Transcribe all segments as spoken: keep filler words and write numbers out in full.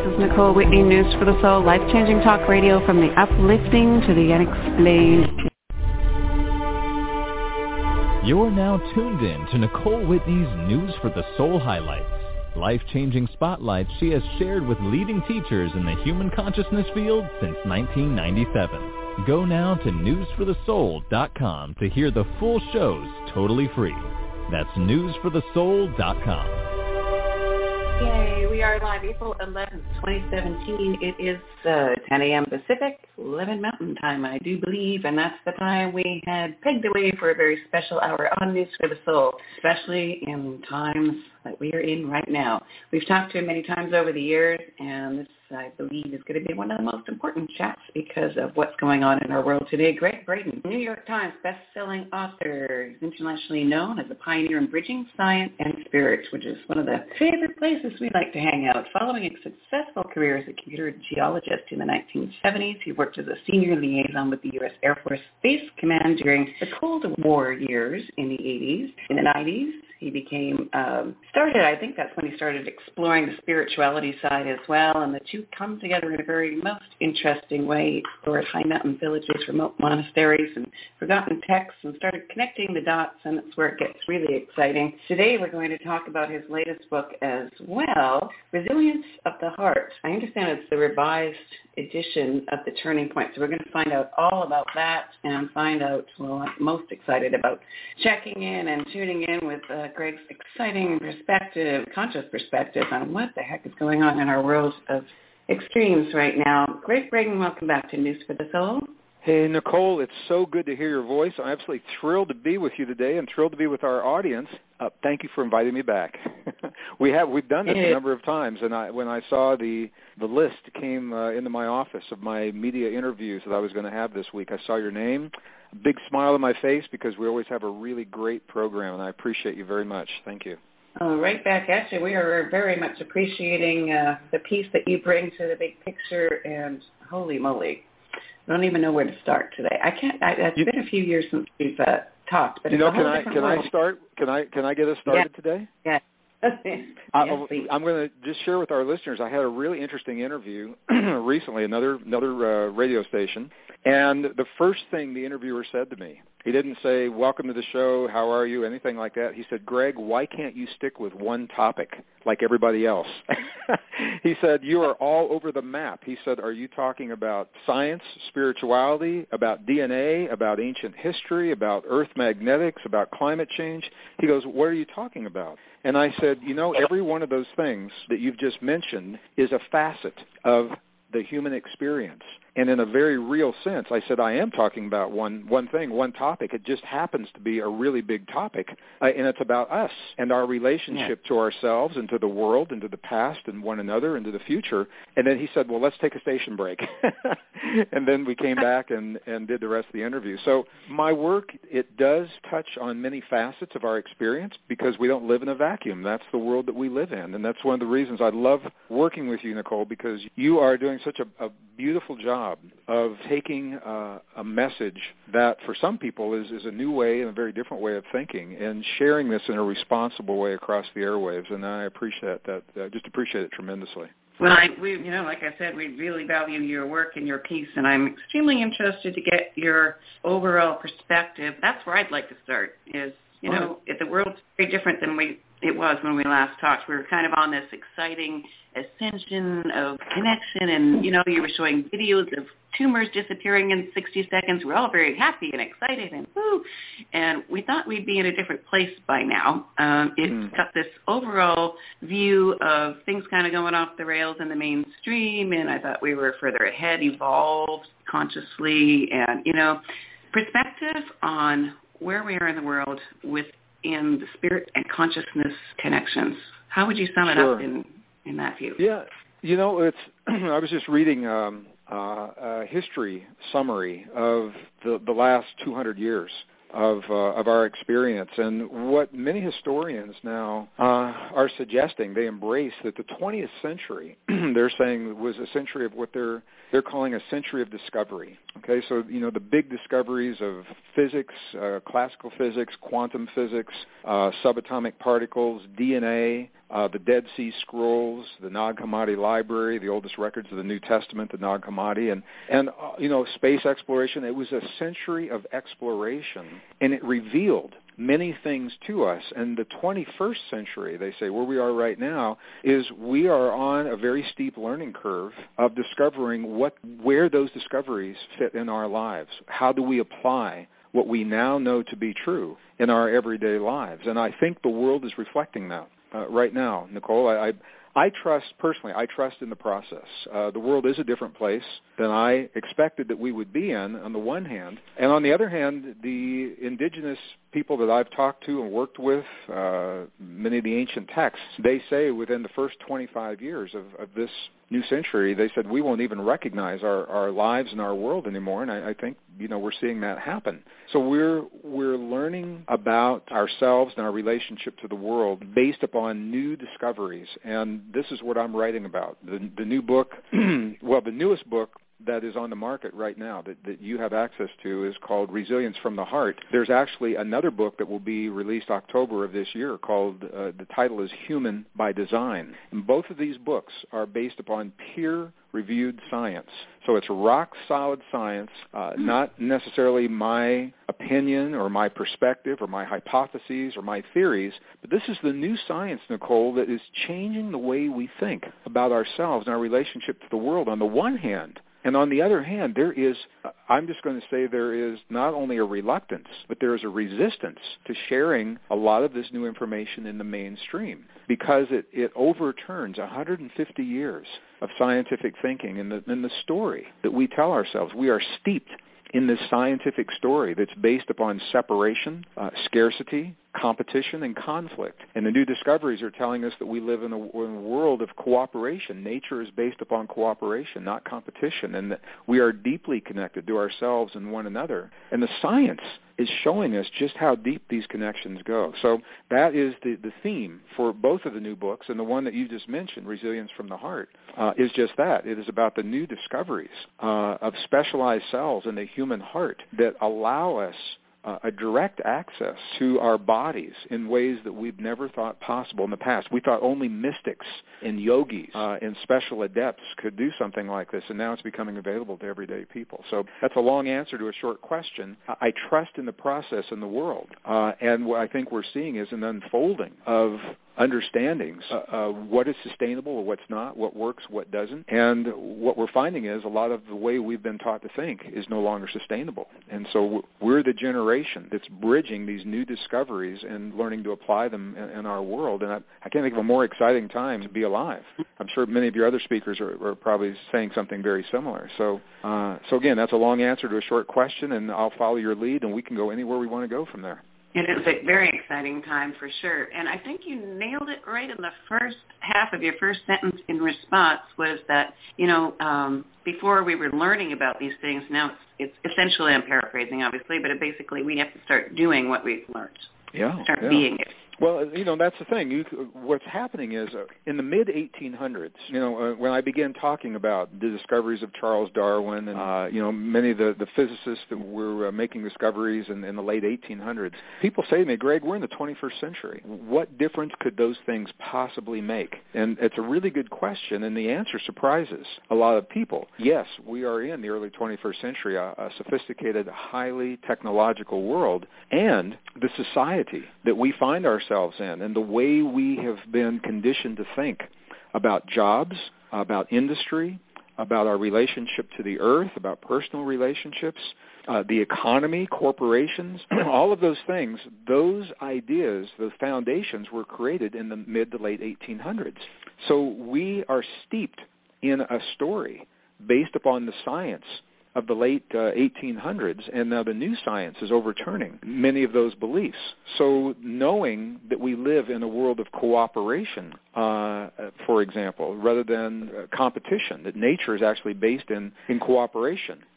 is Nicole Whitney, News for the Soul, life-changing talk radio from the uplifting to the unexplained. You're now tuned in to Nicole Whitney's News for the Soul highlights, life-changing spotlights she has shared with leading teachers in the human consciousness field since nineteen ninety-seven. Go now to news for the soul dot com to hear the full shows totally free. That's news for the soul dot com. Yay, we are live April eleventh, twenty seventeen. It is uh, ten a.m. Pacific, eleven Mountain Time, I do believe, and that's the time we had pegged away for a very special hour on News for the Soul, especially in times that we are in right now. We've talked to him many times over the years, and this, I believe, is going to be one of the most important chats because of what's going on in our world today. Greg Braden, New York Times best-selling author, is internationally known as a pioneer in bridging science and spirit, which is one of the favorite places we like to hang out. Following a successful career as a computer geologist in the nineteen seventies, he worked as a senior liaison with the U S Air Force Space Command during the Cold War years in the eighties. In the nineties, he became, um, started, I think that's when he started exploring the spirituality side as well, and the two come together in a very most interesting way. He explored high mountain villages, remote monasteries, and forgotten texts, and started connecting the dots, and that's where it gets really exciting. Today we're going to talk about his latest book as well, Resilience of the Heart. I understand it's the revised edition of The Turning Point, so we're going to find out all about that and find out, well, I'm most excited about checking in and tuning in with uh, Greg's exciting perspective, conscious perspective on what the heck is going on in our world of extremes right now. Greg Braden, welcome back to News for the Soul. Hey, Nicole, it's so good to hear your voice. I'm absolutely thrilled to be with you today and thrilled to be with our audience. Uh, thank you for inviting me back. we have we've done this a number of times, and I, when I saw the the list came uh, into my office of my media interviews that I was going to have this week, I saw your name. A big smile on my face because we always have a really great program, and I appreciate you very much. Thank you. Oh, right back at you. We are very much appreciating uh, the piece that you bring to the big picture, and holy moly. I don't even know where to start today. I can't. I, it's you, been a few years since we've uh, talked, but you it's know, a whole can I different can world. I start? Can I can I get us started yeah. today? Yeah. yes, I, I'm going to just share with our listeners. I had a really interesting interview recently, another another uh, radio station, and the first thing the interviewer said to me, he didn't say, "Welcome to the show, how are you?" anything like that. He said, "Greg, why can't you stick with one topic like everybody else?" He said, "You are all over the map." He said, "Are you talking about science, spirituality, about D N A, about ancient history, about earth magnetics, about climate change?" He goes, "What are you talking about?" And I said, "You know, every one of those things that you've just mentioned is a facet of the human experience. And in a very real sense, I said, I am talking about one one thing, one topic. It just happens to be a really big topic, uh, and it's about us and our relationship yeah. to ourselves and to the world and to the past and one another and to the future." And then he said, "Well, let's take a station break." And then we came back and, and did the rest of the interview. So my work, it does touch on many facets of our experience because we don't live in a vacuum. That's the world that we live in, and that's one of the reasons I love working with you, Nicole, because you are doing such a, a beautiful job of taking uh, a message that for some people is, is a new way and a very different way of thinking and sharing this in a responsible way across the airwaves, and I appreciate that. I just appreciate it tremendously. Well, I, we, you know, like I said, we really value your work and your piece, and I'm extremely interested to get your overall perspective. That's where I'd like to start is, you know, right. if the world's very different than we it was when we last talked. We were kind of on this exciting ascension of connection, and, you know, you were showing videos of tumors disappearing in sixty seconds. We're all very happy and excited, and woo, and we thought we'd be in a different place by now. Um, it's mm. got this overall view of things kind of going off the rails in the mainstream, and I thought we were further ahead, evolved consciously, and, you know, perspective on where we are in the world within the spirit and consciousness connections. How would you sum it sure. up in, in that view? Yeah, you know, it's. I was just reading um, uh, a history summary of the, the last two hundred years of uh, of our experience, and what many historians now uh, are suggesting, they embrace that the twentieth century, they're saying, was a century of what they're they're calling a century of discovery. Okay, so, you know, the big discoveries of physics, uh, classical physics, quantum physics, uh, subatomic particles, D N A, uh, the Dead Sea Scrolls, the Nag Hammadi Library, the oldest records of the New Testament, the Nag Hammadi, and, and uh, you know, space exploration. It was a century of exploration, and it revealed many things to us. And the twenty-first century, they say, where we are right now, is we are on a very steep learning curve of discovering what, where those discoveries fit in our lives. How do we apply what we now know to be true in our everyday lives? And I think the world is reflecting that uh, right now, Nicole. I, I I trust, personally, I trust in the process. Uh, the world is a different place than I expected that we would be in, on the one hand. And on the other hand, the indigenous people that I've talked to and worked with, uh, many of the ancient texts, they say within the first twenty-five years of, of this new century, they said we won't even recognize our, our lives and our world anymore. And I, I think, you know, we're seeing that happen. So we're we're learning about ourselves and our relationship to the world based upon new discoveries. And this is what I'm writing about. The, the new book, well, the newest book that is on the market right now that, that you have access to is called Resilience from the Heart. There's actually another book that will be released October of this year called, uh, the title is Human by Design. And both of these books are based upon peer-reviewed science. So it's rock-solid science, uh, not necessarily my opinion or my perspective or my hypotheses or my theories, but this is the new science, Nicole, that is changing the way we think about ourselves and our relationship to the world on the one hand. And on the other hand, there is, I'm just going to say there is not only a reluctance, but there is a resistance to sharing a lot of this new information in the mainstream because it, it overturns one hundred fifty years of scientific thinking and the, and the story that we tell ourselves. We are steeped in this scientific story that's based upon separation, uh, scarcity, competition, and conflict. And the new discoveries are telling us that we live in a, in a world of cooperation. Nature is based upon cooperation, not competition, and that we are deeply connected to ourselves and one another. And the science is showing us just how deep these connections go. So that is the, the theme for both of the new books, and the one that you just mentioned, Resilience from the Heart, uh, is just that. It is about the new discoveries uh, of specialized cells in the human heart that allow us Uh, a direct access to our bodies in ways that we've never thought possible in the past. We thought only mystics and yogis uh, and special adepts could do something like this, and now it's becoming available to everyday people. So that's a long answer to a short question. I, I trust in the process in the world, uh, and what I think we're seeing is an unfolding of understandings, uh, uh, what is sustainable or what's not, what works, what doesn't. And what we're finding is a lot of the way we've been taught to think is no longer sustainable. And so we're the generation that's bridging these new discoveries and learning to apply them in, in our world. And I, I can't think of a more exciting time to be alive. I'm sure many of your other speakers are, are probably saying something very similar. So, uh, so again, that's a long answer to a short question, and I'll follow your lead, and we can go anywhere we want to go from there. It is a very exciting time for sure. And I think you nailed it right in the first half of your first sentence in response was that, you know, um, before we were learning about these things, now it's, it's essentially, I'm paraphrasing obviously, but it basically we have to start doing what we've learned. Yeah. Start yeah. being it. Well, you know, that's the thing. You, what's happening is uh, in the mid eighteen hundreds, you know, uh, when I began talking about the discoveries of Charles Darwin and, uh, you know, many of the, the physicists that were uh, making discoveries in, in the late eighteen hundreds, people say to me, Greg, we're in the twenty-first century. What difference could those things possibly make? And it's a really good question, and the answer surprises a lot of people. Yes, we are in the early twenty-first century, a, a sophisticated, highly technological world, and the society that we find ourselves ourselves in and the way we have been conditioned to think about jobs, about industry, about our relationship to the earth, about personal relationships, uh, the economy, corporations, all of those things, those ideas, those foundations were created in the mid to late eighteen hundreds. So we are steeped in a story based upon the science of the late uh, eighteen hundreds, and now the new science is overturning many of those beliefs. So knowing that we live in a world of cooperation, uh, for example, rather than uh, competition, that nature is actually based in, in cooperation.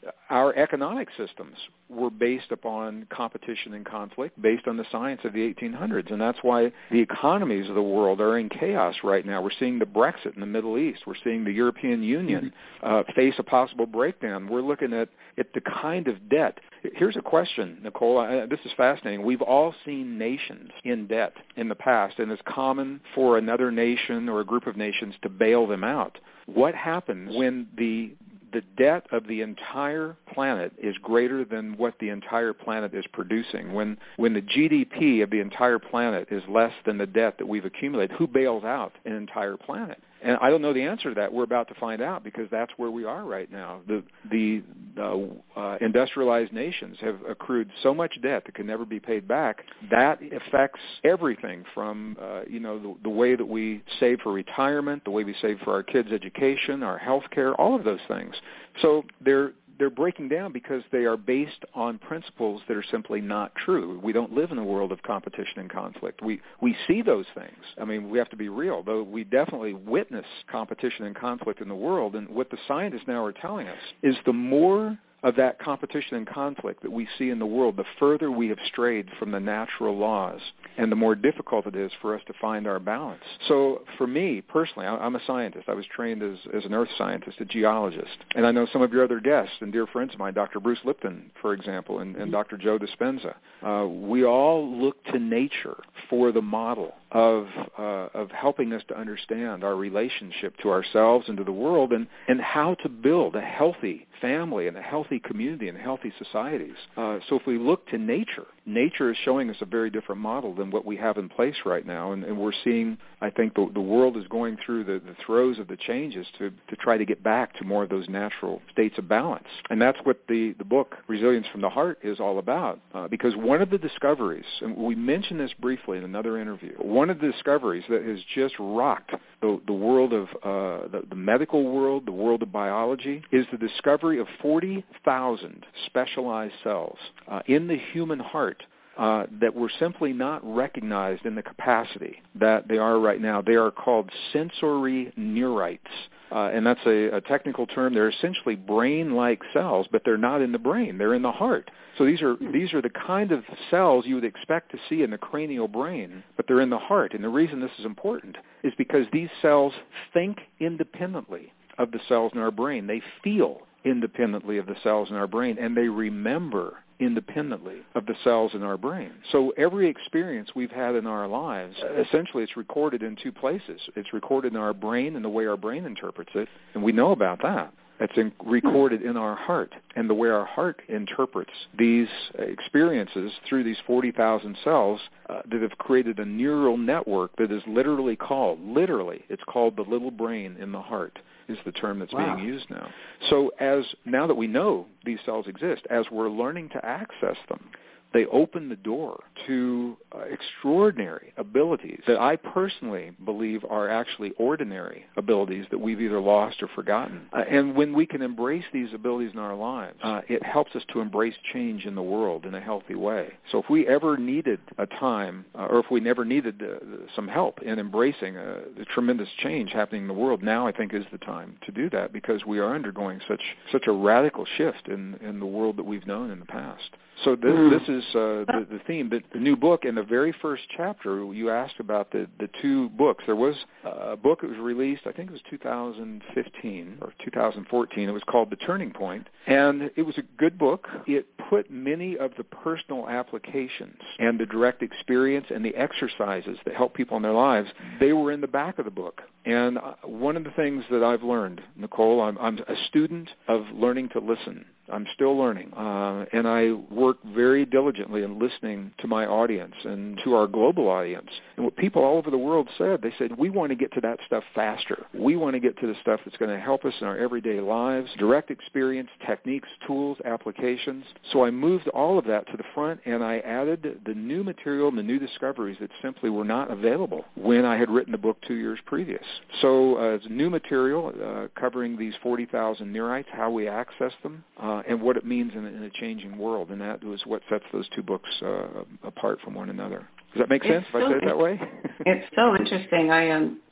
our economic systems were based upon competition and conflict, based on the science of the eighteen hundreds. And that's why the economies of the world are in chaos right now. We're seeing the Brexit in the Middle East. We're seeing the European Union uh, face a possible breakdown. We're looking at, at the kind of debt. Here's a question, Nicole. I, this is fascinating. We've all seen nations in debt in the past, and it's common for another nation or a group of nations to bail them out. What happens when the the debt of the entire planet is greater than what the entire planet is producing? When when the G D P of the entire planet is less than the debt that we've accumulated, who bails out an entire planet? And I don't know the answer to that. We're about to find out, because that's where we are right now. The the uh, uh, industrialized nations have accrued so much debt that can never be paid back. That affects everything from uh, you know the, the way that we save for retirement, the way we save for our kids' education, our health care, all of those things. So they're they're breaking down because they are based on principles that are simply not true. We don't live in a world of competition and conflict. We we see those things. I mean, we have to be real, though we definitely witness competition and conflict in the world. And what the scientists now are telling us is the more of that competition and conflict that we see in the world, the further we have strayed from the natural laws, and the more difficult it is for us to find our balance. So for me, personally, I'm a scientist. I was trained as, as an earth scientist, a geologist. And I know some of your other guests and dear friends of mine, Doctor Bruce Lipton, for example, and, and Doctor Joe Dispenza. Uh, we all look to nature for the model of uh, of helping us to understand our relationship to ourselves and to the world, and, and how to build a healthy family and a healthy community and healthy societies. Uh, so if we look to nature, nature is showing us a very different model than what we have in place right now. And, and we're seeing, I think, the, the world is going through the, the throes of the changes to, to try to get back to more of those natural states of balance. And that's what the, the book, Resilience from the Heart, is all about. Uh, because one of the discoveries, and we mentioned this briefly in another interview, one of the discoveries that has just rocked the, the world of uh, the, the medical world, the world of biology, is the discovery of forty thousand specialized cells uh, in the human heart uh, that were simply not recognized in the capacity that they are right now. They are called sensory neurites. Uh, and that's a, a technical term. They're essentially brain-like cells, but they're not in the brain. They're in the heart. So these are these are the kind of cells you would expect to see in the cranial brain, but they're in the heart. And the reason this is important is because these cells think independently of the cells in our brain. They feel independently of the cells in our brain, and they remember independently of the cells in our brain. So every experience we've had in our lives, essentially it's recorded in two places. It's recorded in our brain and the way our brain interprets it, and we know about that. It's in, recorded in our heart, and the way our heart interprets these experiences through these forty thousand cells uh, that have created a neural network that is literally called, literally, it's called the little brain in the heart, is the term that's wow. being used now. So as now that we know these cells exist, as we're learning to access them, they open the door to uh, extraordinary abilities that I personally believe are actually ordinary abilities that we've either lost or forgotten. Uh, and when we can embrace these abilities in our lives, uh, it helps us to embrace change in the world in a healthy way. So if we ever needed a time, uh, or if we never needed uh, some help in embracing uh, the tremendous change happening in the world, now I think is the time to do that, because we are undergoing such such a radical shift in, in the world that we've known in the past. So this, mm. this is uh, the, the theme. The, the new book, in the very first chapter, you asked about the, the two books. There was a book that was released, I think it was two thousand fifteen or two thousand fourteen. It was called The Turning Point, and it was a good book. It put many of the personal applications and the direct experience and the exercises that help people in their lives, they were in the back of the book. And one of the things that I've learned, Nicole, I'm, I'm a student of learning to listen. I'm still learning, uh, and I work very diligently in listening to my audience and to our global audience. And what people all over the world said, they said, we want to get to that stuff faster. We want to get to the stuff that's going to help us in our everyday lives, direct experience, techniques, tools, applications. So I moved all of that to the front, and I added the new material and the new discoveries that simply were not available when I had written the book two years previous. So uh, it's new material uh, covering these forty thousand neurites, how we access them, uh, and what it means in, in a changing world, and that was what sets those two books uh, apart from one another. Does that make sense it's if so, I say it that way? It's so interesting. I um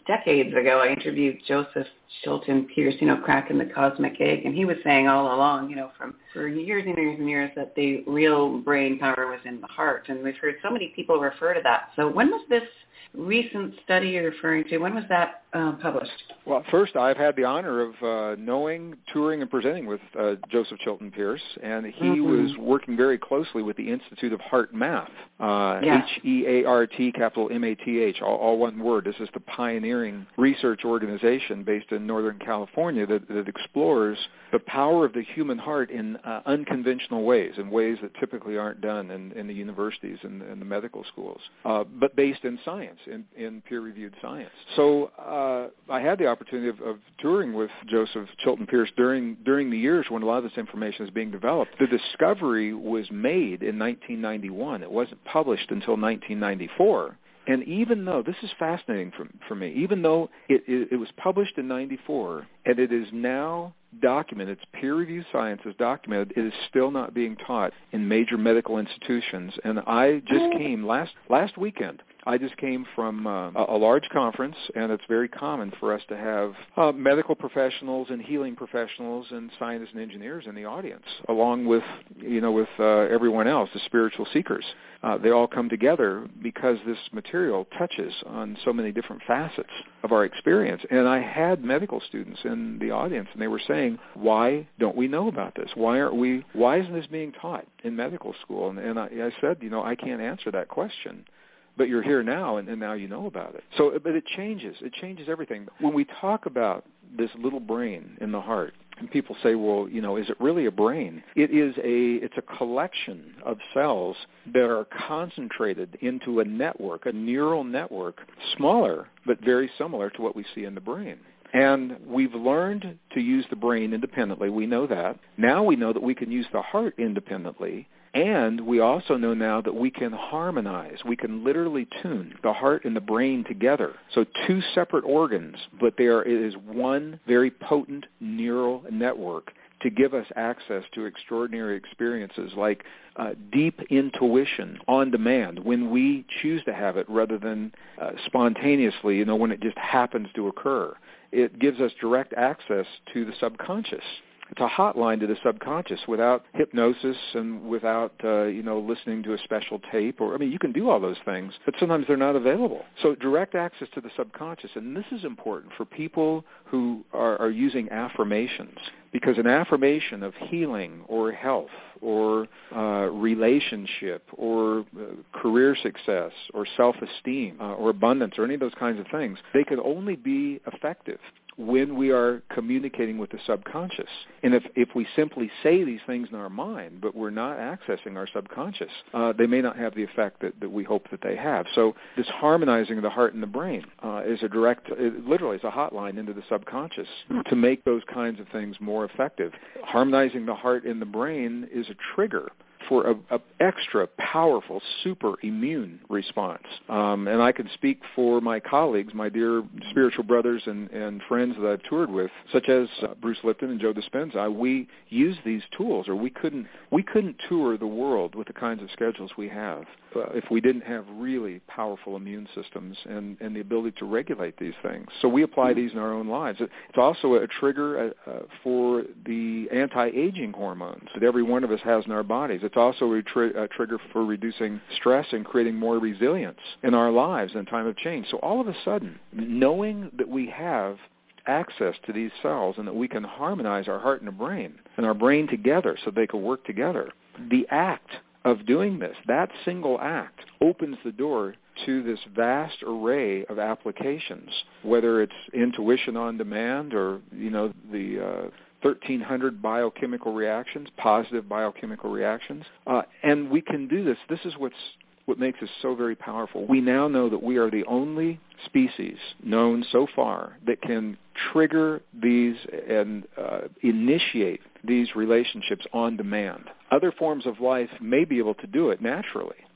decades ago, I interviewed Joseph Chilton Pierce, you know, cracking the cosmic egg, and he was saying all along, you know, from for years and years and years that the real brain power was in the heart, and we've heard so many people refer to that. So when was this recent study you're referring to, when was that uh, published? Well, first, I've had the honor of uh, knowing, touring, and presenting with uh, Joseph Chilton Pierce, and he mm-hmm. was working very closely with the Institute of Heart Math, uh, yeah. H E A R T, capital M A T H, all, all one word. This is the pioneering research organization based in Northern California that, that explores the power of the human heart in uh, unconventional ways, in ways that typically aren't done in, in the universities and, and the medical schools, uh, but based in science, in, in peer-reviewed science. So uh, I had the opportunity of, of touring with Joseph Chilton Pierce during during the years when a lot of this information is being developed. The discovery was made in nineteen ninety-one. It wasn't published until nineteen ninety-four. And even though, this is fascinating for, for me, even though it, it, it was published in ninety-four and it is now documented, it's peer-reviewed science is documented, it is still not being taught in major medical institutions. And I just came last last weekend. I just came from uh, a, a large conference, and it's very common for us to have uh, medical professionals and healing professionals and scientists and engineers in the audience, along with, you know, with uh, everyone else, the spiritual seekers. Uh, they all come together because this material touches on so many different facets of our experience. And I had medical students in the audience, and they were saying, why don't we know about this? Why aren't we? Why isn't this being taught in medical school? And, and I, I said, you know, I can't answer that question. But you're here now, and, and now you know about it. So, but it changes. It changes everything. When we talk about this little brain in the heart, and people say, well, you know, is it really a brain? It is a, it's a collection of cells that are concentrated into a network, a neural network, smaller but very similar to what we see in the brain. And we've learned to use the brain independently. We know that. Now we know that we can use the heart independently. And we also know now that we can harmonize. We can literally tune the heart and the brain together. So two separate organs, but there is one very potent neural network to give us access to extraordinary experiences like uh, deep intuition on demand when we choose to have it rather than uh, spontaneously, you know, when it just happens to occur. It gives us direct access to the subconscious. It's a hotline to the subconscious without hypnosis and without, uh, you know, listening to a special tape. Or I mean, you can do all those things, but sometimes they're not available. So direct access to the subconscious, and this is important for people who are, are using affirmations, because an affirmation of healing or health or uh, relationship or uh, career success or self-esteem uh, or abundance or any of those kinds of things, they can only be effective when we are communicating with the subconscious. And if, if we simply say these things in our mind, but we're not accessing our subconscious, uh, they may not have the effect that, that we hope that they have. So this harmonizing of the heart and the brain uh, is a direct, it literally is a hotline into the subconscious to make those kinds of things more effective. Harmonizing the heart and the brain is a trigger for a, a extra powerful super immune response. Um, and I can speak for my colleagues, my dear spiritual brothers and, and friends that I've toured with, such as uh, Bruce Lipton and Joe Dispenza. We use these tools, or we couldn't we couldn't tour the world with the kinds of schedules we have uh, if we didn't have really powerful immune systems and, and the ability to regulate these things. So we apply these in our own lives. It's also a trigger uh, uh, for the anti-aging hormones that every one of us has in our bodies. It's also a, tri- a trigger for reducing stress and creating more resilience in our lives in time of change. So all of a sudden, knowing that we have access to these cells and that we can harmonize our heart and our brain and our brain together so they can work together, the act of doing this, that single act, opens the door to this vast array of applications, whether it's intuition on demand or, you know, the uh, thirteen hundred biochemical reactions, positive biochemical reactions. Uh, and we can do this. This is what's what makes us so very powerful. We now know that we are the only species known so far that can trigger these and uh, initiate these relationships on demand. Other forms of life may be able to do it naturally,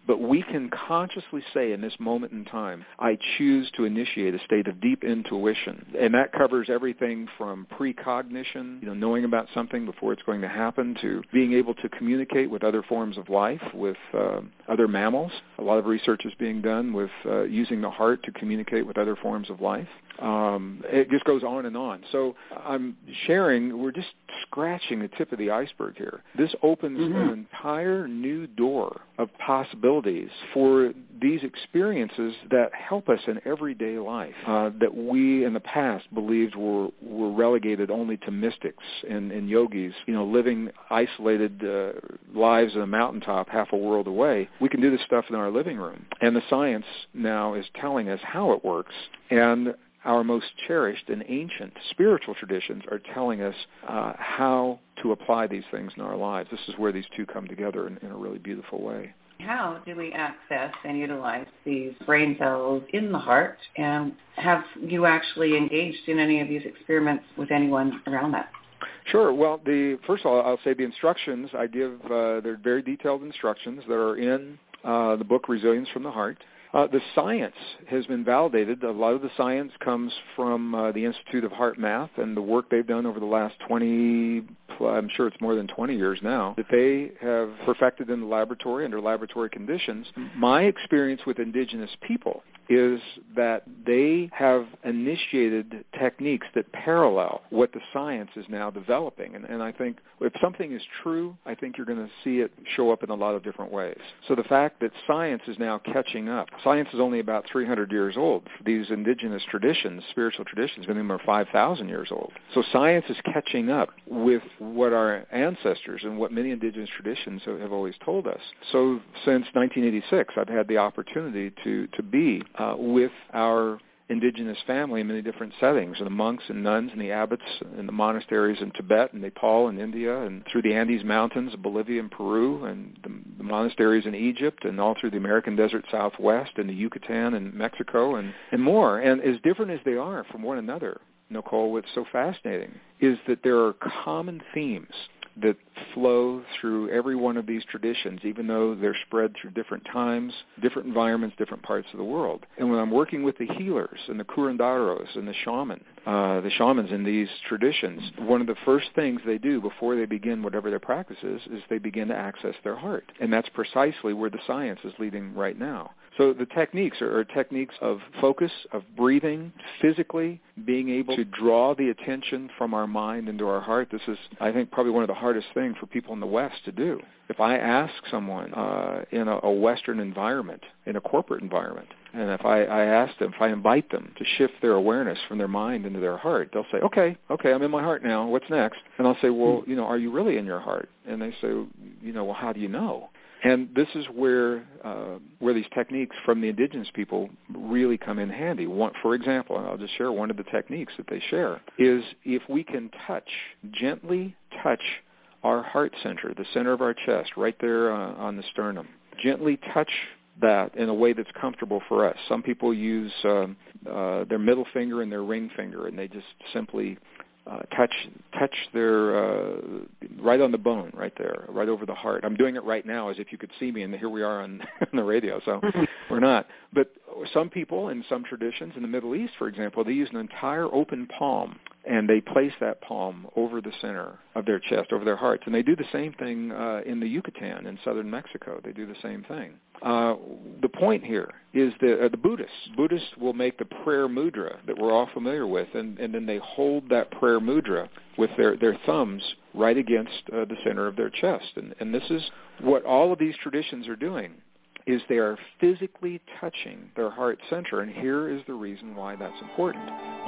But we can consciously say in this moment in time, I choose to initiate a state of deep intuition. And that covers everything from precognition, you know, knowing about something before it's going to happen, to being able to communicate with other forms of life, with uh, other mammals. A lot of research is being done with uh, using the heart to communicate with other forms of life. Um, it just goes on and on. So I'm sharing, we're just scratching the tip of the iceberg here. This opens mm-hmm. an entire new door of possibilities for these experiences that help us in everyday life, uh, that we in the past believed were, were relegated only to mystics and, and yogis, you know, living isolated uh, lives on a mountaintop half a world away. We can do this stuff in our living room. And the science now is telling us how it works. And our most cherished and ancient spiritual traditions are telling us uh, how to apply these things in our lives. This is where these two come together in, in a really beautiful way. How do we access and utilize these brain cells in the heart? And have you actually engaged in any of these experiments with anyone around that? Sure. Well, the first of all, I'll say the instructions I give, uh, they're very detailed instructions that are in uh, the book Resilience from the Heart. Uh, the science has been validated. A lot of the science comes from uh, the Institute of Heart Math and the work they've done over the last twenty, I'm sure it's more than twenty years now, that they have perfected in the laboratory under laboratory conditions. My experience with indigenous people is that they have initiated techniques that parallel what the science is now developing. And, and I think if something is true, I think you're going to see it show up in a lot of different ways. So the fact that science is now catching up, science is only about three hundred years old. These indigenous traditions, spiritual traditions, many of them are five thousand years old. So science is catching up with what our ancestors and what many indigenous traditions have always told us. So since nineteen eighty-six, I've had the opportunity to, to be uh, with our indigenous family in many different settings, and the monks and nuns and the abbots in the monasteries in Tibet and Nepal and India, and through the Andes Mountains of Bolivia and Peru, and the, the monasteries in Egypt, and all through the American Desert Southwest and the Yucatan and Mexico, and, and more. And as different as they are from one another, Nicole, what's so fascinating is that there are common themes that flow through every one of these traditions, even though they're spread through different times, different environments, different parts of the world. And when I'm working with the healers and the curanderos and the shaman, uh, the shamans in these traditions, one of the first things they do before they begin whatever their practice is, is they begin to access their heart. And that's precisely where the science is leading right now. So the techniques are, are techniques of focus, of breathing, physically being able to draw the attention from our mind into our heart. This is, I think, probably one of the hardest things for people in the West to do. If I ask someone uh, in a, a Western environment, in a corporate environment, and if I, I ask them, if I invite them to shift their awareness from their mind into their heart, they'll say, okay, okay, I'm in my heart now. What's next? And I'll say, well, you know, are you really in your heart? And they say, you know, well, how do you know? And this is where uh, where these techniques from the indigenous people really come in handy. One, for example, and I'll just share one of the techniques that they share, is if we can touch, gently touch our heart center, the center of our chest, right there uh, on the sternum, gently touch that in a way that's comfortable for us. Some people use uh, uh, their middle finger and their ring finger, and they just simply Uh, touch touch their, uh, right on the bone, right there, right over the heart. I'm doing it right now as if you could see me, and here we are on, on the radio, so we're not. But some people in some traditions, in the Middle East, for example, they use an entire open palm, and they place that palm over the center of their chest, over their hearts. And they do the same thing uh, in the Yucatan in southern Mexico. They do the same thing. Uh, the point here is that uh, the Buddhists, Buddhists will make the prayer mudra that we're all familiar with, and, and then they hold that prayer mudra with their, their thumbs right against uh, the center of their chest. And, and this is what all of these traditions are doing, is they are physically touching their heart center, and here is the reason why that's important.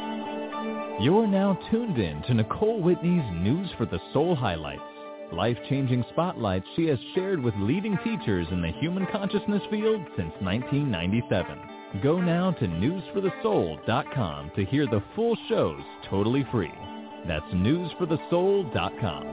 You're now tuned in to Nicole Whitney's News for the Soul highlights. Life-changing spotlights she has shared with leading teachers in the human consciousness field since nineteen ninety-seven. Go now to news for the soul dot com to hear the full shows totally free. That's news for the soul dot com.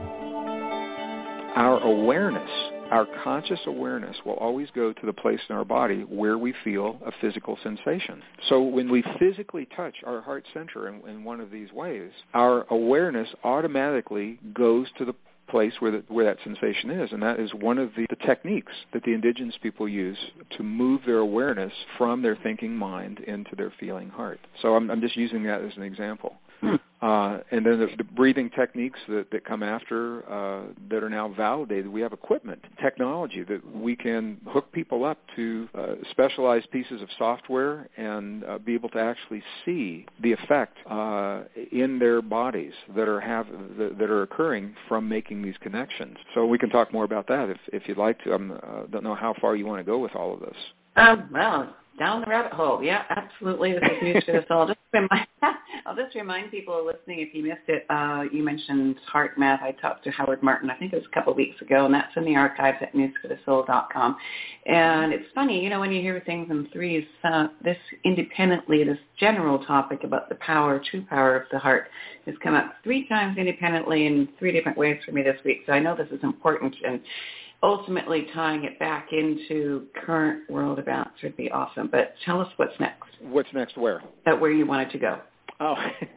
Our awareness, our conscious awareness will always go to the place in our body where we feel a physical sensation. So when we physically touch our heart center in, in one of these ways, our awareness automatically goes to the place where, the, where that sensation is, and that is one of the, the techniques that the indigenous people use to move their awareness from their thinking mind into their feeling heart. So I'm, I'm just using that as an example. Uh, and then the, the breathing techniques that, that come after uh, that are now validated. We have equipment, technology that we can hook people up to uh, specialized pieces of software and uh, be able to actually see the effect uh, in their bodies that are have that, that are occurring from making these connections. So we can talk more about that if, if you'd like to. I uh, don't know how far you want to go with all of this. Um, well, down the rabbit hole. Yeah, absolutely. This is news for us all. Just remind, I'll just remind people listening, if you missed it, uh, you mentioned heart math. I talked to Howard Martin, I think it was a couple of weeks ago, and that's in the archives at news for the soul dot com. And it's funny, you know, when you hear things in threes, uh, this independently, this general topic about the power, true power of the heart has come up three times independently in three different ways for me this week. So I know this is important, and ultimately tying it back into current world events would be awesome. But tell us what's next. What's next where? At where you wanted to go. Oh,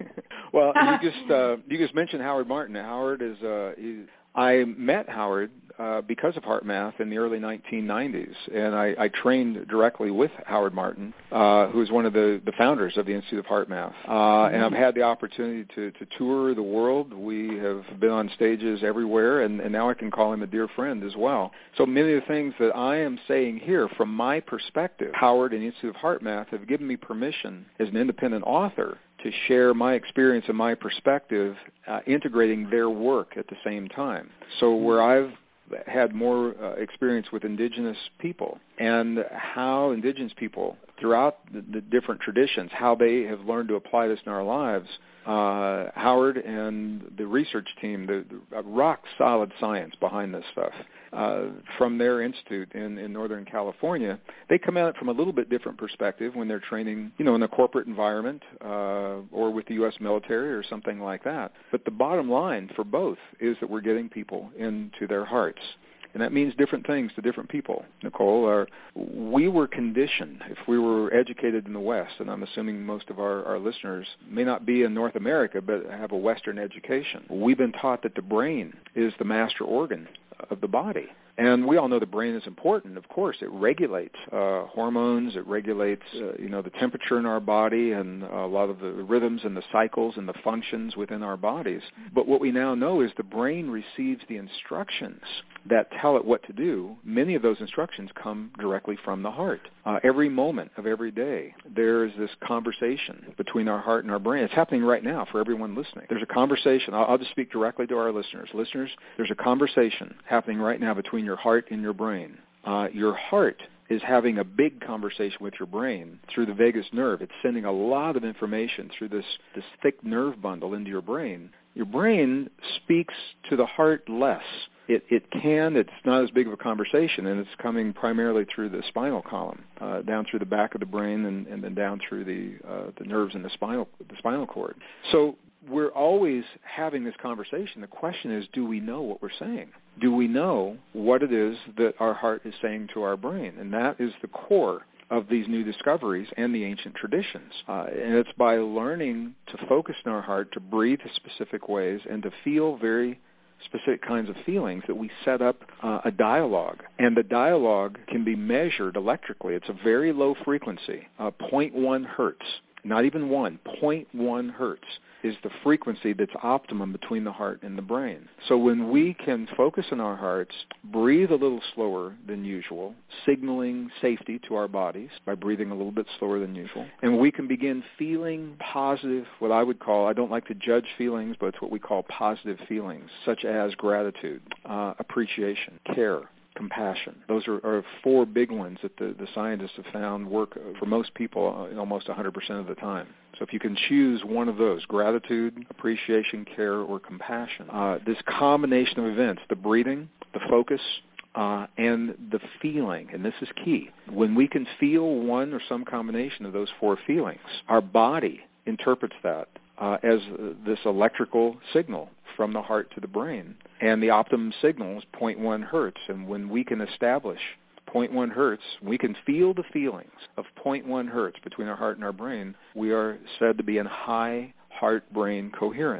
well, you just uh, you just mentioned Howard Martin. Howard is, uh, he, I met Howard uh, because of Heart Math in the early nineteen nineties, and I, I trained directly with Howard Martin, uh, who is one of the, the founders of the Institute of Heart Math. Uh, mm-hmm. And I've had the opportunity to, to tour the world. We have been on stages everywhere, and, and now I can call him a dear friend as well. So many of the things that I am saying here, from my perspective, Howard and the Institute of Heart Math have given me permission as an independent author to share my experience and my perspective, uh, integrating their work at the same time. So where I've had more uh, experience with indigenous people and how indigenous people throughout the, the different traditions, how they have learned to apply this in our lives, uh, Howard and the research team, the, the rock-solid science behind this stuff, uh, from their institute in, in Northern California, they come at it from a little bit different perspective when they're training, you know, in a corporate environment uh, or with the U S military or something like that. But the bottom line for both is that we're getting people into their hearts. And that means different things to different people, Nicole. Our, we were conditioned, if we were educated in the West, and I'm assuming most of our, our listeners may not be in North America but have a Western education. We've been taught that the brain is the master organ of the body. And we all know the brain is important. Of course, it regulates uh, hormones. It regulates, uh, you know, the temperature in our body and a lot of the rhythms and the cycles and the functions within our bodies. But what we now know is the brain receives the instructions that tell it what to do. Many of those instructions come directly from the heart. Uh, every moment of every day, there's this conversation between our heart and our brain. It's happening right now for everyone listening. There's a conversation. I'll, I'll just speak directly to our listeners. Listeners, there's a conversation happening right now between your heart and your brain. Uh, your heart is having a big conversation with your brain through the vagus nerve. It's sending a lot of information through this, this thick nerve bundle into your brain. Your brain speaks to the heart less. It, it can, it's not as big of a conversation, and it's coming primarily through the spinal column, uh, down through the back of the brain and, and then down through the uh, the nerves in the spinal the spinal cord. So we're always having this conversation. The question is, do we know what we're saying? Do we know what it is that our heart is saying to our brain? And that is the core of these new discoveries and the ancient traditions. Uh, and it's by learning to focus in our heart, to breathe in specific ways, and to feel very specific kinds of feelings that we set up uh, a dialogue. And the dialogue can be measured electrically. It's a very low frequency, uh, zero point one hertz, not even one, zero point one hertz is the frequency that's optimum between the heart and the brain. So when we can focus on our hearts, breathe a little slower than usual, signaling safety to our bodies by breathing a little bit slower than usual, and we can begin feeling positive, what I would call, I don't like to judge feelings, but it's what we call positive feelings, such as gratitude, uh, appreciation, care, compassion. Those are, are four big ones that the, the scientists have found work for most people uh, almost one hundred percent of the time. So if you can choose one of those, gratitude, appreciation, care, or compassion, uh, this combination of events, the breathing, the focus, uh, and the feeling, and this is key. When we can feel one or some combination of those four feelings, our body interprets that uh, as uh, this electrical signal from the heart to the brain. And the optimum signal is zero point one hertz. And when we can establish zero point one hertz, we can feel the feelings of zero point one hertz between our heart and our brain, we are said to be in high heart-brain coherence.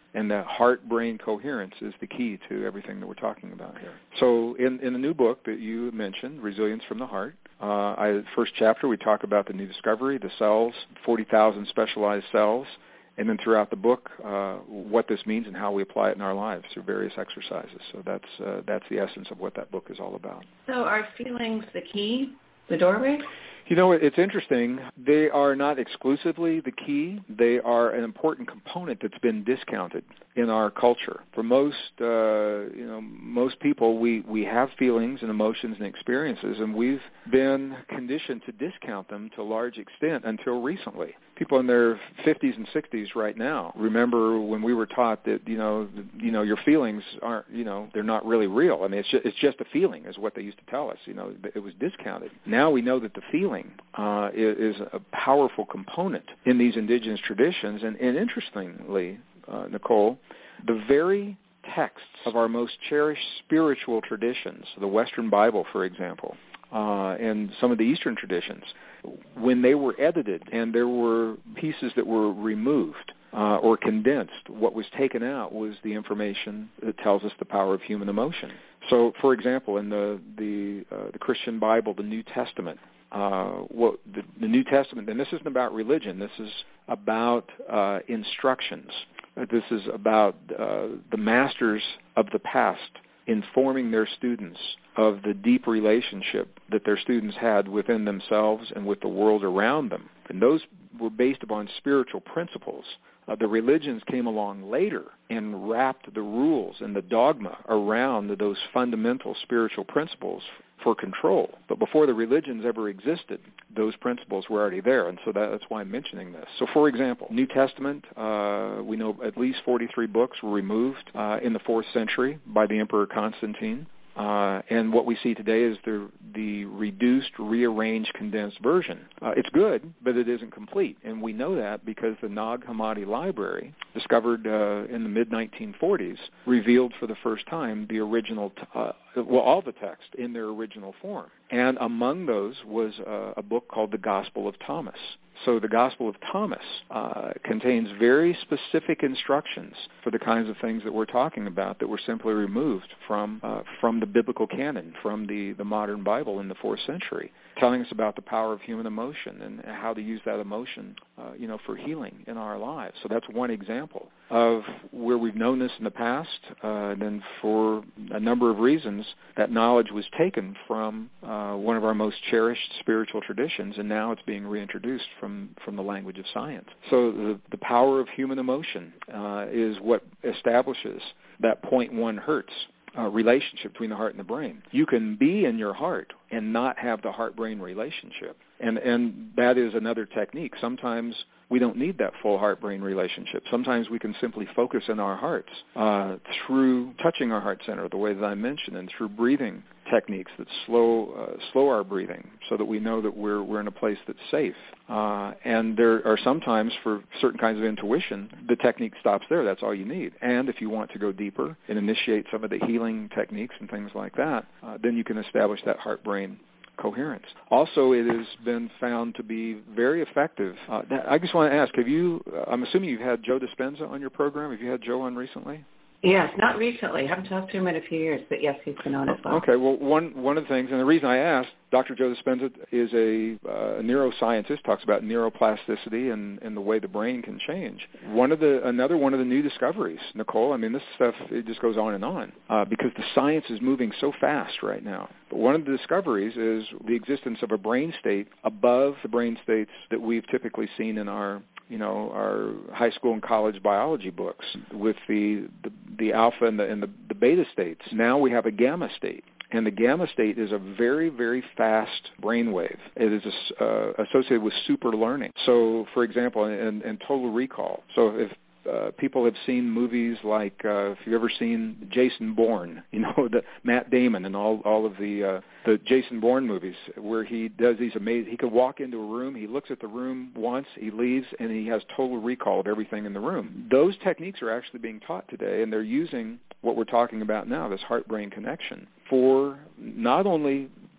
And that heart-brain coherence is the key to everything that we're talking about here. So in, in the new book that you mentioned, Resilience from the Heart, uh, I, first chapter we talk about the new discovery, the cells, forty thousand specialized cells, and then throughout the book, uh, what this means and how we apply it in our lives through various exercises. So that's uh, that's the essence of what that book is all about. So are feelings the key, the doorway? You know, it's interesting. They are not exclusively the key. They are an important component that's been discounted in our culture. For most, uh, you know, most people, we, we have feelings and emotions and experiences, and we've been conditioned to discount them to a large extent until recently. People in their fifties and sixties right now remember when we were taught that, you know, you know, your feelings aren't, you know, they're not really real. I mean, it's just, it's just a feeling is what they used to tell us. You know, it was discounted. Now we know that the feeling uh, is, is a powerful component in these indigenous traditions. And, and interestingly, uh, Nicole, the very texts of our most cherished spiritual traditions, the Western Bible, for example, uh, and some of the Eastern traditions, when they were edited and there were pieces that were removed uh, or condensed, what was taken out was the information that tells us the power of human emotion. So, for example, in the the, uh, the Christian Bible, the New Testament, uh, what the, the New Testament, and this isn't about religion, this is about uh, instructions. This is about uh, the masters of the past informing their students of the deep relationship that their students had within themselves and with the world around them. And those were based upon spiritual principles. Uh, the religions came along later and wrapped the rules and the dogma around those fundamental spiritual principles for control. But before the religions ever existed, those principles were already there, and so that, that's why I'm mentioning this. So, for example, New Testament, uh, we know at least forty-three books were removed uh, in the fourth century by the Emperor Constantine. Uh, and what we see today is the the reduced, rearranged, condensed version. Uh, it's good, but it isn't complete. And we know that because the Nag Hammadi Library, discovered uh, in the mid nineteen forties, revealed for the first time the original, t- uh, well, all the text in their original form. And among those was uh, a book called the Gospel of Thomas. So the Gospel of Thomas uh, contains very specific instructions for the kinds of things that we're talking about that were simply removed from uh, from the biblical canon, from the, the modern Bible in the fourth century, telling us about the power of human emotion and how to use that emotion, uh, you know, for healing in our lives. So that's one example of where we've known this in the past, uh, and then for a number of reasons, that knowledge was taken from uh, one of our most cherished spiritual traditions, and now it's being reintroduced from, from the language of science. So the, the power of human emotion uh, is what establishes that zero point one hertz uh, relationship between the heart and the brain. You can be in your heart and not have the heart-brain relationship, and and that is another technique. Sometimes we don't need that full heart-brain relationship. Sometimes we can simply focus in our hearts uh, through touching our heart center, the way that I mentioned, and through breathing techniques that slow uh, slow our breathing so that we know that we're we're in a place that's safe. Uh, and there are sometimes, for certain kinds of intuition, the technique stops there. That's all you need. And if you want to go deeper and initiate some of the healing techniques and things like that, uh, then you can establish that heart-brain coherence. Also, it has been found to be very effective. Uh, I just want to ask, have you, uh, I'm assuming you've had Joe Dispenza on your program. Have you had Joe on recently? Yes, not recently. I haven't talked to him in a few years, but yes, he's been on as well. Okay, well, one one of the things, and the reason I asked, Doctor Joe Dispenza is a, uh, a neuroscientist, talks about neuroplasticity and, and the way the brain can change. One of the another one of the new discoveries, Nicole, I mean, this stuff, it just goes on and on uh, because the science is moving so fast right now. But one of the discoveries is the existence of a brain state above the brain states that we've typically seen in our you know, our high school and college biology books with the the, the alpha and the and the, the beta states. Now we have a gamma state. And the gamma state is a very, very fast brainwave. It is uh, associated with super learning. So, for example, and, and total recall. So if Uh, people have seen movies like, uh, if you've ever seen Jason Bourne, you know, the Matt Damon and all all of the uh, the Jason Bourne movies, where he does these amazing, he can walk into a room, he looks at the room once, he leaves, and he has total recall of everything in the room. Those techniques are actually being taught today, and they're using what we're talking about now, this heart-brain connection, for not only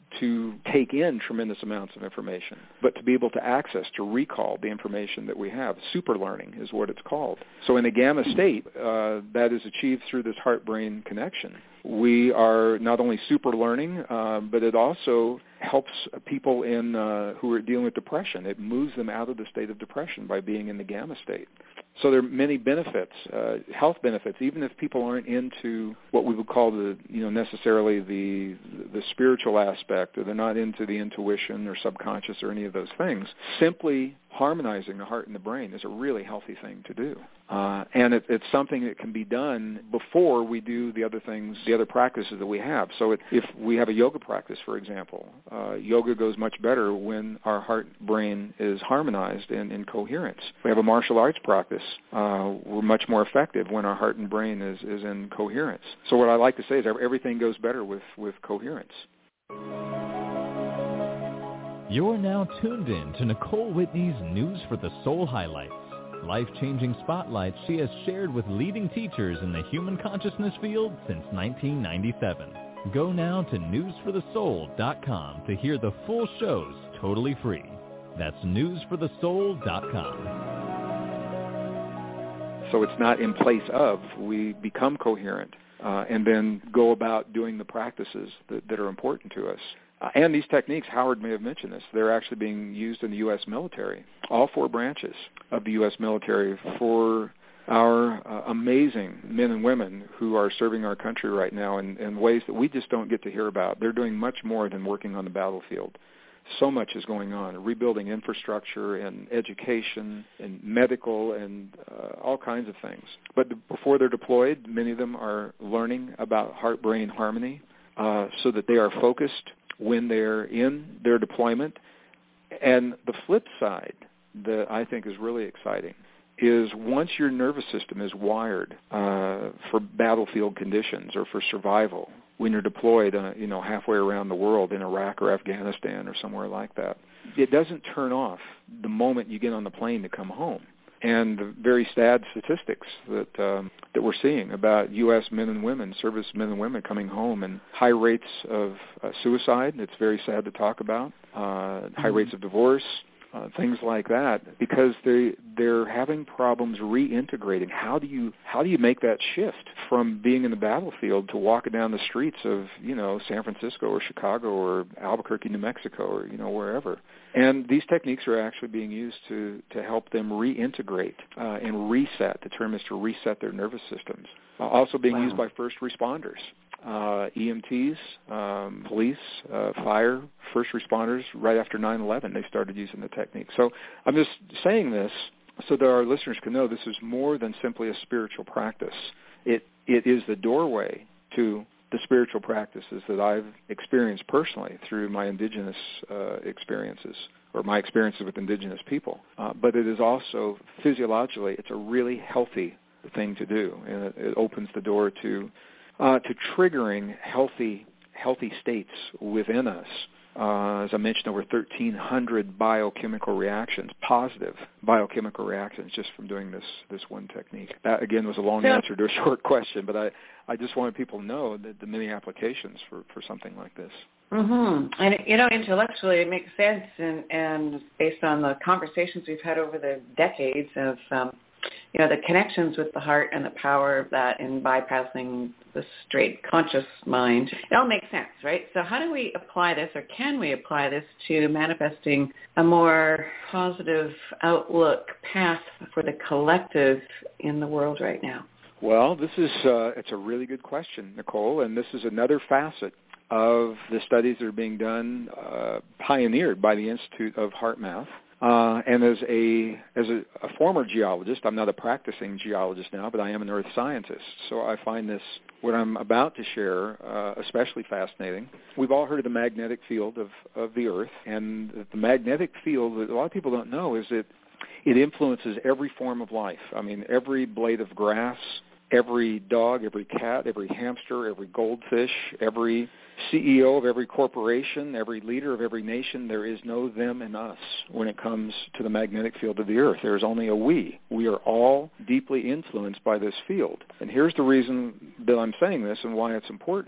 to take in tremendous amounts of information, but to be able to access, to recall the information that we have. Super learning is what it's called. So in a gamma state, uh, that is achieved through this heart-brain connection. We are not only super learning, uh, but it also helps people in uh, who are dealing with depression. It moves them out of the state of depression by being in the gamma state. So there are many benefits, uh, health benefits, even if people aren't into what we would call the, you know, necessarily the the spiritual aspect, or they're not into the intuition or subconscious or any of those things. Simply harmonizing the heart and the brain is a really healthy thing to do. Uh, and it, it's something that can be done before we do the other things, the other practices that we have. So it, if we have a yoga practice, for example, uh, yoga goes much better when our heart-brain is harmonized and in coherence. If we have a martial arts practice, uh, we're much more effective when our heart and brain is, is in coherence. So what I like to say is everything goes better with, with coherence. You're now tuned in to Nicole Whitney's News for the Soul highlights. Life-changing spotlights she has shared with leading teachers in the human consciousness field since nineteen ninety-seven. Go now to news for the soul dot com to hear the full shows totally free. That's news for the soul dot com. So it's not in place of. We become coherent uh, and then go about doing the practices that, that are important to us. Uh, and these techniques, Howard may have mentioned this, they're actually being used in the U S military, all four branches of the U S military, for our uh, amazing men and women who are serving our country right now in, in ways that we just don't get to hear about. They're doing much more than working on the battlefield. So much is going on, rebuilding infrastructure and education and medical and uh, all kinds of things. But before they're deployed, many of them are learning about heart-brain harmony uh, so that they are focused when they're in their deployment. And the flip side that I think is really exciting is once your nervous system is wired uh, for battlefield conditions or for survival, when you're deployed, uh, you know, halfway around the world in Iraq or Afghanistan or somewhere like that, it doesn't turn off the moment you get on the plane to come home. And the very sad statistics that um, that we're seeing about U S men and women, service men and women coming home, and high rates of uh, suicide. It's very sad to talk about. Uh, high rates of divorce, uh, things like that, because they they're having problems reintegrating. How do you how do you make that shift from being in the battlefield to walking down the streets of, you know, San Francisco or Chicago or Albuquerque, New Mexico, or, you know, wherever? And these techniques are actually being used to, to help them reintegrate uh, and reset. The term is to reset their nervous systems. Uh, also being wow. used by first responders, uh, E M Ts, um, police, uh, fire, first responders. Right after nine eleven, they started using the technique. So I'm just saying this so that our listeners can know this is more than simply a spiritual practice. It it is the doorway to the spiritual practices that I've experienced personally through my indigenous uh, experiences, or my experiences with indigenous people. Uh, but it is also, physiologically, it's a really healthy thing to do, and it, it opens the door to uh, to triggering healthy healthy states within us. Uh, as I mentioned, over thirteen hundred biochemical reactions, positive biochemical reactions, just from doing this this one technique. That, again, was a long yeah. answer to a short question, but I, I just wanted people to know that the many applications for, for something like this. Mm-hmm. And, you know, intellectually it makes sense, and, and based on the conversations we've had over the decades of, um, you know, the connections with the heart and the power of that in bypassing the straight conscious mind, it all makes sense, right? So how do we apply this, or can we apply this to manifesting a more positive outlook path for the collective in the world right now? Well, this is uh, it's a really good question, Nicole, and this is another facet of the studies that are being done, uh, pioneered by the Institute of HeartMath. Uh, and as a as a, a former geologist, I'm not a practicing geologist now, but I am an earth scientist. So I find this, what I'm about to share, uh, especially fascinating. We've all heard of the magnetic field of, of the earth, and the magnetic field, that a lot of people don't know, is that it influences every form of life. I mean, every blade of grass, every dog, every cat, every hamster, every goldfish, every C E O of every corporation, every leader of every nation. There is no them and us when it comes to the magnetic field of the earth. There is only a we. We are all deeply influenced by this field. And here's the reason that I'm saying this and why it's important.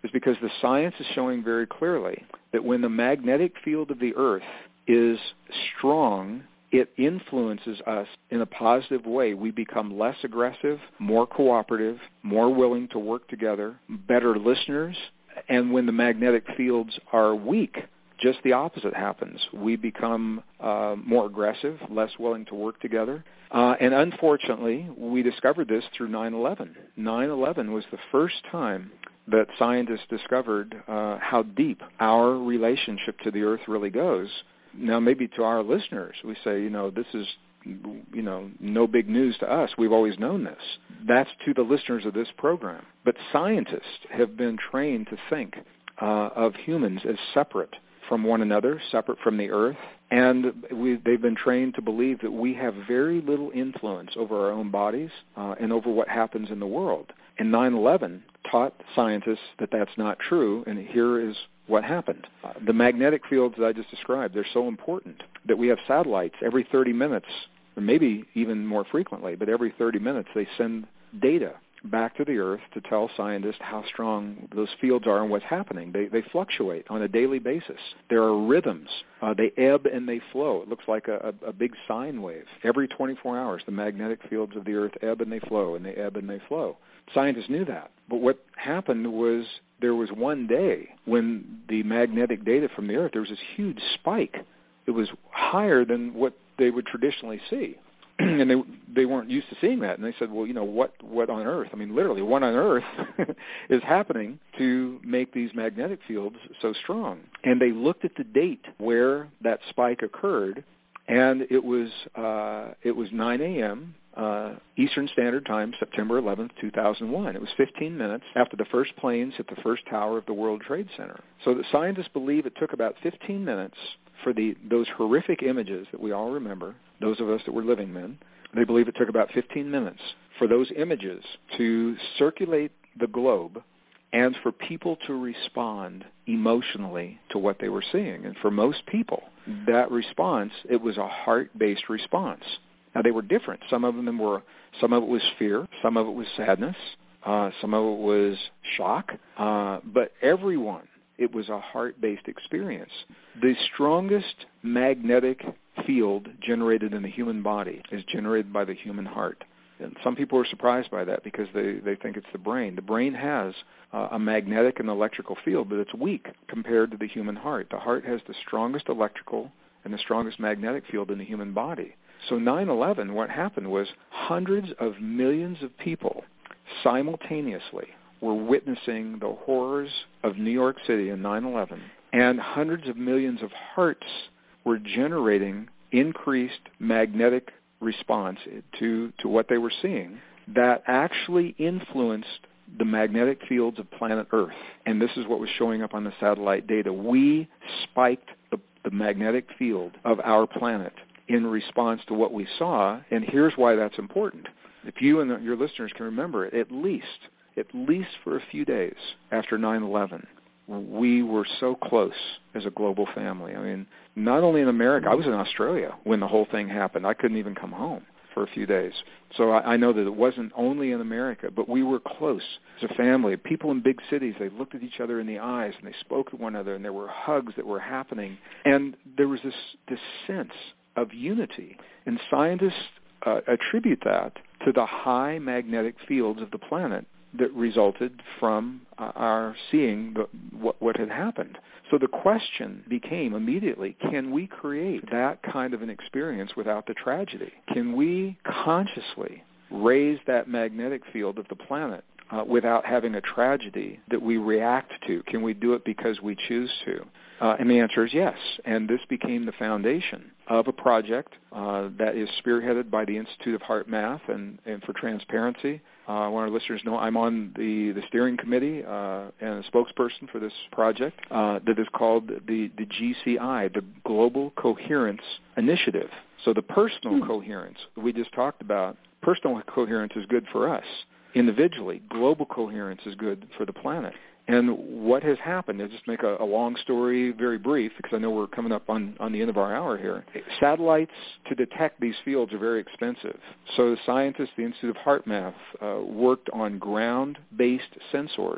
is because the science is showing very clearly that when the magnetic field of the Earth is strong, it influences us in a positive way. We become less aggressive, more cooperative, more willing to work together, better listeners. And when the magnetic fields are weak, just the opposite happens. We become uh, more aggressive, less willing to work together. Uh, and unfortunately, we discovered this through nine eleven. nine eleven was the first time that scientists discovered uh, how deep our relationship to the Earth really goes. Now, maybe to our listeners, we say, you know, this is, you know, no big news to us. We've always known this. That's to the listeners of this program. But scientists have been trained to think uh, of humans as separate from one another, separate from the Earth, and we, they've been trained to believe that we have very little influence over our own bodies uh, and over what happens in the world. And nine eleven taught scientists that that's not true, and here is what happened. Uh, the magnetic fields that I just described, they're so important that we have satellites every thirty minutes, or maybe even more frequently, but every thirty minutes they send data back to the Earth to tell scientists how strong those fields are and what's happening. They they fluctuate on a daily basis. There are rhythms. Uh, they ebb and they flow. It looks like a, a, a big sine wave. Every twenty-four hours, the magnetic fields of the Earth ebb and they flow, and they ebb and they flow. Scientists knew that. But what happened was there was one day when the magnetic data from the Earth, there was this huge spike. It was higher than what they would traditionally see. And they they weren't used to seeing that. And they said, well, you know, what, what on earth? I mean, literally, what on earth is happening to make these magnetic fields so strong? And they looked at the date where that spike occurred, and it was uh, it was nine a.m., uh, Eastern Standard Time, September eleventh, two thousand one. It was fifteen minutes after the first planes hit the first tower of the World Trade Center. So the scientists believe it took about fifteen minutes for the those horrific images that we all remember, those of us that were living then, they believe it took about fifteen minutes for those images to circulate the globe and for people to respond emotionally to what they were seeing. And for most people, that response, it was a heart-based response. Now, they were different. Some of them were, some of it was fear, some of it was sadness, uh, some of it was shock, uh, but everyone, it was a heart-based experience. The strongest magnetic field generated in the human body is generated by the human heart. And some people are surprised by that because they, they think it's the brain. The brain has uh, a magnetic and electrical field, but it's weak compared to the human heart. The heart has the strongest electrical and the strongest magnetic field in the human body. So nine eleven, what happened was hundreds of millions of people simultaneously were witnessing the horrors of New York City in nine eleven, and hundreds of millions of hearts were generating increased magnetic response to, to what they were seeing that actually influenced the magnetic fields of planet Earth. And this is what was showing up on the satellite data. We spiked the, the magnetic field of our planet in response to what we saw, and here's why that's important. If you and your listeners can remember it, at least at least for a few days after nine eleven, we were so close as a global family. I mean, not only in America, I was in Australia when the whole thing happened. I couldn't even come home for a few days. So I, I know that it wasn't only in America, but we were close as a family. People in big cities, they looked at each other in the eyes and they spoke to one another, and there were hugs that were happening. And there was this, this sense of unity. And scientists uh, attribute that to the high magnetic fields of the planet that resulted from uh, our seeing the, what, what had happened. So the question became immediately, can we create that kind of an experience without the tragedy? Can we consciously raise that magnetic field of the planet uh, without having a tragedy that we react to? Can we do it because we choose to? Uh, and the answer is yes. And this became the foundation of a project uh, that is spearheaded by the Institute of Heart Math and, and for Transparency. Uh, I want our listeners to know I'm on the, the steering committee uh, and a spokesperson for this project uh, that is called the, the G C I, the Global Coherence Initiative. So the personal mm-hmm. coherence we just talked about, personal coherence is good for us. Individually, global coherence is good for the planet. And what has happened, I'll just make a, a long story very brief because I know we're coming up on, on the end of our hour here. Satellites to detect these fields are very expensive. So the scientists, the Institute of Heart Math, uh, worked on ground-based sensors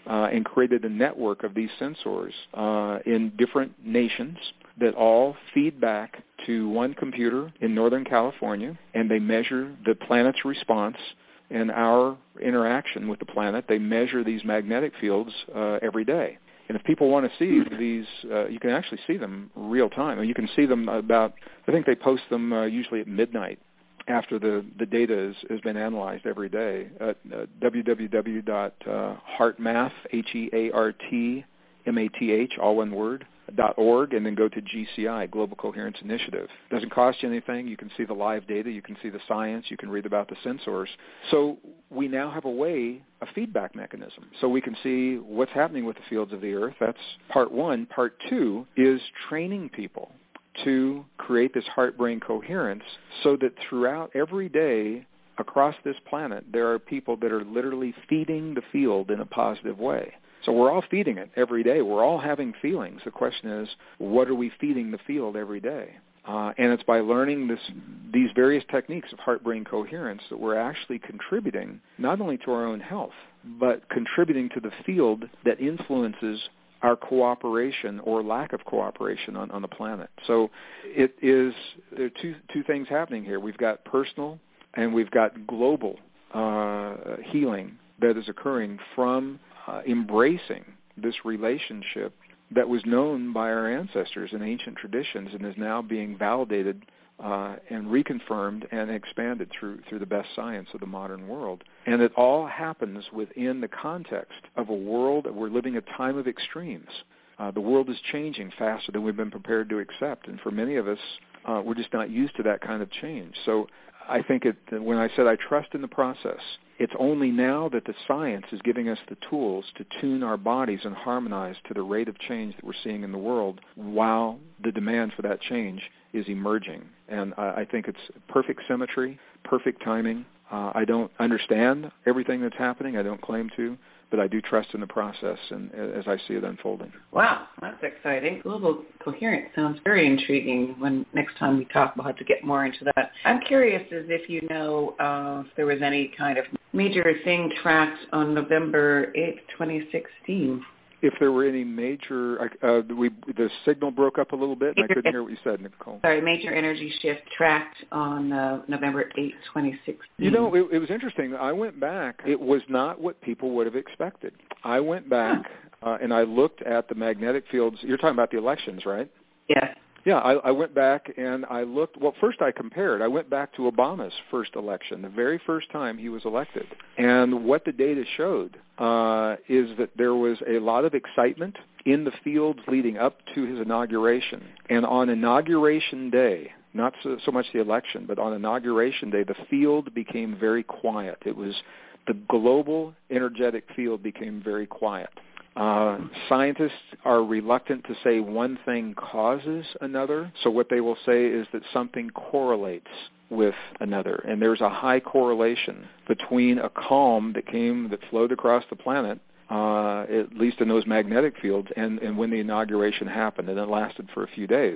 uh, and created a network of these sensors uh, in different nations that all feed back to one computer in Northern California, and they measure the planet's response and our interaction with the planet. They measure these magnetic fields uh, every day. And if people want to see these, uh, you can actually see them real time. And you can see them about, I think they post them uh, usually at midnight after the, the data is, has been analyzed every day at uh, w w w dot heartmath, H E A R T M A T H, all one word, dot org, and then go to G C I, Global Coherence Initiative. It doesn't cost you anything. You can see the live data. You can see the science. You can read about the sensors. So we now have a way, a feedback mechanism. So we can see what's happening with the fields of the Earth. That's part one. Part two is training people to create this heart-brain coherence so that throughout every day across this planet, there are people that are literally feeding the field in a positive way. So we're all feeding it every day. We're all having feelings. The question is, what are we feeding the field every day? Uh, and it's by learning this, these various techniques of heart-brain coherence that we're actually contributing not only to our own health, but contributing to the field that influences our cooperation or lack of cooperation on, on the planet. So it is, there are two, two things happening here. We've got personal and we've got global uh, healing that is occurring from uh, embracing this relationship that was known by our ancestors in ancient traditions and is now being validated uh, and reconfirmed and expanded through through the best science of the modern world. And it all happens within the context of a world that we're living a time of extremes. Uh, the world is changing faster than we've been prepared to accept, and for many of us, uh, we're just not used to that kind of change. So I think it, when I said I trust in the process, it's only now that the science is giving us the tools to tune our bodies and harmonize to the rate of change that we're seeing in the world while the demand for that change is emerging. And I, I think it's perfect symmetry, perfect timing. Uh, I don't understand everything that's happening. I don't claim to, but I do trust in the process and as I see it unfolding. Wow, that's exciting. Global coherence sounds very intriguing. When next time we talk, we'll have to get more into that. I'm curious as if you know uh, if there was any kind of major thing tracked on November eighth, twenty sixteen. If there were any major, uh, we the signal broke up a little bit, and I couldn't hear what you said, Nicole. Sorry, major energy shift tracked on uh, November eighth, twenty sixteen. You know, it, it was interesting. I went back. It was not what people would have expected. I went back, uh, and I looked at the magnetic fields. You're talking about the elections, right? Yes. Yeah, I, I went back and I looked. Well, first I compared. I went back to Obama's first election, the very first time he was elected. And what the data showed uh, is that there was a lot of excitement in the fields leading up to his inauguration. And on Inauguration Day, not so, so much the election, but on Inauguration Day, the field became very quiet. It was the global energetic field became very quiet. Uh, scientists are reluctant to say one thing causes another, so what they will say is that something correlates with another, and there's a high correlation between a calm that came, that flowed across the planet, uh, at least in those magnetic fields, and, and when the inauguration happened, and it lasted for a few days.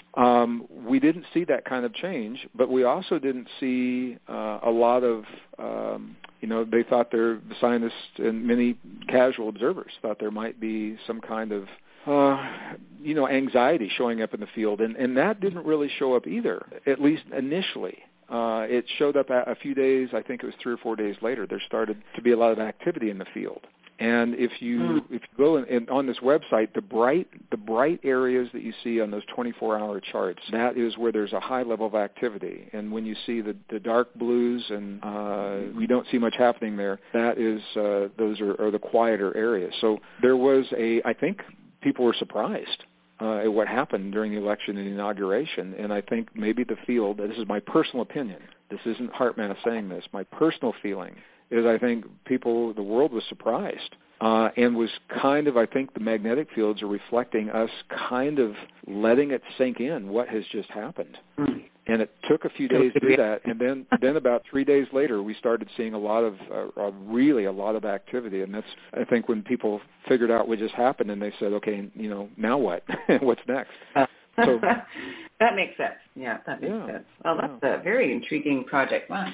Um, we didn't see that kind of change, but we also didn't see uh, a lot of, um, you know, they thought there, the scientists and many casual observers thought there might be some kind of, uh, you know, anxiety showing up in the field, and, and that didn't really show up either, at least initially. Uh, it showed up a, a few days, I think it was three or four days later, there started to be a lot of activity in the field. And if you mm. if you go in, in, on this website, the bright the bright areas that you see on those twenty-four hour charts, that is where there's a high level of activity. And when you see the, the dark blues and uh, we don't see much happening there, that is uh, those are, are the quieter areas. So there was a I think people were surprised uh, at what happened during the election and the inauguration. And I think maybe the field. This is my personal opinion. This isn't Hartmath saying this. My personal feeling is I think people, the world was surprised uh, and was kind of, I think the magnetic fields are reflecting us kind of letting it sink in what has just happened. Mm. And it took a few days to do that, and then, then about three days later, we started seeing a lot of, uh, uh, really a lot of activity. And that's, I think, when people figured out what just happened, and they said, okay, you know, now what? What's next? Uh, so that makes sense. Yeah, that makes yeah, sense. Well, that's yeah. a very intriguing project. Wow, I'm going to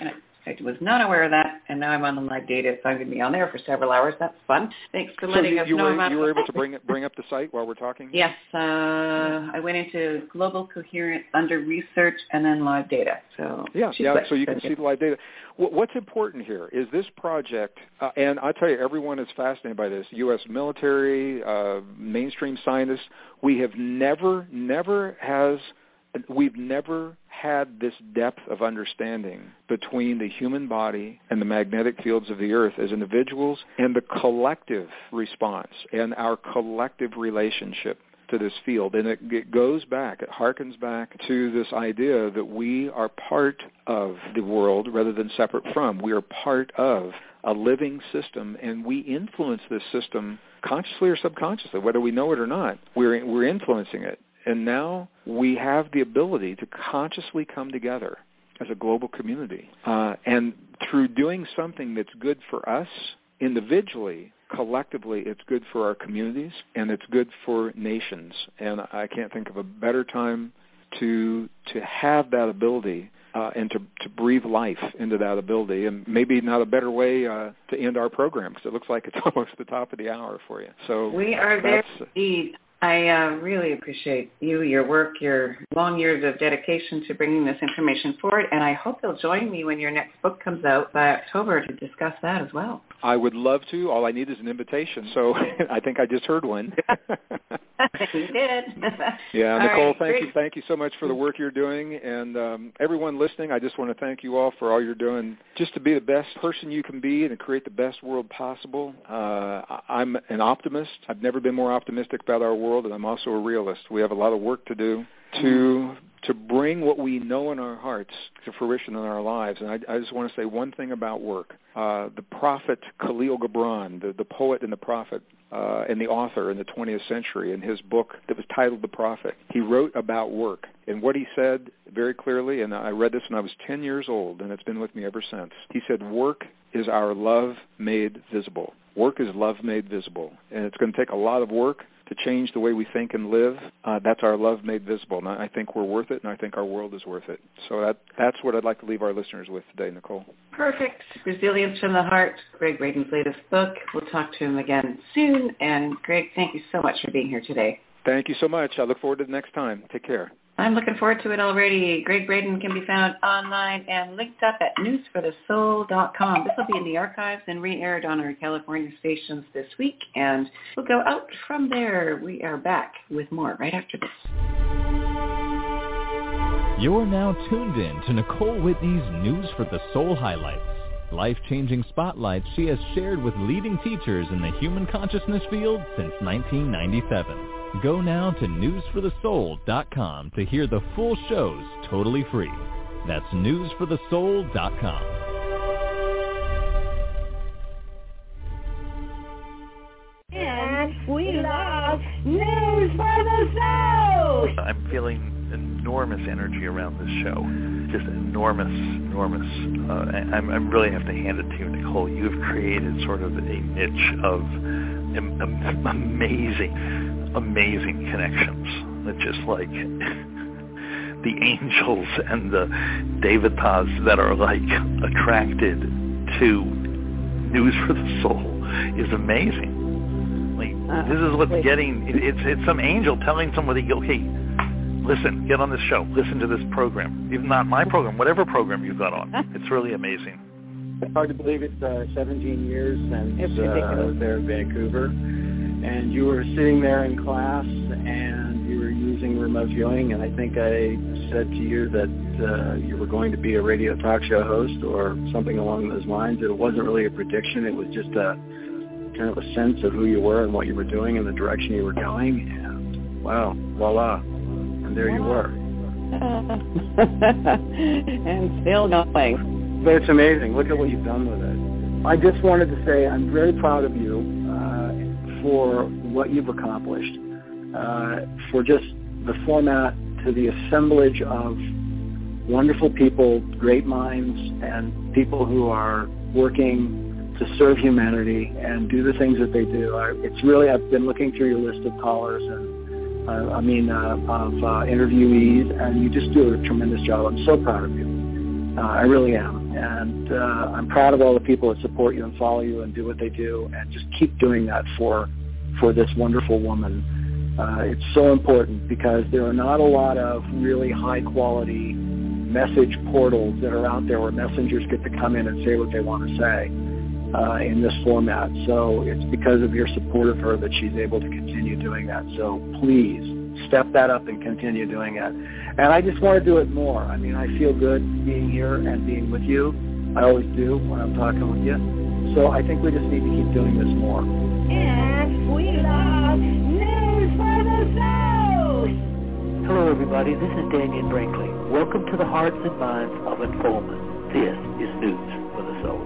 I was not aware of that, and now I'm on the live data, so I'm going to be on there for several hours. That's fun. Thanks for letting so you, us you know were, about you were able to bring bring up the site while we're talking? Yes. Uh, I went into Global Coherence under research and then live data. So Yeah, yeah. So you can see the live data. What's important here is this project, uh, and I'll tell you, everyone is fascinated by this, U S military, uh, mainstream scientists. We have never, never has, we've never had this depth of understanding between the human body and the magnetic fields of the earth as individuals and the collective response and our collective relationship to this field. And it, it goes back, it harkens back to this idea that we are part of the world rather than separate from. We are part of a living system, and we influence this system consciously or subconsciously, whether we know it or not. We're, we're influencing it. And now we have the ability to consciously come together as a global community. Uh, and through doing something that's good for us individually, collectively, it's good for our communities, and it's good for nations. And I can't think of a better time to to have that ability uh, and to, to breathe life into that ability. And maybe not a better way uh, to end our program, because it looks like it's almost the top of the hour for you. So we are there indeed. I uh, really appreciate you, your work, your long years of dedication to bringing this information forward, and I hope you'll join me when your next book comes out by October to discuss that as well. I would love to. All I need is an invitation, so I think I just heard one. You did. Yeah, Nicole, right, thank great. you. Thank you so much for the work you're doing, and um, everyone listening, I just want to thank you all for all you're doing just to be the best person you can be and to create the best world possible. Uh, I'm an optimist. I've never been more optimistic about our world, and I'm also a realist. We have a lot of work to do to to bring what we know in our hearts to fruition in our lives. And I, I just want to say one thing about work. Uh, the prophet Khalil Gibran, the, the poet and the prophet, uh, and the author in the twentieth century, in his book that was titled The Prophet, he wrote about work. And what he said very clearly, and I read this when I was ten years old, and it's been with me ever since. He said, work is our love made visible. Work is love made visible. And it's going to take a lot of work to change the way we think and live. Uh, that's our love made visible. And I think we're worth it, and I think our world is worth it. So that that's what I'd like to leave our listeners with today, Nicole. Perfect. Resilience from the Heart, Greg Braden's latest book. We'll talk to him again soon. And Greg, thank you so much for being here today. Thank you so much. I look forward to the next time. Take care. I'm looking forward to it already. Greg Braden can be found online and linked up at news for the soul dot com. This will be in the archives and re-aired on our California stations this week, and we'll go out from there. We are back with more right after this. You're now tuned in to Nicole Whitney's News for the Soul highlights. Life-changing spotlights she has shared with leading teachers in the human consciousness field since nineteen ninety-seven. Go now to news for the soul dot com to hear the full shows totally free. That's news for the soul dot com. And we love News for the Soul! I'm feeling enormous energy around this show. Just enormous, enormous. Uh, I, I really have to hand it to you, Nicole. You've created sort of a niche of am- am- amazing amazing connections that just like the angels and the devatas that are like attracted to News for the Soul is amazing. Like uh, this is what's wait. getting it, it's it's some angel telling somebody, okay, listen, get on this show, listen to this program, even not my program, whatever program you've got on. It's really amazing. It's hard to believe it's uh, seventeen years since it's uh, there in Vancouver. And you were sitting there in class, and you were using remote viewing, and I think I said to you that uh, you were going to be a radio talk show host or something along those lines. It wasn't really a prediction. It was just a kind of a sense of who you were and what you were doing and the direction you were going. And, wow, voila, and there you were. And still going. But it's amazing. Look at what you've done with it. I just wanted to say I'm very proud of you for what you've accomplished, uh, for just the format to the assemblage of wonderful people, great minds, and people who are working to serve humanity and do the things that they do. I, it's really, I've been looking through your list of callers and, uh, I mean, uh, of uh, interviewees, and you just do a tremendous job. I'm so proud of you. Uh, I really am. And uh, I'm proud of all the people that support you and follow you and do what they do, and just keep doing that for for this wonderful woman. Uh, it's so important because there are not a lot of really high-quality message portals that are out there where messengers get to come in and say what they want to say uh, in this format. So it's because of your support of her that she's able to continue doing that. So please step that up and continue doing it. And I just want to do it more. I mean, I feel good being here and being with you. I always do when I'm talking with you. So I think we just need to keep doing this more. And we love News for the Soul. Hello, everybody. This is Daniel Brinkley. Welcome to the Hearts and Minds of Informants. This is News for the Soul.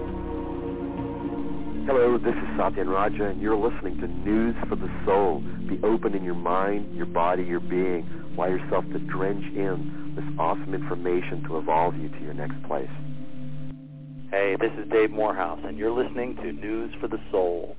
Hello, this is Satyan Raja, and you're listening to News for the Soul. Be open in your mind, your body, your being. Allow yourself to drench in this awesome information to evolve you to your next place. Hey, this is Dave Morehouse, and you're listening to News for the Soul.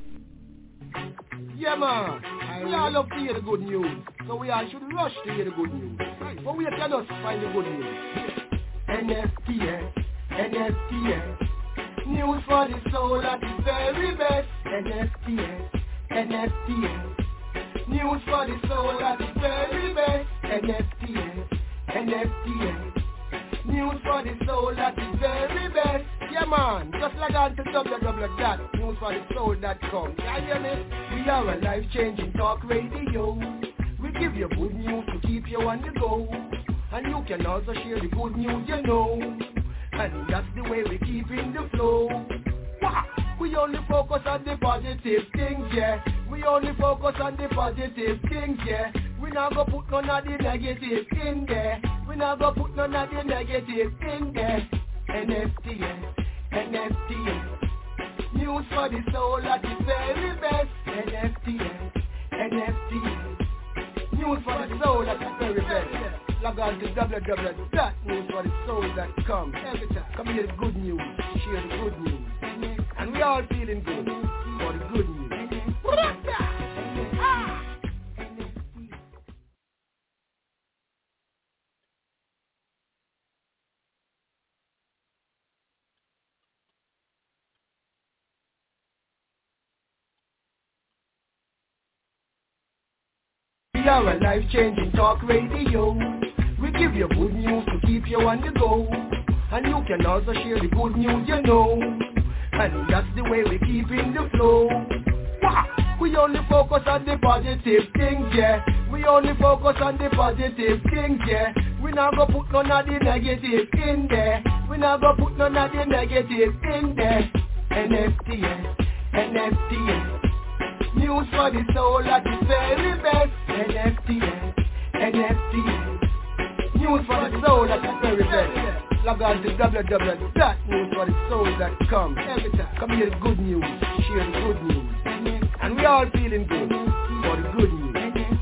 Yeah, man. We all love to hear the good news, so we all should rush to hear the good news. But we cannot find the good news. N S T S, N S T S. News for the soul at the very best. N S T S, N S T S. News for the soul at the very best. N S T S, N S T S. News for the soul at the very best. Yeah, man, just log on to w w w dot news for the soul dot com. You hear me? We are a life-changing talk radio. We give you good news to keep you on the go. And you can also share the good news you know. And that's the way we keep in the flow. Wow. We only focus on the positive things, yeah. We only focus on the positive things, yeah. We not go put none of the negative in there. We not go put none of the negative in there. N S T S, N S T S. News for the soul at the very best. N S T S, N S T S. News for the soul at the very best. Log on to w w w dot news for the soul dot com. Every time, come hear the good news, share the good news. And we all feeling good for the good news. We are a life-changing talk radio. We give you good news to keep you on the go. And you can also share the good news you know. And that's the way we keep in the flow. Wow. We only focus on the positive things, yeah. We only focus on the positive things, yeah. We not go put none of the negative in there. We not go put none of the negative in there. N S T S, N S T S. News for the soul at the very best. N S T S, N S T S. News for the soul at the very best. Log on to w w w dot news for the soul dot com. Every time, come hear the good news, share the good news. And we all feeling good for the good news.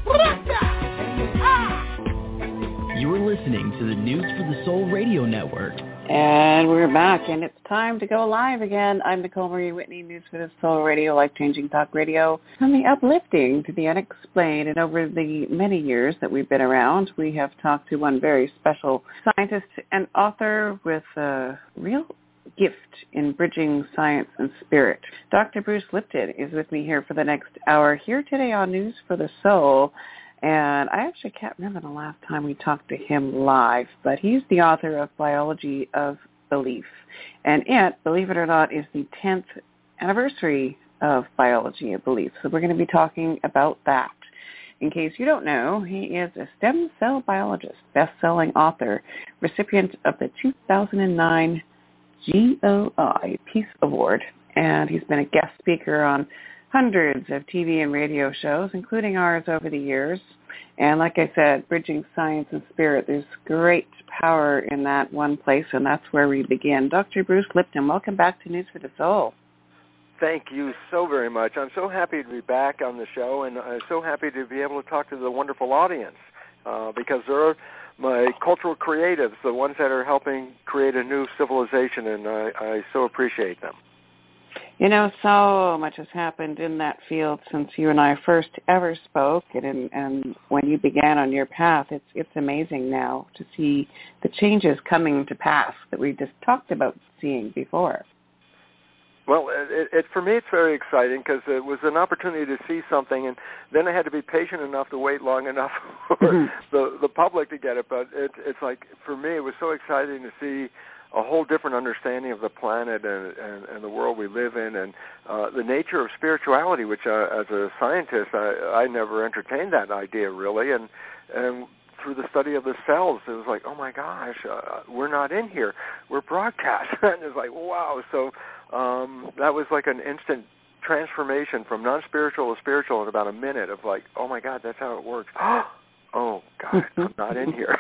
You are listening to the News for the Soul Radio Network. And we're back, and it's time to go live again. I'm Nicole Marie Whitney, News for the Soul Radio, life-changing talk radio, from the uplifting to the unexplained. And over the many years that we've been around, we have talked to one very special scientist and author with a real gift in bridging science and spirit. Doctor Bruce Lipton is with me here for the next hour, here today on News for the Soul. And I actually can't remember the last time we talked to him live, but he's the author of Biology of Belief. And it, believe it or not, is the tenth anniversary of Biology of Belief. So we're going to be talking about that. In case you don't know, he is a stem cell biologist, best-selling author, recipient of the two thousand nine G O I Peace Award, and he's been a guest speaker on hundreds of T V and radio shows, including ours over the years. And like I said, bridging science and spirit, there's great power in that one place, and that's where we begin. Doctor Bruce Lipton, welcome back to News for the Soul. Thank you so very much. I'm so happy to be back on the show, and I'm so happy to be able to talk to the wonderful audience, uh, because they're my cultural creatives, the ones that are helping create a new civilization, and I, I so appreciate them. You know, so much has happened in that field since you and I first ever spoke, and and when you began on your path. It's it's amazing now to see the changes coming to pass that we just talked about seeing before. Well, it, it, for me, it's very exciting because it was an opportunity to see something, and then I had to be patient enough to wait long enough for mm-hmm. the the public to get it. But it, it's like, for me, it was so exciting to see a whole different understanding of the planet and, and, and the world we live in, and uh, the nature of spirituality, which uh, as a scientist, I, I never entertained that idea really. And, and through the study of the cells, it was like, oh my gosh, uh, we're not in here. We're broadcast. And it's like, wow. So um, that was like an instant transformation from non-spiritual to spiritual in about a minute of like, oh my God, that's how it works. Oh God, I'm not in here.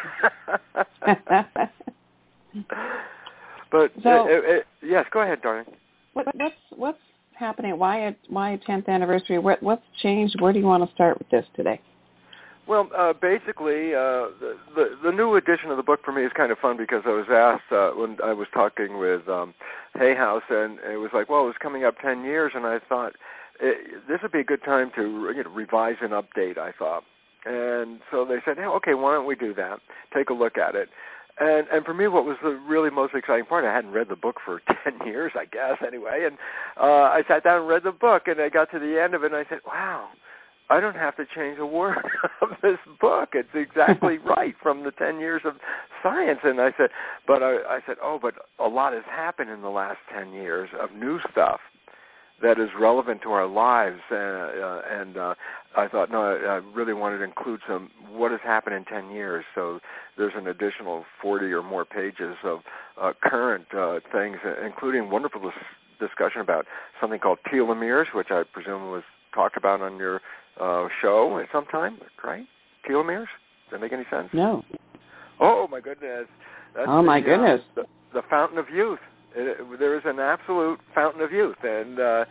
But so, it, it, yes, go ahead, darling. What, what's what's happening? Why why tenth anniversary? What what's changed? Where do you want to start with this today? Well, uh, basically, uh, the, the the new edition of the book for me is kind of fun because I was asked uh, when I was talking with um, Hay House, and it was like, well, it was coming up ten years, and I thought it, this would be a good time to you know, revise and update. I thought, and so they said, hey, okay, why don't we do that? Take a look at it. And and for me, what was the really most exciting part, I hadn't read the book for ten years, I guess, anyway. And uh, I sat down and read the book, and I got to the end of it, and I said, wow, I don't have to change a word of this book. It's exactly right from the ten years of science. And I said, but I, I said, oh, but a lot has happened in the last ten years of new stuff that is relevant to our lives, uh, uh, and uh, I thought, no, I, I really wanted to include some what has happened in ten years. So there's an additional forty or more pages of uh, current uh, things, including wonderful dis- discussion about something called telomeres, which I presume was talked about on your uh, show at some time, right? Telomeres? Does that make any sense? No. Oh, my goodness. That's oh, my the, goodness. Uh, the, the fountain of youth. It, it, there is an absolute fountain of youth, and uh,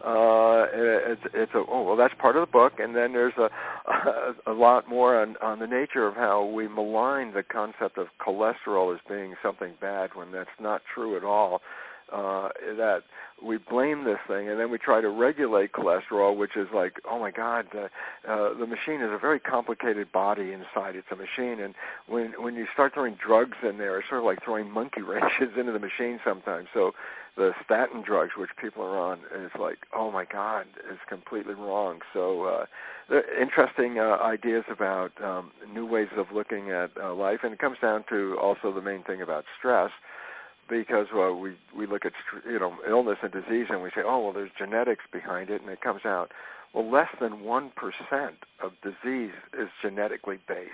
uh, it, it's, it's a oh well, that's part of the book. And then there's a a, a lot more on, on the nature of how we malign the concept of cholesterol as being something bad when that's not true at all. Uh, that we blame this thing, and then we try to regulate cholesterol, which is like, oh my God, uh, uh, the machine is a very complicated body inside. It's a machine, and when when you start throwing drugs in there, it's sort of like throwing monkey wrenches into the machine sometimes. So the statin drugs, which people are on, is like, oh my God, is completely wrong. So uh, the interesting uh, ideas about um, new ways of looking at uh, life, and it comes down to also the main thing about stress. Because well, we we look at you know illness and disease and we say, oh well, there's genetics behind it, and it comes out, well, less than one percent of disease is genetically based,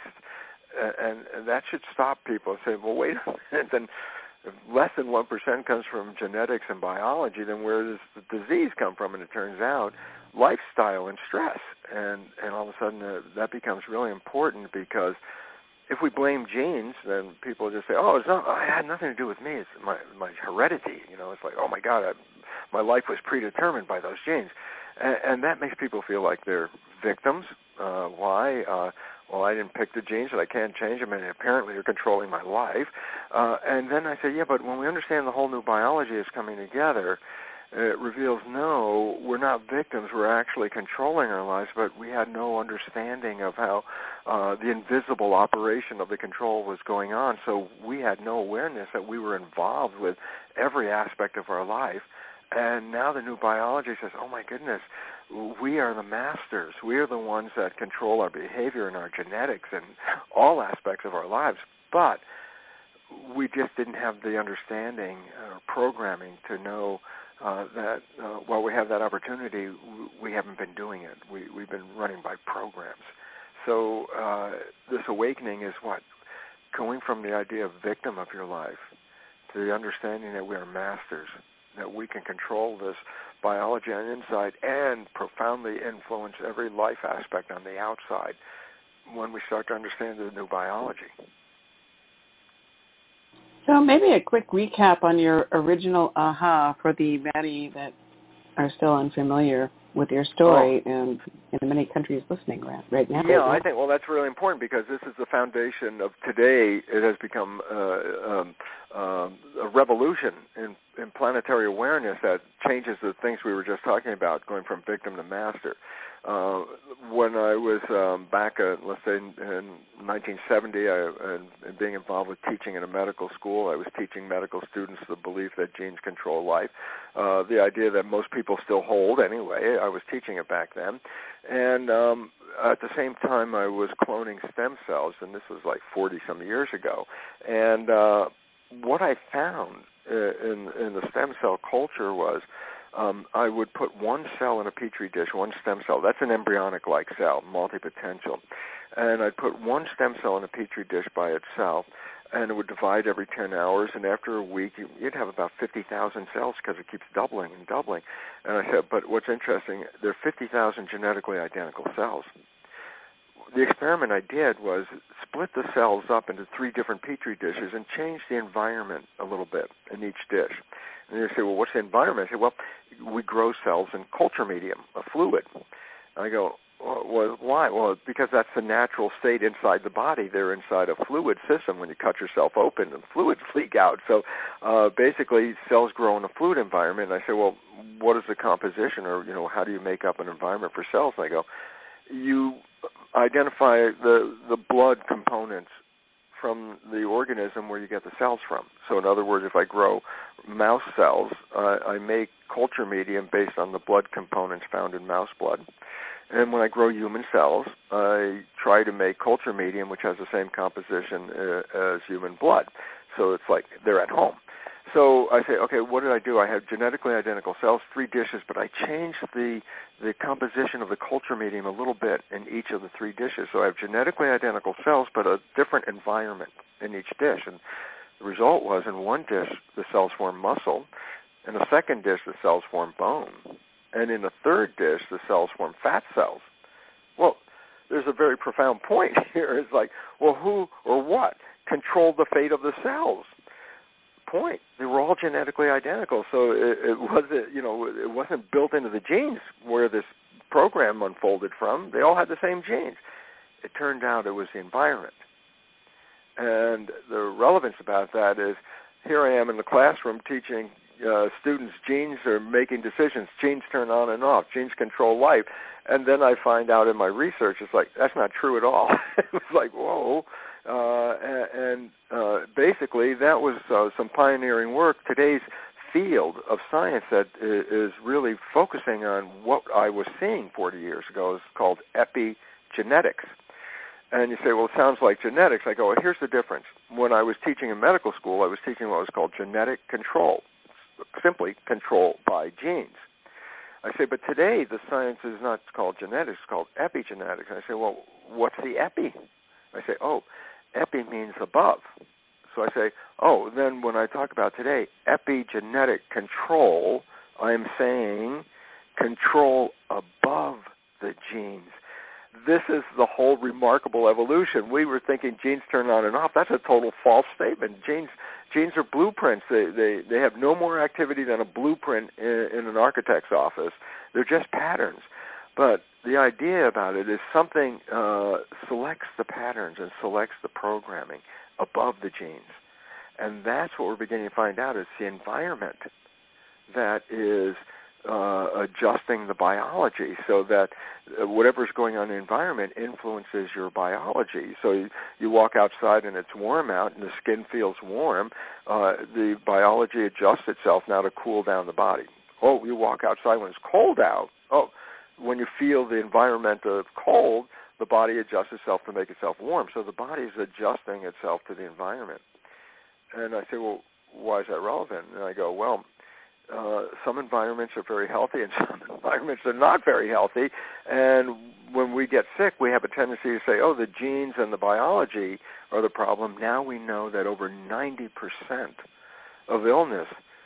and, and that should stop people and say, well, wait a minute, then if less than one percent comes from genetics and biology, then where does the disease come from? And it turns out lifestyle and stress, and and all of a sudden uh, that becomes really important because. If we blame genes, then people just say, "Oh, it's not. Oh, it had nothing to do with me. It's my my heredity." You know, it's like, "Oh my God, I, my life was predetermined by those genes," and, and that makes people feel like they're victims. Uh, why? Uh, well, I didn't pick the genes, and I can't change them, and apparently you're controlling my life. Uh, and then I say, "Yeah, but when we understand the whole new biology is coming together." It reveals, no, we're not victims. We're actually controlling our lives, but we had no understanding of how uh, the invisible operation of the control was going on. So we had no awareness that we were involved with every aspect of our life. And now the new biology says, oh, my goodness, we are the masters. We are the ones that control our behavior and our genetics and all aspects of our lives. But we just didn't have the understanding or programming to know Uh, that uh, while we have that opportunity, we haven't been doing it. We, we've been running by programs. So uh, this awakening is what? Going from the idea of victim of your life to the understanding that we are masters, that we can control this biology on the inside and profoundly influence every life aspect on the outside when we start to understand the new biology. So maybe a quick recap on your original aha for the many that are still unfamiliar with your story oh. and in many countries listening right, right now. Yeah, I think, well, that's really important because this is the foundation of today. It has become uh, um, um, a revolution in, in planetary awareness that changes the things we were just talking about, going from victim to master. Uh, when I was um, back, at, let's say, in, in nineteen seventy, I, and, and being involved with teaching in a medical school, I was teaching medical students the belief that genes control life, uh, the idea that most people still hold anyway. I was teaching it back then. And um, at the same time, I was cloning stem cells, and this was like forty-some years ago. And uh, what I found in, in the stem cell culture was Um, I would put one cell in a petri dish, one stem cell. That's an embryonic-like cell, multi-potential. And I'd put one stem cell in a petri dish by itself, and it would divide every ten hours. And after a week, you'd have about fifty thousand cells because it keeps doubling and doubling. And I said, but what's interesting, there are fifty thousand genetically identical cells. The experiment I did was split the cells up into three different petri dishes and change the environment a little bit in each dish. And you say, well, what's the environment? I say, well, we grow cells in culture medium, a fluid. And I go, well, why? Well, because that's the natural state inside the body. They're inside a fluid system. When you cut yourself open, the fluids leak out. So uh, basically, cells grow in a fluid environment. And I say, well, what is the composition, or, you know, how do you make up an environment for cells? And I go, you identify the the blood components from the organism where you get the cells from. So in other words, if I grow mouse cells, uh, I make culture medium based on the blood components found in mouse blood. And when I grow human cells, I try to make culture medium, which has the same composition uh, as human blood. So it's like they're at home. So I say, okay, what did I do? I had genetically identical cells, three dishes, but I changed the the composition of the culture medium a little bit in each of the three dishes. So I have genetically identical cells, but a different environment in each dish. And the result was, in one dish, the cells form muscle. In the second dish, the cells form bone. And in the third dish, the cells form fat cells. Well, there's a very profound point here. It's like, well, who or what controlled the fate of the cells? Point. They were all genetically identical, so it, it wasn't, you know, it wasn't built into the genes where this program unfolded from. They all had the same genes. It turned out it was the environment. And the relevance about that is, here I am in the classroom teaching uh, students genes are making decisions. Genes turn on and off. Genes control life. And then I find out in my research, it's like, that's not true at all. It was like, whoa. Uh, and and uh, basically, that was uh, some pioneering work. Today's field of science that is really focusing on what I was seeing forty years ago is called epigenetics. And you say, well, it sounds like genetics. I go, well, here's the difference. When I was teaching in medical school, I was teaching what was called genetic control, simply control by genes. I say, but today the science is not called genetics, it's called epigenetics. And I say, well, what's the epi? I say, oh, epi means above. So I say, oh, then when I talk about today, epigenetic control, I'm saying control above the genes. This is the whole remarkable evolution. We were thinking genes turn on and off. That's a total false statement. Genes genes are blueprints. They they, they have no more activity than a blueprint in, in an architect's office. They're just patterns. But the idea about it is something uh, selects the patterns and selects the programming above the genes. And that's what we're beginning to find out is the environment that is uh, adjusting the biology so that whatever's going on in the environment influences your biology. So you, you walk outside and it's warm out and the skin feels warm. Uh, the biology adjusts itself now to cool down the body. Oh, you walk outside when it's cold out. Oh, when you feel the environment of cold, the body adjusts itself to make itself warm. So the body is adjusting itself to the environment. And I say, well, why is that relevant? And I go, well, uh, some environments are very healthy and some environments are not very healthy. And when we get sick, we have a tendency to say, oh, the genes and the biology are the problem. Now we know that over ninety percent of illness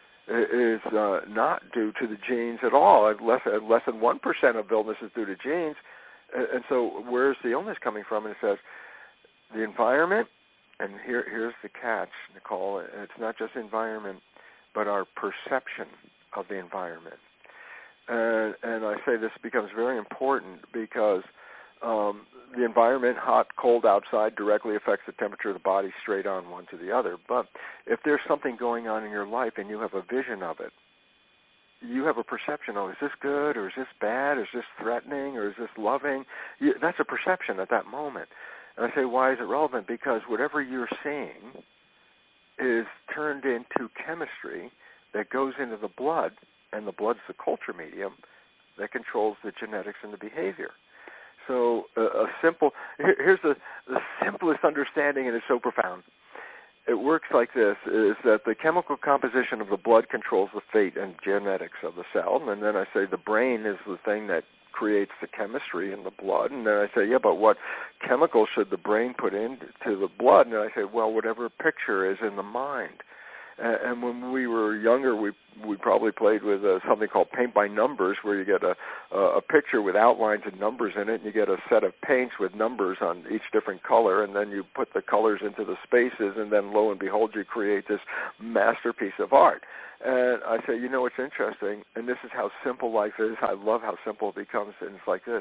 is uh, not due to the genes at all. Less, less than one percent of illness is due to genes. And so where's the illness coming from? And it says the environment, and here, here's the catch, Nicole, it's not just environment, but our perception of the environment. And, and I say this becomes very important because um, the environment, hot, cold outside, directly affects the temperature of the body straight on one to the other. But if there's something going on in your life and you have a vision of it, you have a perception, oh, is this good or is this bad? Is this threatening or is this loving? You, that's a perception at that moment. And I say, why is it relevant? Because whatever you're seeing is turned into chemistry that goes into the blood, and the blood's the culture medium that controls the genetics and the behavior. So uh, a simple, here, here's the, the simplest understanding, and it's so profound. It works like this, is that the chemical composition of the blood controls the fate and genetics of the cell, and then I say the brain is the thing that creates the chemistry in the blood, and then I say, yeah, but what chemical should the brain put into the blood? And I say, well, whatever picture is in the mind. Uh, and when we were younger, we we probably played with uh, something called paint by numbers, where you get a a picture with outlines and numbers in it, and you get a set of paints with numbers on each different color, and then you put the colors into the spaces, and then lo and behold, you create this masterpiece of art. And I say, you know what's interesting, and this is how simple life is. I love how simple it becomes, and it's like this.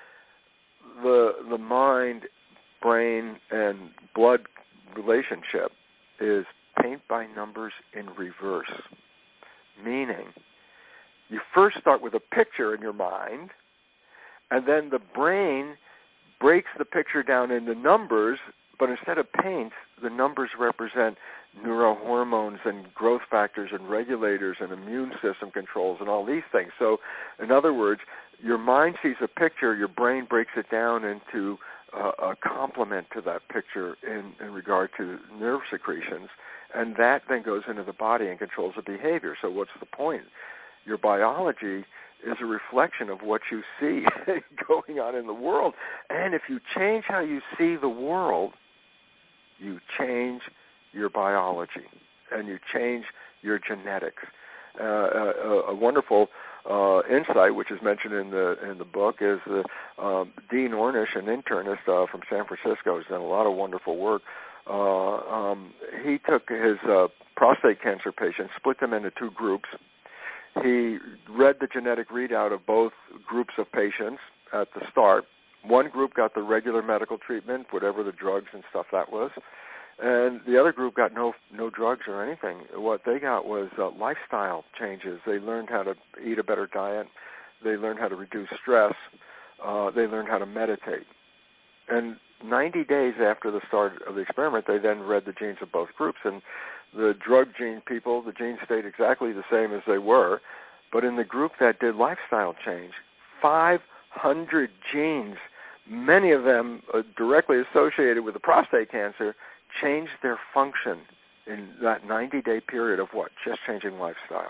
The the mind, brain, and blood relationship is paint by numbers in reverse, meaning you first start with a picture in your mind, and then the brain breaks the picture down into numbers, but instead of paints, the numbers represent neurohormones and growth factors and regulators and immune system controls and all these things. So, in other words, your mind sees a picture, your brain breaks it down into uh, a complement to that picture in, in regard to nerve secretions, and that then goes into the body and controls the behavior. So what's the point? Your biology is a reflection of what you see going on in the world. And if you change how you see the world, you change your biology and you change your genetics. Uh, a, a wonderful uh, insight, which is mentioned in the in the book, is uh, um, Dean Ornish, an internist uh, from San Francisco, has done a lot of wonderful work. Uh, um, he took his uh, prostate cancer patients, split them into two groups. He read the genetic readout of both groups of patients at the start. One group got the regular medical treatment, whatever the drugs and stuff that was, and the other group got no no drugs or anything. What they got was uh, lifestyle changes. They learned how to eat a better diet. They learned how to reduce stress. Uh, they learned how to meditate. And ninety days after the start of the experiment, they then read the genes of both groups, and the drug gene people, the genes stayed exactly the same as they were, but in the group that did lifestyle change, five hundred genes, many of them uh, directly associated with the prostate cancer, changed their function in that ninety-day period of what? Just changing lifestyle.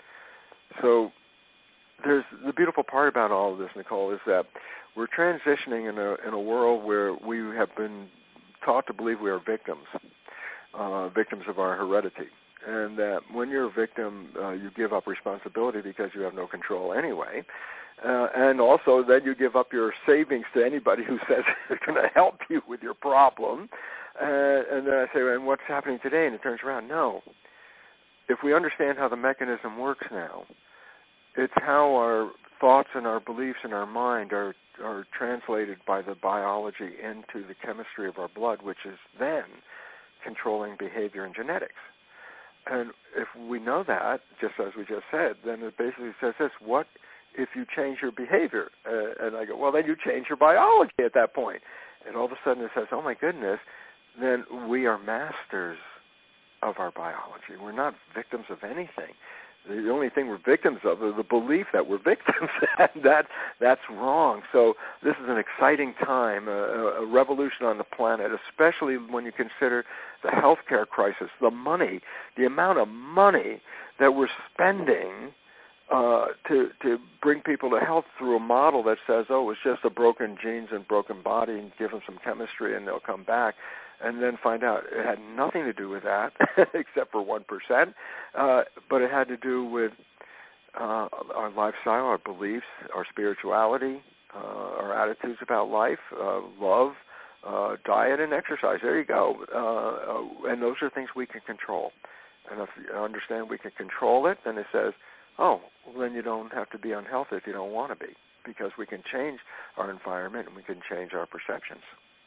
So there's the beautiful part about all of this, Nicole, is that we're transitioning in a in a world where we have been taught to believe we are victims, uh, victims of our heredity, and that when you're a victim, uh, you give up responsibility because you have no control anyway, uh, and also then you give up your savings to anybody who says it's going to help you with your problem, uh, and then I say, and what's happening today? And it turns around, no. If we understand how the mechanism works now, it's how our thoughts and our beliefs in our mind are are translated by the biology into the chemistry of our blood, which is then controlling behavior and genetics. And if we know that, just as we just said, then it basically says this: what if you change your behavior? Uh, and I go, well, then you change your biology at that point. And all of a sudden it says, oh my goodness, then we are masters of our biology. We're not victims of anything. The only thing we're victims of is the belief that we're victims, and that that's wrong. So this is an exciting time, a, a revolution on the planet, especially when you consider the healthcare crisis, the money, the amount of money that we're spending uh, to to bring people to health through a model that says, oh, it's just a broken genes and broken body, and give them some chemistry and they'll come back. And then find out it had nothing to do with that, except for one percent, uh, but it had to do with uh, our lifestyle, our beliefs, our spirituality, uh, our attitudes about life, uh, love, uh, diet, and exercise. There you go. Uh, and those are things we can control. And if you understand we can control it, then it says, oh, well, then you don't have to be unhealthy if you don't want to be. because we can change our environment and we can change our perceptions.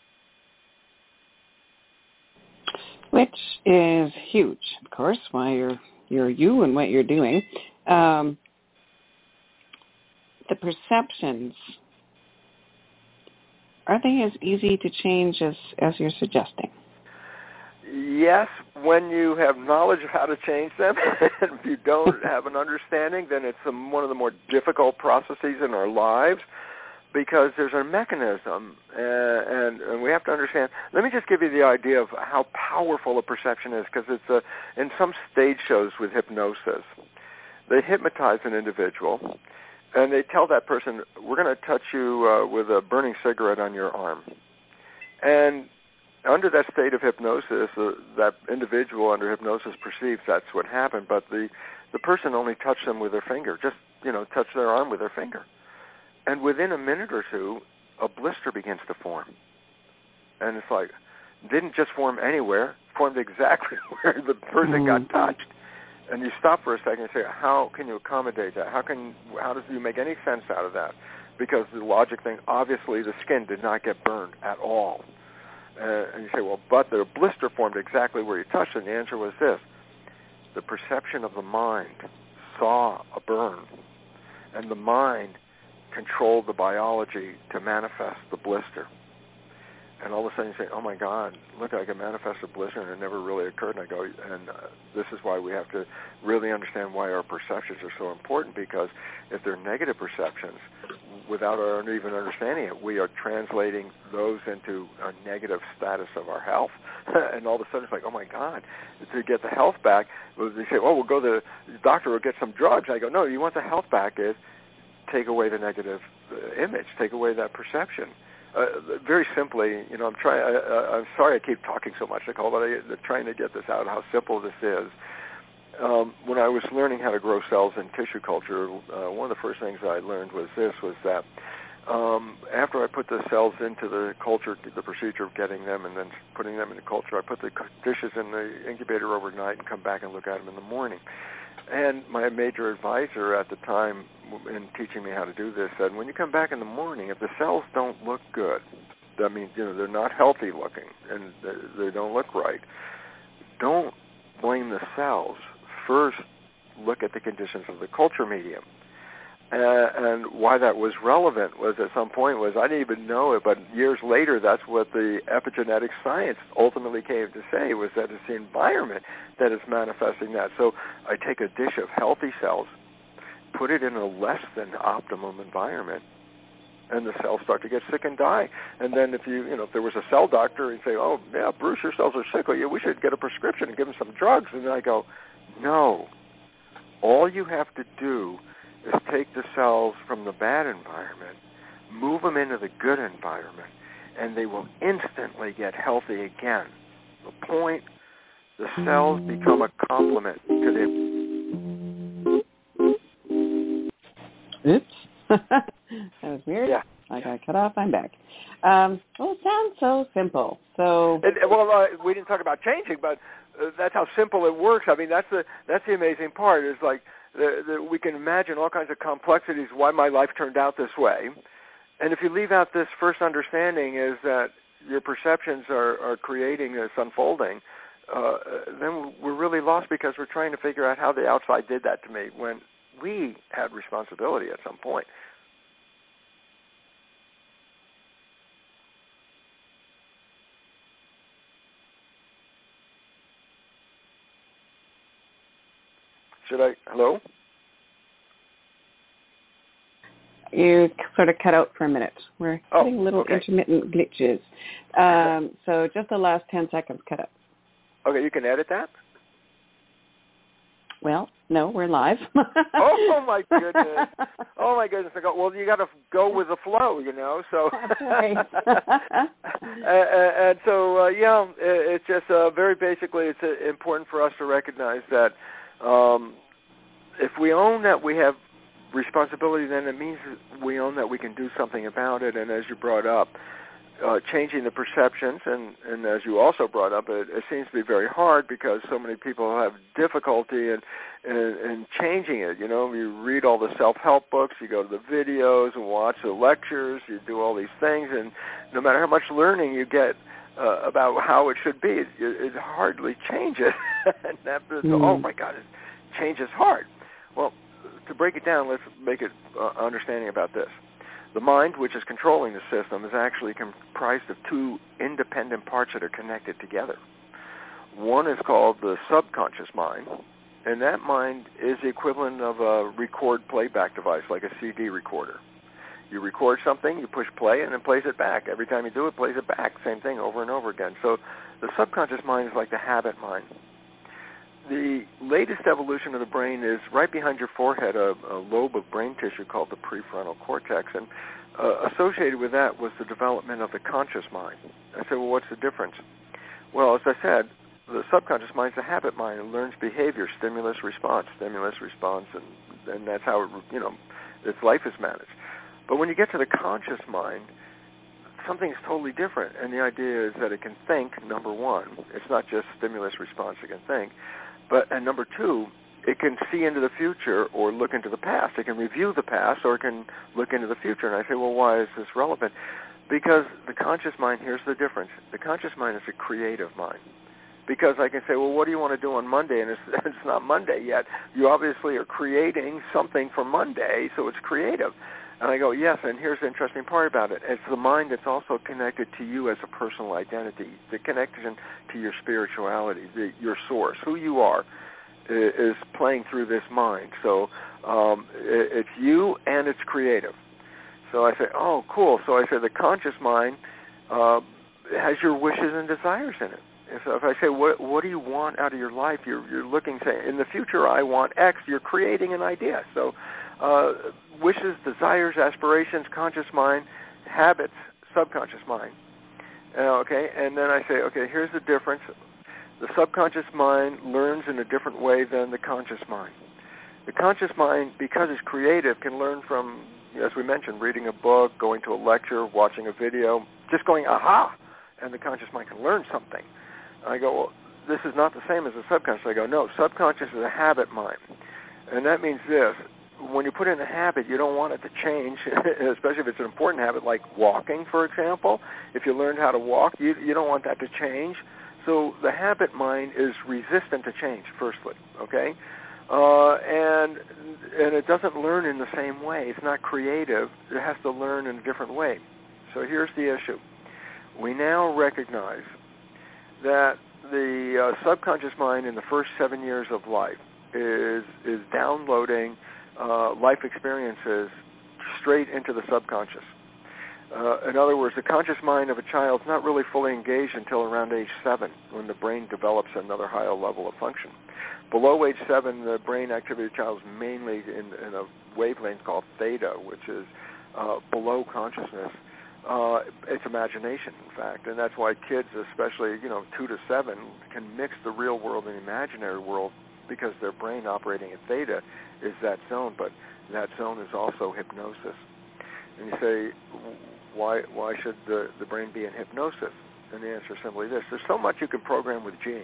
Which is huge, of course, why you're, you're you and what you're doing. Um, the perceptions, are they as easy to change as, as you're suggesting? Yes, when you have knowledge of how to change them. If you don't have an understanding, then it's um, one of the more difficult processes in our lives, because there's a mechanism, uh, and, and we have to understand. Let me just give you the idea of how powerful a perception is, because it's a, in some stage shows with hypnosis, they hypnotize an individual, and they tell that person, we're going to touch you uh, with a burning cigarette on your arm. And under that state of hypnosis, uh, that individual under hypnosis perceives that's what happened, but the, the person only touched them with their finger, just, you know, touched their arm with their finger. And within a minute or two, a blister begins to form. And it's like, didn't just form anywhere, formed exactly where the person mm-hmm. got touched. And you stop for a second and say, how can you accommodate that? How can, how does you make any sense out of that? Because the logic thing, obviously the skin did not get burned at all. Uh, and you say, well, but the blister formed exactly where you touched it. And the answer was this. The perception of the mind saw a burn, and the mind controlled the biology to manifest the blister. And all of a sudden you say, oh, my God, look, I can manifest a blister, and it never really occurred. And I go, and uh, this is why we have to really understand why our perceptions are so important, because if they're negative perceptions, without our even understanding it, we are translating those into a negative status of our health. And all of a sudden it's like, oh, my God, to get the health back, they say, oh, we'll go to the doctor, we'll get some drugs. I go, no, you want the health back is take away the negative uh, image, take away that perception. Uh, very simply, you know, I'm trying. I, I, I'm sorry I keep talking so much, Nicole, but I, I'm trying to get this out, how simple this is. Um, when I was learning how to grow cells in tissue culture, uh, one of the first things I learned was this, was that um, after I put the cells into the culture, the procedure of getting them and then putting them in the culture, I put the dishes in the incubator overnight and come back and look at them in the morning. And my major advisor at the time in teaching me how to do this said, when you come back in the morning, if the cells don't look good, that means, you know, they're not healthy looking and they don't look right, don't blame the cells. First, look at the conditions of the culture medium. Uh, and why that was relevant was at some point was, I didn't even know it, but years later, that's what the epigenetic science ultimately came to say, was that it's the environment that is manifesting that. So I take a dish of healthy cells, put it in a less than optimum environment, and the cells start to get sick and die. And then if you, you know, if there was a cell doctor and say, oh, yeah, Bruce, your cells are sick, well, yeah, we should get a prescription and give them some drugs. And then I go, no. All you have to do is take the cells from the bad environment, move them into the good environment, and they will instantly get healthy again. The point, the cells become a complement to the... Oops. That was weird. Yeah. I got cut off. I'm back. Um, well, it sounds so simple. So, it, well, uh, we didn't talk about changing, but uh, that's how simple it works. I mean, that's the that's the amazing part. Is like the, the, we can imagine all kinds of complexities why my life turned out this way, and if you leave out this first understanding, is that your perceptions are, are creating this unfolding, uh, then we're really lost, because we're trying to figure out how the outside did that to me when we had responsibility at some point. Should I? Hello? You sort of cut out for a minute. We're oh, getting little okay. intermittent glitches. Um, so just the last ten seconds cut up. Okay, you can edit that? Well, no, we're live. oh, my goodness. Oh, my goodness. I go, well, you got to go with the flow, you know. So, right. and, and so, uh, yeah, it's just uh, very basically, it's uh, important for us to recognize that um, if we own that we have responsibility, then it means we own that we can do something about it. And as you brought up, uh, changing the perceptions, and, and as you also brought up, it, it seems to be very hard because so many people have difficulty in, in, in changing it. You know, you read all the self-help books, you go to the videos and watch the lectures, you do all these things, and no matter how much learning you get uh, about how it should be, it, it hardly changes. and that, mm. Oh, my God, it, change is hard. Well, to break it down, let's make it uh, understanding about this. The mind, which is controlling the system, is actually comprised of two independent parts that are connected together. One is called the subconscious mind, and that mind is the equivalent of a record playback device, like a C D recorder. You record something, you push play, and it plays it back. Every time you do it, it plays it back. Same thing over and over again. So the subconscious mind is like the habit mind. The latest evolution of the brain is right behind your forehead, a, a lobe of brain tissue called the prefrontal cortex, and uh, associated with that was the development of the conscious mind. I said, well, what's the difference? Well, as I said, the subconscious mind is a habit mind. It learns behavior, stimulus, response, stimulus, response, and, and that's how, it, you know, its life is managed. But when you get to the conscious mind, something's totally different, and the idea is that it can think, number one. It's not just stimulus, response, it can think. But and number two, it can see into the future or look into the past. It can review the past or it can look into the future. And I say, well, why is this relevant? Because the conscious mind, here's the difference. The conscious mind is a creative mind. Because I can say, well, what do you want to do on Monday? And it's, it's not Monday yet. You obviously are creating something for Monday, so it's creative. And I go, yes, and here's the interesting part about it. It's the mind that's also connected to you as a personal identity, the connection to your spirituality, the, your source, who you are, is playing through this mind. So um, it, it's you and it's creative. So I say, oh, cool. So I say the conscious mind uh, has your wishes and desires in it. And so if I say, what, what do you want out of your life? You're, you're looking, say, in the future I want X. You're creating an idea. So uh, wishes, desires, aspirations, conscious mind, habits, subconscious mind. Uh, okay, and then I say, okay, here's the difference. The subconscious mind learns in a different way than the conscious mind. The conscious mind, because it's creative, can learn from, as we mentioned, reading a book, going to a lecture, watching a video, just going, aha, and the conscious mind can learn something. I go, well, this is not the same as the subconscious. I go, no, subconscious is a habit mind. And that means this. When you put in a habit, you don't want it to change, especially if it's an important habit like walking, for example. If you learned how to walk, you, you don't want that to change. So the habit mind is resistant to change, firstly, okay? Uh, and and it doesn't learn in the same way. It's not creative. It has to learn in a different way. So here's the issue. We now recognize that the uh, subconscious mind in the first seven years of life is is downloading uh, life experiences straight into the subconscious. Uh, in other words, the conscious mind of a child is not really fully engaged until around age seven, when the brain develops another higher level of function. Below age seven, the brain activity of the child is mainly in, in a wavelength called theta, which is uh, below consciousness. Uh, it's imagination, in fact, and that's why kids, especially, you know, two to seven, can mix the real world and the imaginary world because their brain operating at theta is that zone, but that zone is also hypnosis. And you say, why why should the, the brain be in hypnosis? And the answer is simply this. There's so much you can program with genes.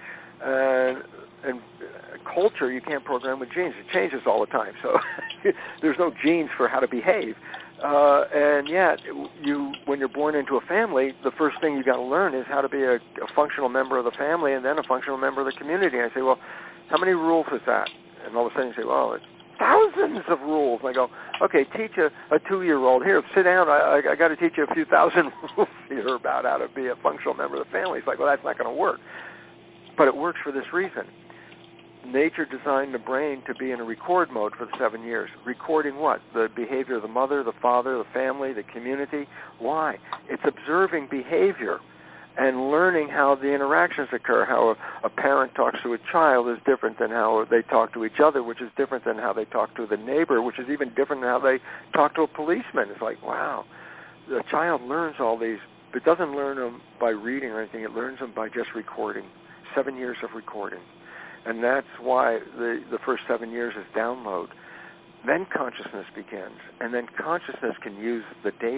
And, and culture, you can't program with genes. It changes all the time. So there's no genes for how to behave. Uh, and yet, you, when you're born into a family, the first thing you got to learn is how to be a, a functional member of the family and then a functional member of the community. And I say, well, how many rules is that? And all of a sudden you say, well, it's thousands of rules. And I go, okay, teach a, a two-year-old. Here, sit down. I, I, I got to teach you a few thousand rules here about how to be a functional member of the family. It's like, well, that's not going to work. But it works for this reason. Nature designed the brain to be in a record mode for the seven years. Recording what? The behavior of the mother, the father, the family, the community. Why? It's observing behavior and learning how the interactions occur. How a, a parent talks to a child is different than how they talk to each other, which is different than how they talk to the neighbor, which is even different than how they talk to a policeman. It's like, wow. The child learns all these, but doesn't learn them by reading or anything. It learns them by just recording. Seven years of recording. And that's why the, the first seven years is download. Then consciousness begins. And then consciousness can use the data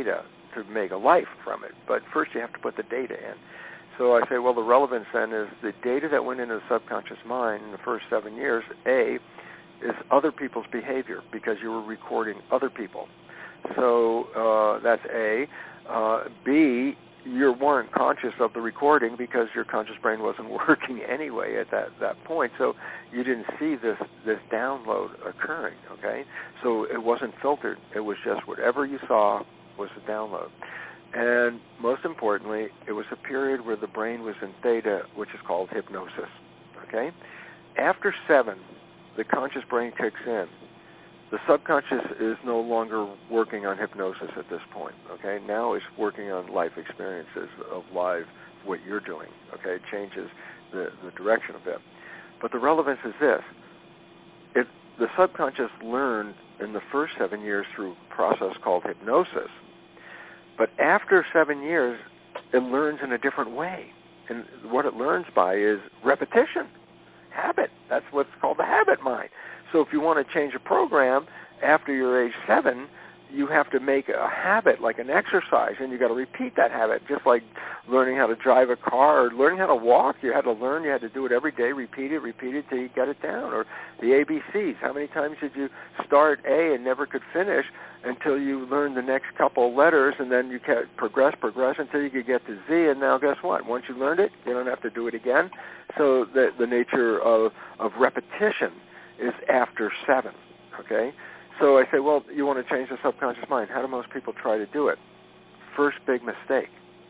to make a life from it. But first you have to put the data in. So I say, well, the relevance then is the data that went into the subconscious mind in the first seven years, A, is other people's behavior because you were recording other people. So uh, that's A. Uh, B, you weren't conscious of the recording because your conscious brain wasn't working anyway at that, that point. So you didn't see this, this download occurring, okay? So it wasn't filtered. It was just whatever you saw was the download. And most importantly, it was a period where the brain was in theta, which is called hypnosis, okay? After seven, the conscious brain kicks in. The subconscious is no longer working on hypnosis at this point, okay? Now it's working on life experiences of live, what you're doing, okay? It changes the, the direction a bit. But the relevance is this. If the subconscious learned in the first seven years through a process called hypnosis, but after seven years, it learns in a different way. And what it learns by is repetition, habit. That's what's called the habit mind. So if you want to change a program after you're age seven, you have to make a habit, like an exercise, and you've got to repeat that habit, just like learning how to drive a car or learning how to walk. You had to learn. You had to do it every day, repeat it, repeat it till you got it down. Or the A B Cs. How many times did you start A and never could finish until you learned the next couple of letters, and then you kept progress, progress until you could get to Z, and now guess what? Once you learned it, you don't have to do it again. So the, the nature of, of repetition is after seven, okay? So I say, well, you want to change the subconscious mind. How do most people try to do it? First big mistake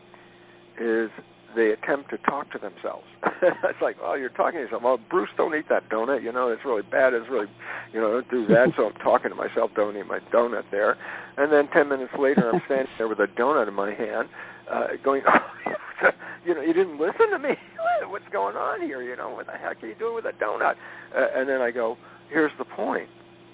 is they attempt to talk to themselves. It's like, oh, you're talking to yourself. Oh, Bruce, don't eat that donut. You know, it's really bad. It's really, you know, don't do that. So I'm talking to myself, don't eat my donut there. And then ten minutes later, I'm standing there with a donut in my hand uh, going, oh, you know, you didn't listen to me. What's going on here? You know, what the heck are you doing with a donut? Uh, and then I go, here's the point.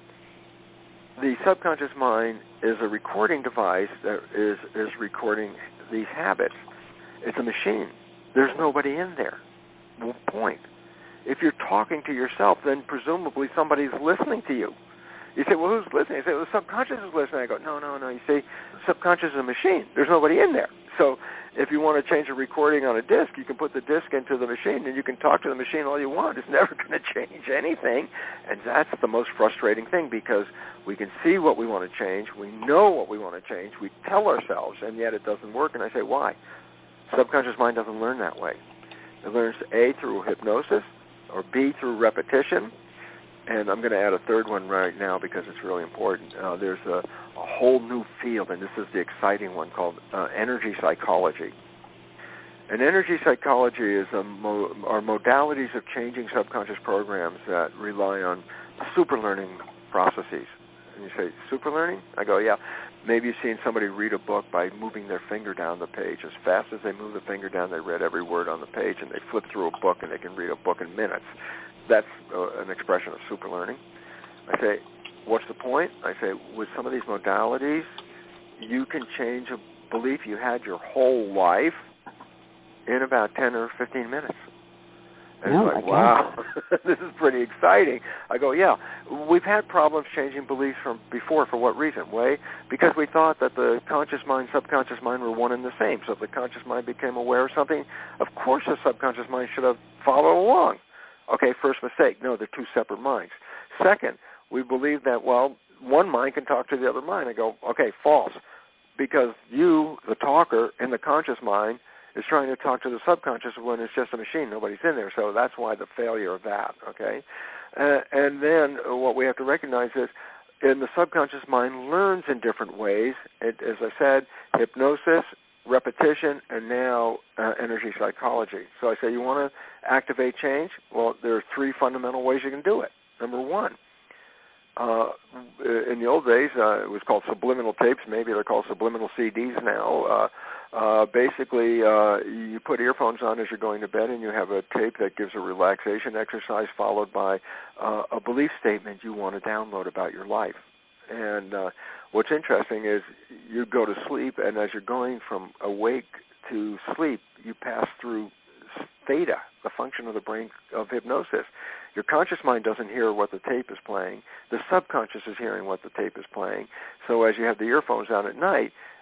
The subconscious mind is a recording device that is, is recording these habits. It's a machine. There's nobody in there. Well, point. If you're talking to yourself, then presumably somebody's listening to you. You say, well, who's listening? You say, well, the subconscious is listening. I go, no, no, no. You see, subconscious is a machine. There's nobody in there. So if you want to change a recording on a disc, you can put the disc into the machine, and you can talk to the machine all you want. It's never going to change anything. And that's the most frustrating thing, because we can see what we want to change. We know what we want to change. We tell ourselves, and yet it doesn't work. And I say, why? Subconscious mind doesn't learn that way. It learns A, through hypnosis, or B, through repetition. And I'm going to add a third one right now because it's really important. Uh, there's a, a whole new field, and this is the exciting one, called uh, energy psychology. And energy psychology is a mo- are modalities of changing subconscious programs that rely on super learning processes. And you say, super learning? I go, yeah. Maybe you've seen somebody read a book by moving their finger down the page. As fast as they move the finger down, they read every word on the page, and they flip through a book, and they can read a book in minutes. That's uh, an expression of super learning. I say, what's the point? I say, with some of these modalities, you can change a belief you had your whole life in about ten or fifteen minutes. And no, it's like, wow, this is pretty exciting. I go, yeah, we've had problems changing beliefs from before. For what reason? Way because we thought that the conscious mind, subconscious mind were one and the same. So if the conscious mind became aware of something, of course the subconscious mind should have followed along. Okay, first mistake. No, they're two separate minds. Second, we believe that, well, one mind can talk to the other mind. I go, okay, false. Because you, the talker, in the conscious mind, is trying to talk to the subconscious when it's just a machine. Nobody's in there. So that's why the failure of that, okay? Uh, and then what we have to recognize is in the subconscious mind learns in different ways. It, as I said, hypnosis, repetition, and now uh, energy psychology. So I say, you want to activate change? Well, there are three fundamental ways you can do it. Number one, uh, in the old days, uh, it was called subliminal tapes. Maybe they're called subliminal C Ds now. Uh, uh, basically, uh, you put earphones on as you're going to bed, and you have a tape that gives a relaxation exercise followed by uh, a belief statement you want to download about your life. And uh, what's interesting is you go to sleep, and as you're going from awake to sleep, you pass through theta, the function of the brain of hypnosis. Your conscious mind doesn't hear what the tape is playing. The subconscious is hearing what the tape is playing. So as you have the earphones on at night,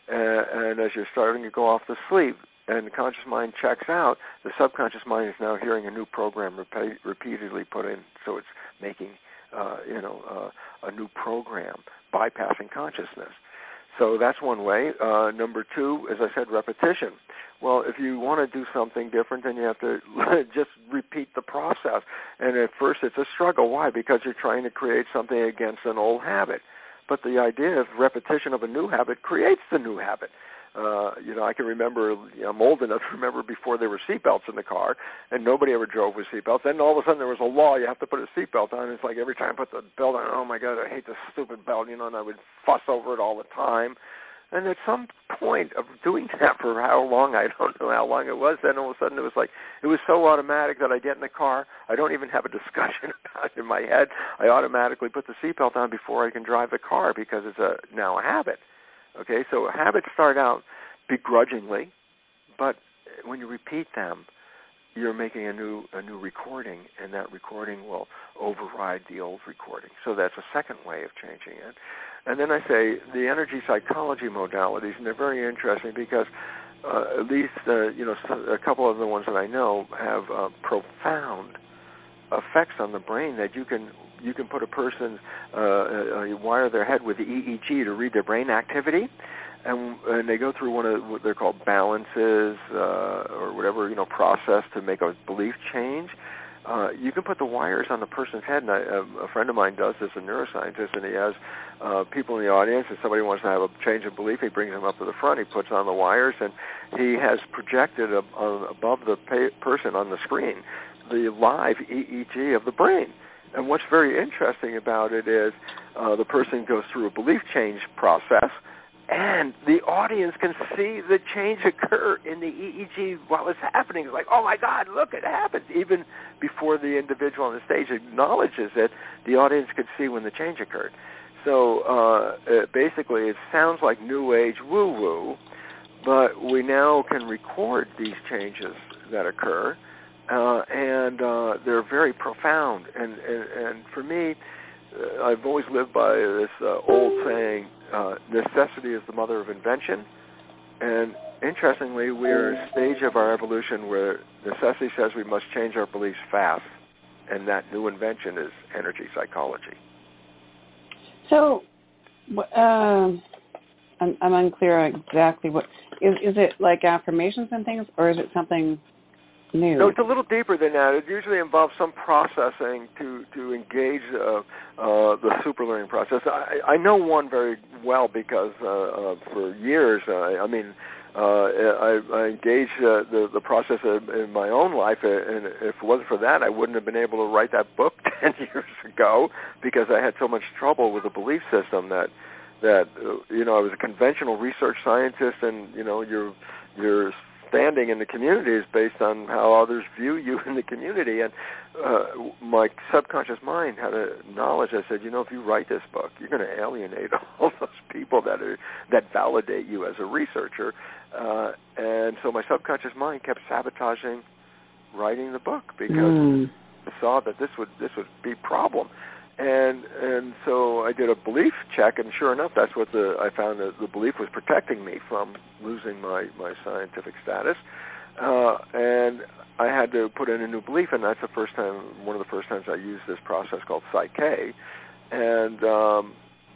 and, and as you're starting to go off to sleep, and the conscious mind checks out, the subconscious mind is now hearing a new program repeat, repeatedly put in, so it's making, uh, you know, uh, a new program, bypassing consciousness. So that's one way. Uh, number two, as I said, repetition. Well, if you want to do something different, then you have to just repeat the process. And at first it's a struggle. Why? Because you're trying to create something against an old habit. But the idea of repetition of a new habit creates the new habit. Uh, you know, I can remember, you know, I'm old enough to remember before there were seatbelts in the car, and nobody ever drove with seatbelts. Then all of a sudden there was a law, you have to put a seatbelt on. It's like every time I put the belt on, oh, my God, I hate this stupid belt, you know, and I would fuss over it all the time. And at some point of doing that for how long, I don't know how long it was, then all of a sudden it was like, it was so automatic that I get in the car, I don't even have a discussion about it in my head. I automatically put the seatbelt on before I can drive the car because it's a now a habit. Okay, so habits start out begrudgingly, but when you repeat them, you're making a new a new recording, and that recording will override the old recording. So that's a second way of changing it. And then I say the energy psychology modalities, and they're very interesting because uh, at least uh, you know a couple of the ones that I know have uh, profound effects on the brain that you can you can put a person uh, uh, you wire their head with the E E G to read their brain activity. And, and they go through one of what they're called balances uh, or whatever, you know, process to make a belief change. Uh, you can put the wires on the person's head, and I, a, a friend of mine does this, a neuroscientist, and he has uh, people in the audience, and somebody wants to have a change of belief, he brings them up to the front, he puts on the wires, and he has projected a, a, above the pay, person on the screen the live E E G of the brain. And what's very interesting about it is uh, the person goes through a belief change process, and the audience can see the change occur in the E E G while it's happening. It's like, oh, my God, look, it happened. Even before the individual on the stage acknowledges it, the audience could see when the change occurred. So uh, it basically it sounds like New Age woo-woo, but we now can record these changes that occur, uh, and uh, they're very profound. And, and, and for me, uh, I've always lived by this uh, old saying, Uh, necessity is the mother of invention, and interestingly, we're at a stage of our evolution where necessity says we must change our beliefs fast, and that new invention is energy psychology. So, um, I'm, I'm unclear exactly what is. Is it like affirmations and things, or is it something new? No, it's a little deeper than that. It usually involves some processing to to engage uh, uh, the superlearning process. I, I know one very well because uh, uh, for years, uh, I mean, uh, I, I engaged uh, the the process in, in my own life, and if it wasn't for that, I wouldn't have been able to write that book ten years ago because I had so much trouble with the belief system that that uh, you know I was a conventional research scientist, and you know you're you're standing in the community is based on how others view you in the community. And uh, my subconscious mind had a knowledge. I said, you know, if you write this book, you're going to alienate all those people that are that validate you as a researcher. Uh, and so my subconscious mind kept sabotaging writing the book because mm. I saw that this would this would be a problem. And and so I did a belief check, and sure enough, that's what the I found that the belief was protecting me from losing my, my scientific status. Uh, and I had to put in a new belief, and that's the first time, one of the first times I used this process called Psyche. And um,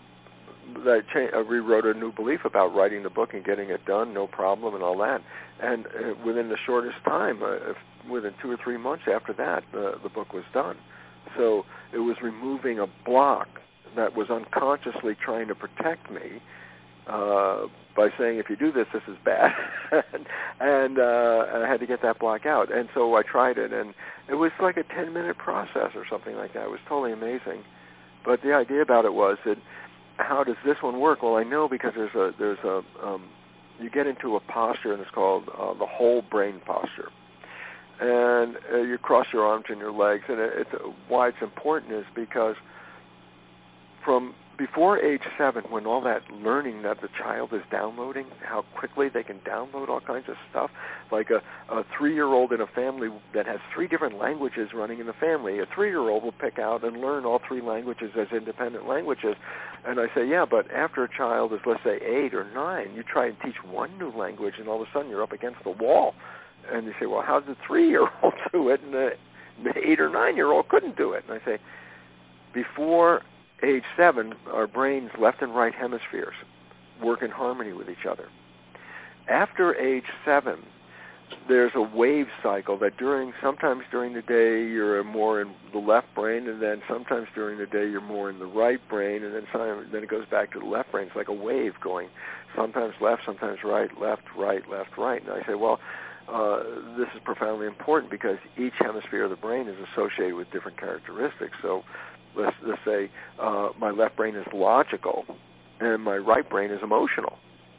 I, cha- I rewrote a new belief about writing the book and getting it done, no problem, and all that. And uh, within the shortest time, uh, if, within two or three months after that, uh, the book was done. So it was removing a block that was unconsciously trying to protect me uh, by saying, if you do this, this is bad. and, uh, and I had to get that block out. And so I tried it, and it was like a ten-minute process or something like that. It was totally amazing. But the idea about it was that how does this one work? Well, I know because there's a, there's a um, you get into a posture, and it's called uh, the whole brain posture. And uh, you cross your arms and your legs. And it, it's, why it's important is because from before age seven, when all that learning that the child is downloading, how quickly they can download all kinds of stuff, like a, a three-year-old in a family that has three different languages running in the family, a three-year-old will pick out and learn all three languages as independent languages. And I say, yeah, but after a child is, let's say, eight or nine, you try and teach one new language, and all of a sudden you're up against the wall. And you say, well, how did the three-year-old do it, and the, the eight- or nine-year-old couldn't do it? And I say, before age seven, our brain's left and right hemispheres work in harmony with each other. After age seven, there's a wave cycle that during sometimes during the day you're more in the left brain, and then sometimes during the day you're more in the right brain, and then some, then it goes back to the left brain. It's like a wave going sometimes left, sometimes right, left, right, left, right. And I say, well, uh, this is profoundly important because each hemisphere of the brain is associated with different characteristics. So let's, let's say uh, my left brain is logical and my right brain is emotional.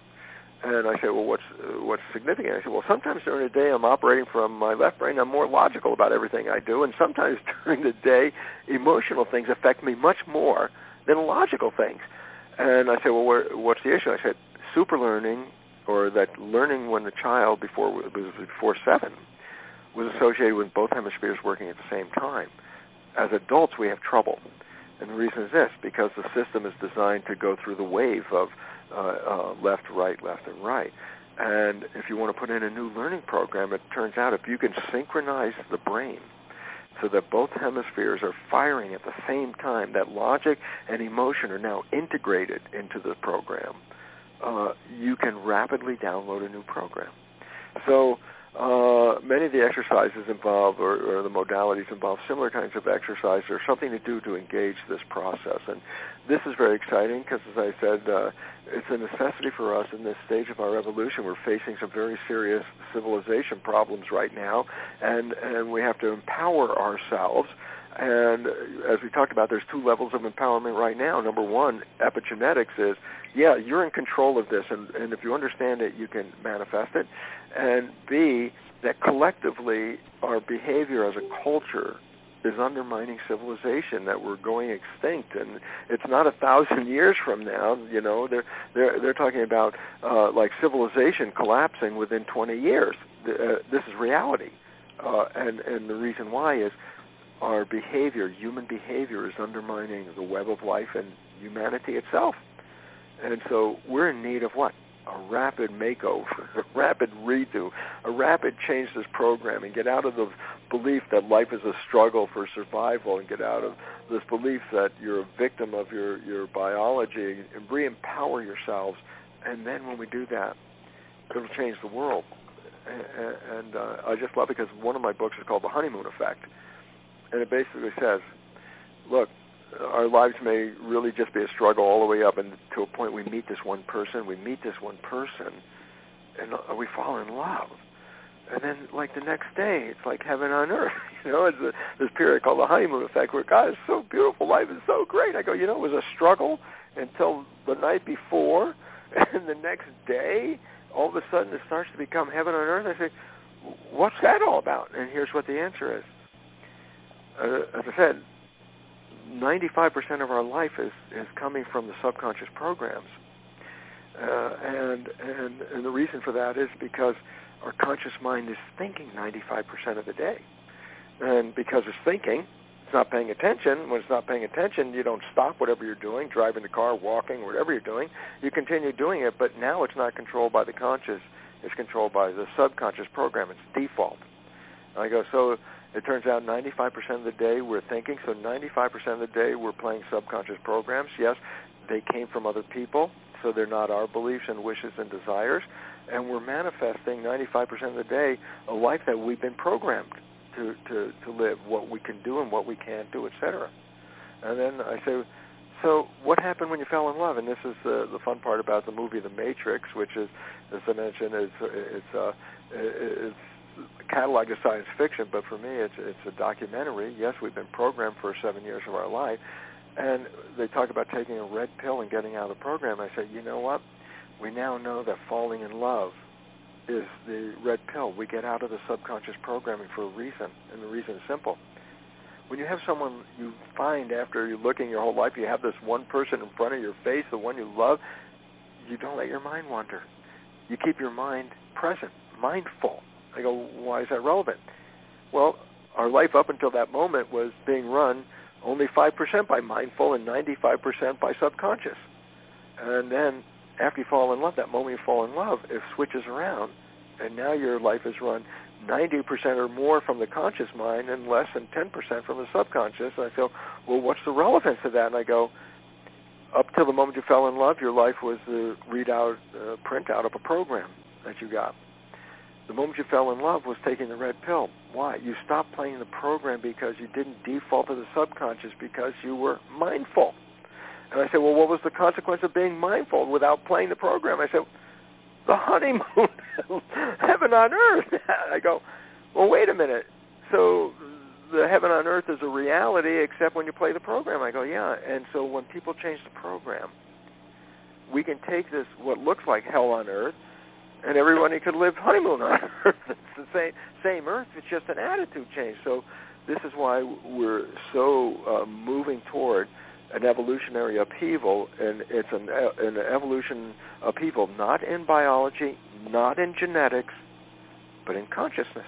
And I say, well, what's uh, what's significant? I say, well, sometimes during the day I'm operating from my left brain. I'm more logical about everything I do. And sometimes during the day, emotional things affect me much more than logical things. And I say, well, where, what's the issue? I said, super learning, or that learning when the child before was before seven was associated with both hemispheres working at the same time. As adults, we have trouble. And the reason is this, because the system is designed to go through the wave of uh, uh, left, right, left, and right. And if you want to put in a new learning program, it turns out if you can synchronize the brain so that both hemispheres are firing at the same time, that logic and emotion are now integrated into the program, uh, you can rapidly download a new program. So Uh, many of the exercises involve, or, or the modalities involve similar kinds of exercise or something to do to engage this process. And this is very exciting because, as I said, uh, it's a necessity for us in this stage of our evolution. We're facing some very serious civilization problems right now, and, and we have to empower ourselves. And as we talked about, there's two levels of empowerment right now. Number one, epigenetics is, yeah, you're in control of this, and, and if you understand it, you can manifest it. And B, that collectively our behavior as a culture is undermining civilization, that we're going extinct, and it's not a thousand years from now. You know, they're they're they're talking about uh, like civilization collapsing within twenty years. Uh, this is reality, uh, and and the reason why is our behavior, human behavior, is undermining the web of life and humanity itself. And so we're in need of what? A rapid makeover, a rapid redo, a rapid change this program, and get out of the belief that life is a struggle for survival, and get out of this belief that you're a victim of your, your biology, and re-empower yourselves. And then when we do that, it'll change the world. And, and uh, I just love it because one of my books is called The Honeymoon Effect. And it basically says, look, our lives may really just be a struggle all the way up and to a point we meet this one person, we meet this one person, and we fall in love. And then, like, the next day, it's like heaven on earth. You know, it's a, this period called the honeymoon effect where, God, it's so beautiful, life is so great. I go, you know, it was a struggle until the night before, and the next day, all of a sudden, it starts to become heaven on earth. I say, what's that all about? And here's what the answer is. Uh, as I said, ninety-five percent of our life is, is coming from the subconscious programs. Uh, and, and and the reason for that is because our conscious mind is thinking ninety-five percent of the day. And because it's thinking, it's not paying attention. When it's not paying attention, you don't stop whatever you're doing, driving the car, walking, whatever you're doing. You continue doing it, but now it's not controlled by the conscious. It's controlled by the subconscious program. It's default. I go, so it turns out ninety-five percent of the day we're thinking, so ninety-five percent of the day we're playing subconscious programs. Yes, they came from other people, so they're not our beliefs and wishes and desires, and we're manifesting ninety-five percent of the day a life that we've been programmed to, to, to live, what we can do and what we can't do, et cetera. And then I say, so what happened when you fell in love? And this is the, the fun part about the movie The Matrix, which is, as I mentioned, it's, it's, uh, it's cataloged as science fiction, but for me it's it's a documentary. Yes, we've been programmed for seven years of our life, and they talk about taking a red pill and getting out of the program. I said, you know what? We now know that falling in love is the red pill. We get out of the subconscious programming for a reason, and the reason is simple. When you have someone you find after you're looking your whole life, you have this one person in front of your face, the one you love, you don't let your mind wander. You keep your mind present, mindful. I go, why is that relevant? Well, our life up until that moment was being run only five percent by mindful and ninety-five percent by subconscious. And then after you fall in love, that moment you fall in love, it switches around, and now your life is run ninety percent or more from the conscious mind and less than ten percent from the subconscious. And I go, well, what's the relevance of that? And I go, up till the moment you fell in love, your life was the readout, uh, printout of a program that you got. The moment you fell in love was taking the red pill. Why? You stopped playing the program because you didn't default to the subconscious because you were mindful. And I said, well, what was the consequence of being mindful without playing the program? I said, the honeymoon, heaven on earth. I go, well, wait a minute. So the heaven on earth is a reality except when you play the program. I go, yeah. And so when people change the program, we can take this, what looks like hell on earth, and everybody could live honeymoon on earth. It's the same, same earth, it's just an attitude change. So this is why we're so uh, moving toward an evolutionary upheaval, and it's an, an evolution upheaval not in biology, not in genetics, but in consciousness.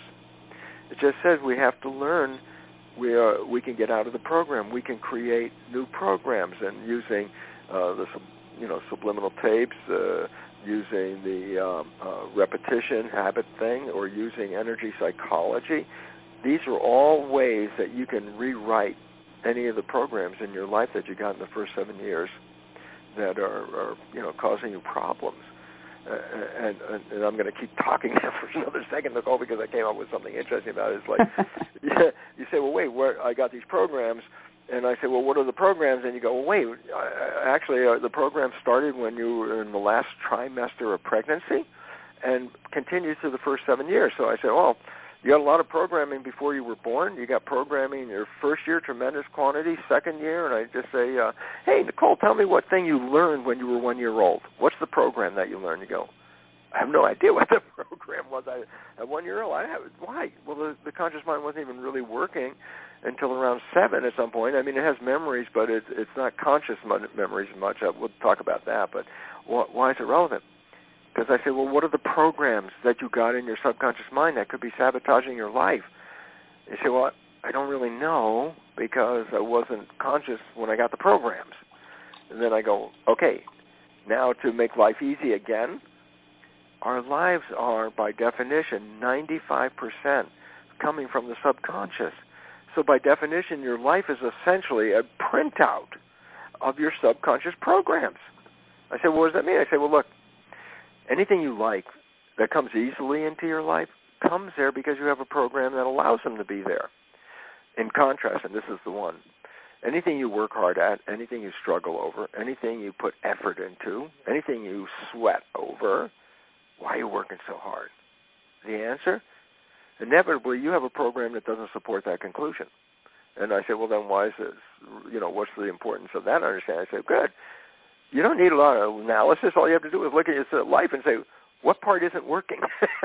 It just says we have to learn. We are, we can get out of the program. We can create new programs, and using uh, the you know subliminal tapes, uh, using the um, uh, repetition habit thing, or using energy psychology. These are all ways that you can rewrite any of the programs in your life that you got in the first seven years that are, are you know, causing you problems. Uh, and, and, and I'm going to keep talking now for another second, Nicole, because I came up with something interesting about it. It's like, yeah, you say, well, wait, where, I got these programs, and I say, well, what are the programs? And you go, well, wait, I, actually, uh, the program started when you were in the last trimester of pregnancy and continued through the first seven years. So I say, well, you got a lot of programming before you were born. You got programming in your first year, tremendous quantity, second year, and I just say, uh, hey, Nicole, tell me what thing you learned when you were one year old. What's the program that you learned? You go, I have no idea what the program was. I, at one year old, I have, why? Well, the, the conscious mind wasn't even really working until around seven at some point. I mean, it has memories, but it's, it's not conscious memories much. I, we'll talk about that, but wh- why is it relevant? Because I say, well, what are the programs that you got in your subconscious mind that could be sabotaging your life? You say, well, I don't really know because I wasn't conscious when I got the programs. And then I go, okay, now to make life easy again, our lives are, by definition, ninety-five percent coming from the subconscious. So by definition, your life is essentially a printout of your subconscious programs. I say, well, what does that mean? I say, well, look, anything you like that comes easily into your life comes there because you have a program that allows them to be there. In contrast, and this is the one, anything you work hard at, anything you struggle over, anything you put effort into, anything you sweat over, why are you working so hard? The answer? Inevitably, you have a program that doesn't support that conclusion. And I say, well, then why is this, you know, what's the importance of that? I understand. I say, good. You don't need a lot of analysis. All you have to do is look at your life and say, what part isn't working?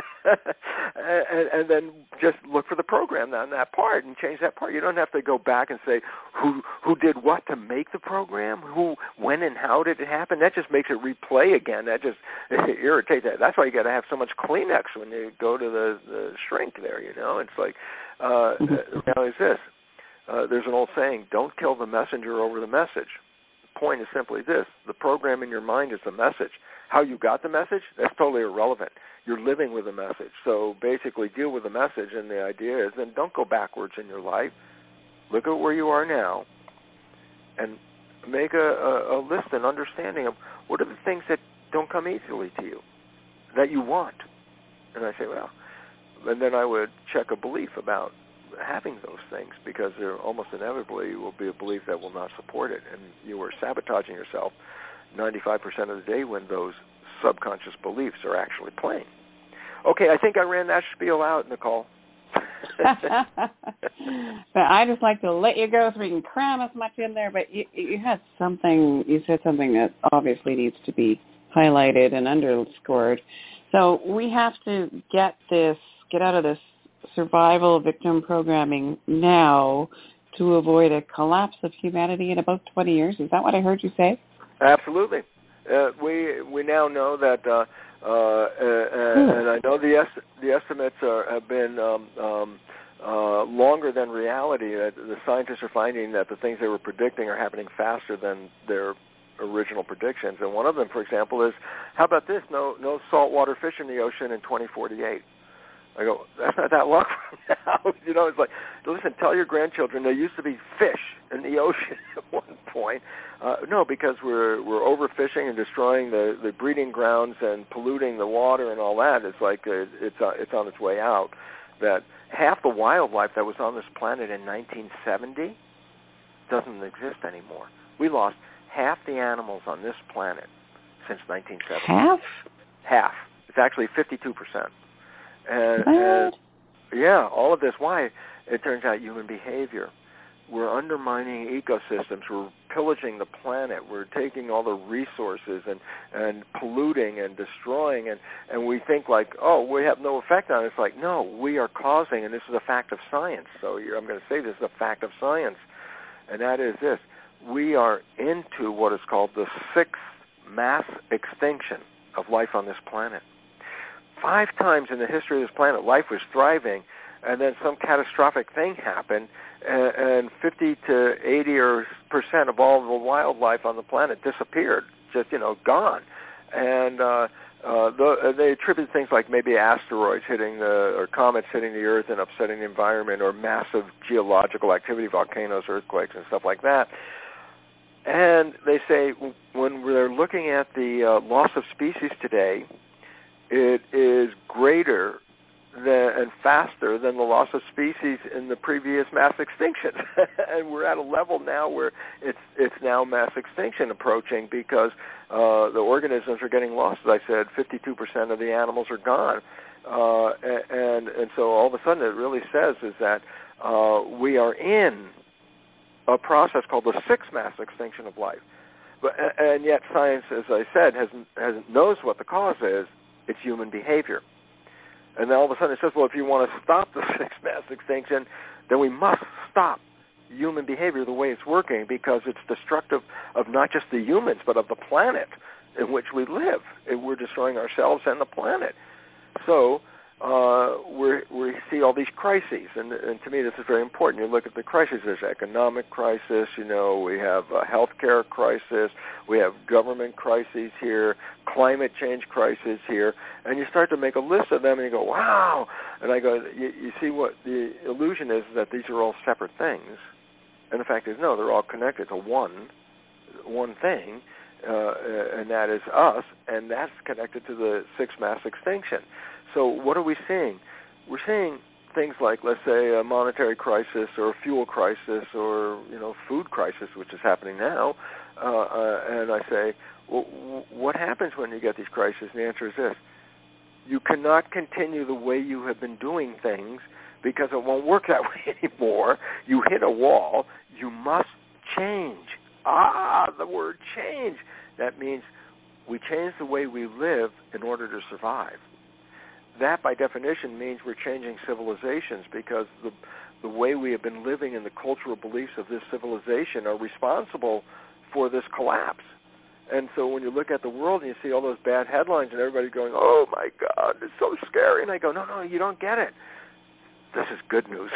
and, and then just look for the program on that part and change that part. You don't have to go back and say who who did what to make the program, who, when, and how did it happen. That just makes it replay again. That just irritates that. That's why you got to have so much Kleenex when you go to the, the shrink there. You know, it's like uh, the reality is this. Uh, there's an old saying: "Don't kill the messenger over the message." The point is simply this: the program in your mind is the message. How you got the message, that's totally irrelevant. You're living with the message. So basically deal with the message, and the idea is then don't go backwards in your life. Look at where you are now and make a, a, a list and understanding of what are the things that don't come easily to you, that you want. And I say, well, and then I would check a belief about having those things, because there almost inevitably will be a belief that will not support it, and you are sabotaging yourself ninety-five percent of the day when those subconscious beliefs are actually playing. Okay, I think I ran that spiel out, Nicole. But I just like to let you go so we can cram as much in there, but you, you had something, you said something that obviously needs to be highlighted and underscored. So we have to get this, get out of this survival victim programming now to avoid a collapse of humanity in about twenty years. Is that what I heard you say? Absolutely. Uh, we we now know that, uh, uh, uh, and I know the est- the estimates are, have been um, um, uh, longer than reality. Uh, the scientists are finding that the things they were predicting are happening faster than their original predictions. And one of them, for example, is, how about this? No no saltwater fish in the ocean in twenty forty-eight. I go, that's not that long from now. You know, it's like, listen, tell your grandchildren there used to be fish in the ocean at one point. Uh, no, because we're we're overfishing and destroying the, the breeding grounds and polluting the water and all that. It's like uh, it's uh, it's on its way out. That half the wildlife that was on this planet in nineteen seventy doesn't exist anymore. We lost half the animals on this planet since nineteen seventy. Half? Half. It's actually fifty-two percent. And, and yeah, all of this. Why? It turns out human behavior. We're undermining ecosystems. We're pillaging the planet. We're taking all the resources and, and polluting and destroying. And, and we think like, oh, we have no effect on it. It's like, no, we are causing, and this is a fact of science. So I'm going to say this is a fact of science. And that is this. We are into what is called the sixth mass extinction of life on this planet. Five times in the history of this planet, life was thriving, and then some catastrophic thing happened, and, and fifty to eighty or percent of all the wildlife on the planet disappeared, just, you know, gone. And uh, uh, the, they attribute things like maybe asteroids hitting the, or comets hitting the Earth and upsetting the environment, or massive geological activity, volcanoes, earthquakes, and stuff like that. And they say when they're looking at the uh, loss of species today, it is greater than, and faster than the loss of species in the previous mass extinction. And we're at a level now where it's it's now mass extinction approaching, because uh, the organisms are getting lost. As I said, fifty-two percent of the animals are gone. Uh, and, and so all of a sudden it really says is that uh, we are in a process called the sixth mass extinction of life. But, and yet science, as I said, has, has knows what the cause is. It's human behavior. And then all of a sudden it says, well, if you want to stop the sixth mass extinction, then we must stop human behavior the way it's working, because it's destructive of not just the humans, but of the planet in which we live. And we're destroying ourselves and the planet. So uh, we're, we see all these crises, and, and to me this is very important. You look at the crises. There's economic crisis, you know, we have a healthcare crisis, we have government crises here, climate change crisis here, and you start to make a list of them, and you go, wow. And I go, you, you see what the illusion is, that these are all separate things, and the fact is, no, they're all connected to one, one thing, uh, and that is us, and that's connected to the sixth mass extinction. So what are we seeing? We're seeing things like, let's say, a monetary crisis or a fuel crisis or, you know, food crisis, which is happening now. Uh, uh, and I say, well, what happens when you get these crises? And the answer is this. You cannot continue the way you have been doing things, because it won't work that way anymore. You hit a wall. You must change. Ah, the word change. That means we change the way we live in order to survive. That, by definition, means we're changing civilizations, because the the way we have been living and the cultural beliefs of this civilization are responsible for this collapse. And so when you look at the world and you see all those bad headlines and everybody going, oh, my God, it's so scary. And I go, no, no, you don't get it. This is good news.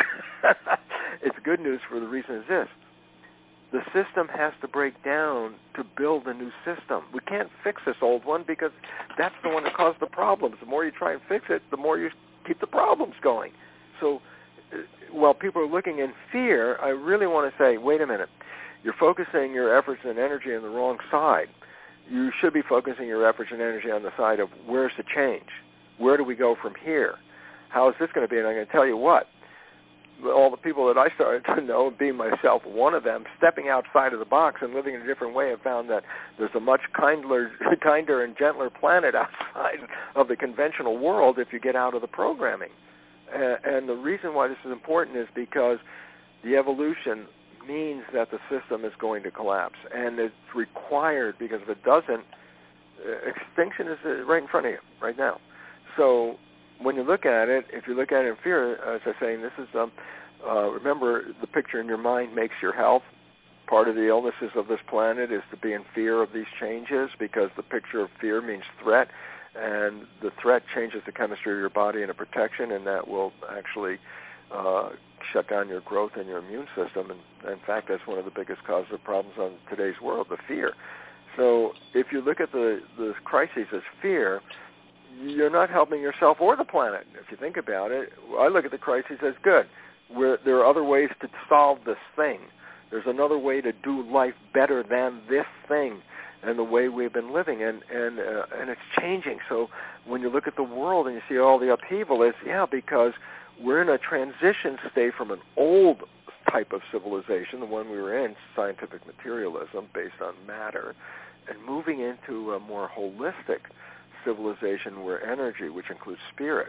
It's good news for the reason is this. The system has to break down to build a new system. We can't fix this old one, because that's the one that caused the problems. The more you try and fix it, the more you keep the problems going. So uh, while people are looking in fear, I really want to say, wait a minute. You're focusing your efforts and energy on the wrong side. You should be focusing your efforts and energy on the side of, where's the change? Where do we go from here? How is this going to be? And I'm going to tell you what. All the people that I started to know, being myself one of them, stepping outside of the box and living in a different way, have found that there's a much kinder, kinder and gentler planet outside of the conventional world if you get out of the programming. And the reason why this is important is because the evolution means that the system is going to collapse, and it's required, because if it doesn't, extinction is right in front of you right now. So when you look at it, if you look at it in fear, as I was saying, this is um, Uh, remember, the picture in your mind makes your health. Part of the illnesses of this planet is to be in fear of these changes because the picture of fear means threat, and the threat changes the chemistry of your body into protection, and that will actually uh, shut down your growth and your immune system. And in fact, that's one of the biggest causes of problems on today's world, the fear. So if you look at the, the crises as fear, you're not helping yourself or the planet. If you think about it, I look at the crises as good. We're, there are other ways to solve this thing. There's another way to do life better than this thing and the way we've been living, and and uh, and it's changing. So when you look at the world and you see all the upheaval, it's, yeah, because we're in a transition state from an old type of civilization, the one we were in, scientific materialism based on matter, and moving into a more holistic civilization where energy, which includes spirit,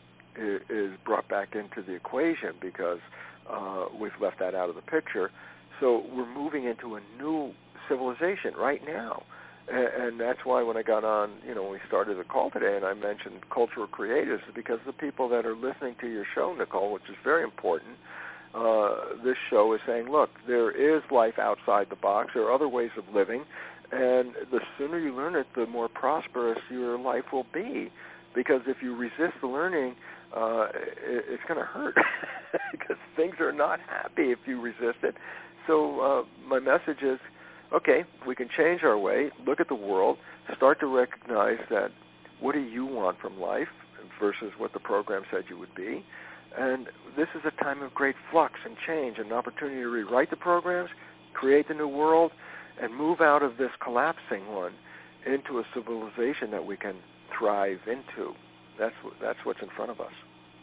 is brought back into the equation because uh, we've left that out of the picture. So we're moving into a new civilization right now. And, and that's why when I got on, you know, when we started the call today and I mentioned cultural creatives, is because the people that are listening to your show, Nicole, which is very important, uh, this show is saying, look, there is life outside the box. There are other ways of living. And the sooner you learn it, the more prosperous your life will be. Because if you resist the learning, uh, it, it's going to hurt because things are not happy if you resist it. So uh, my message is, okay, we can change our way, look at the world, start to recognize that what do you want from life versus what the program said you would be. And this is a time of great flux and change, an opportunity to rewrite the programs, create the new world, and move out of this collapsing one into a civilization that we can thrive into. That's that's what's in front of us.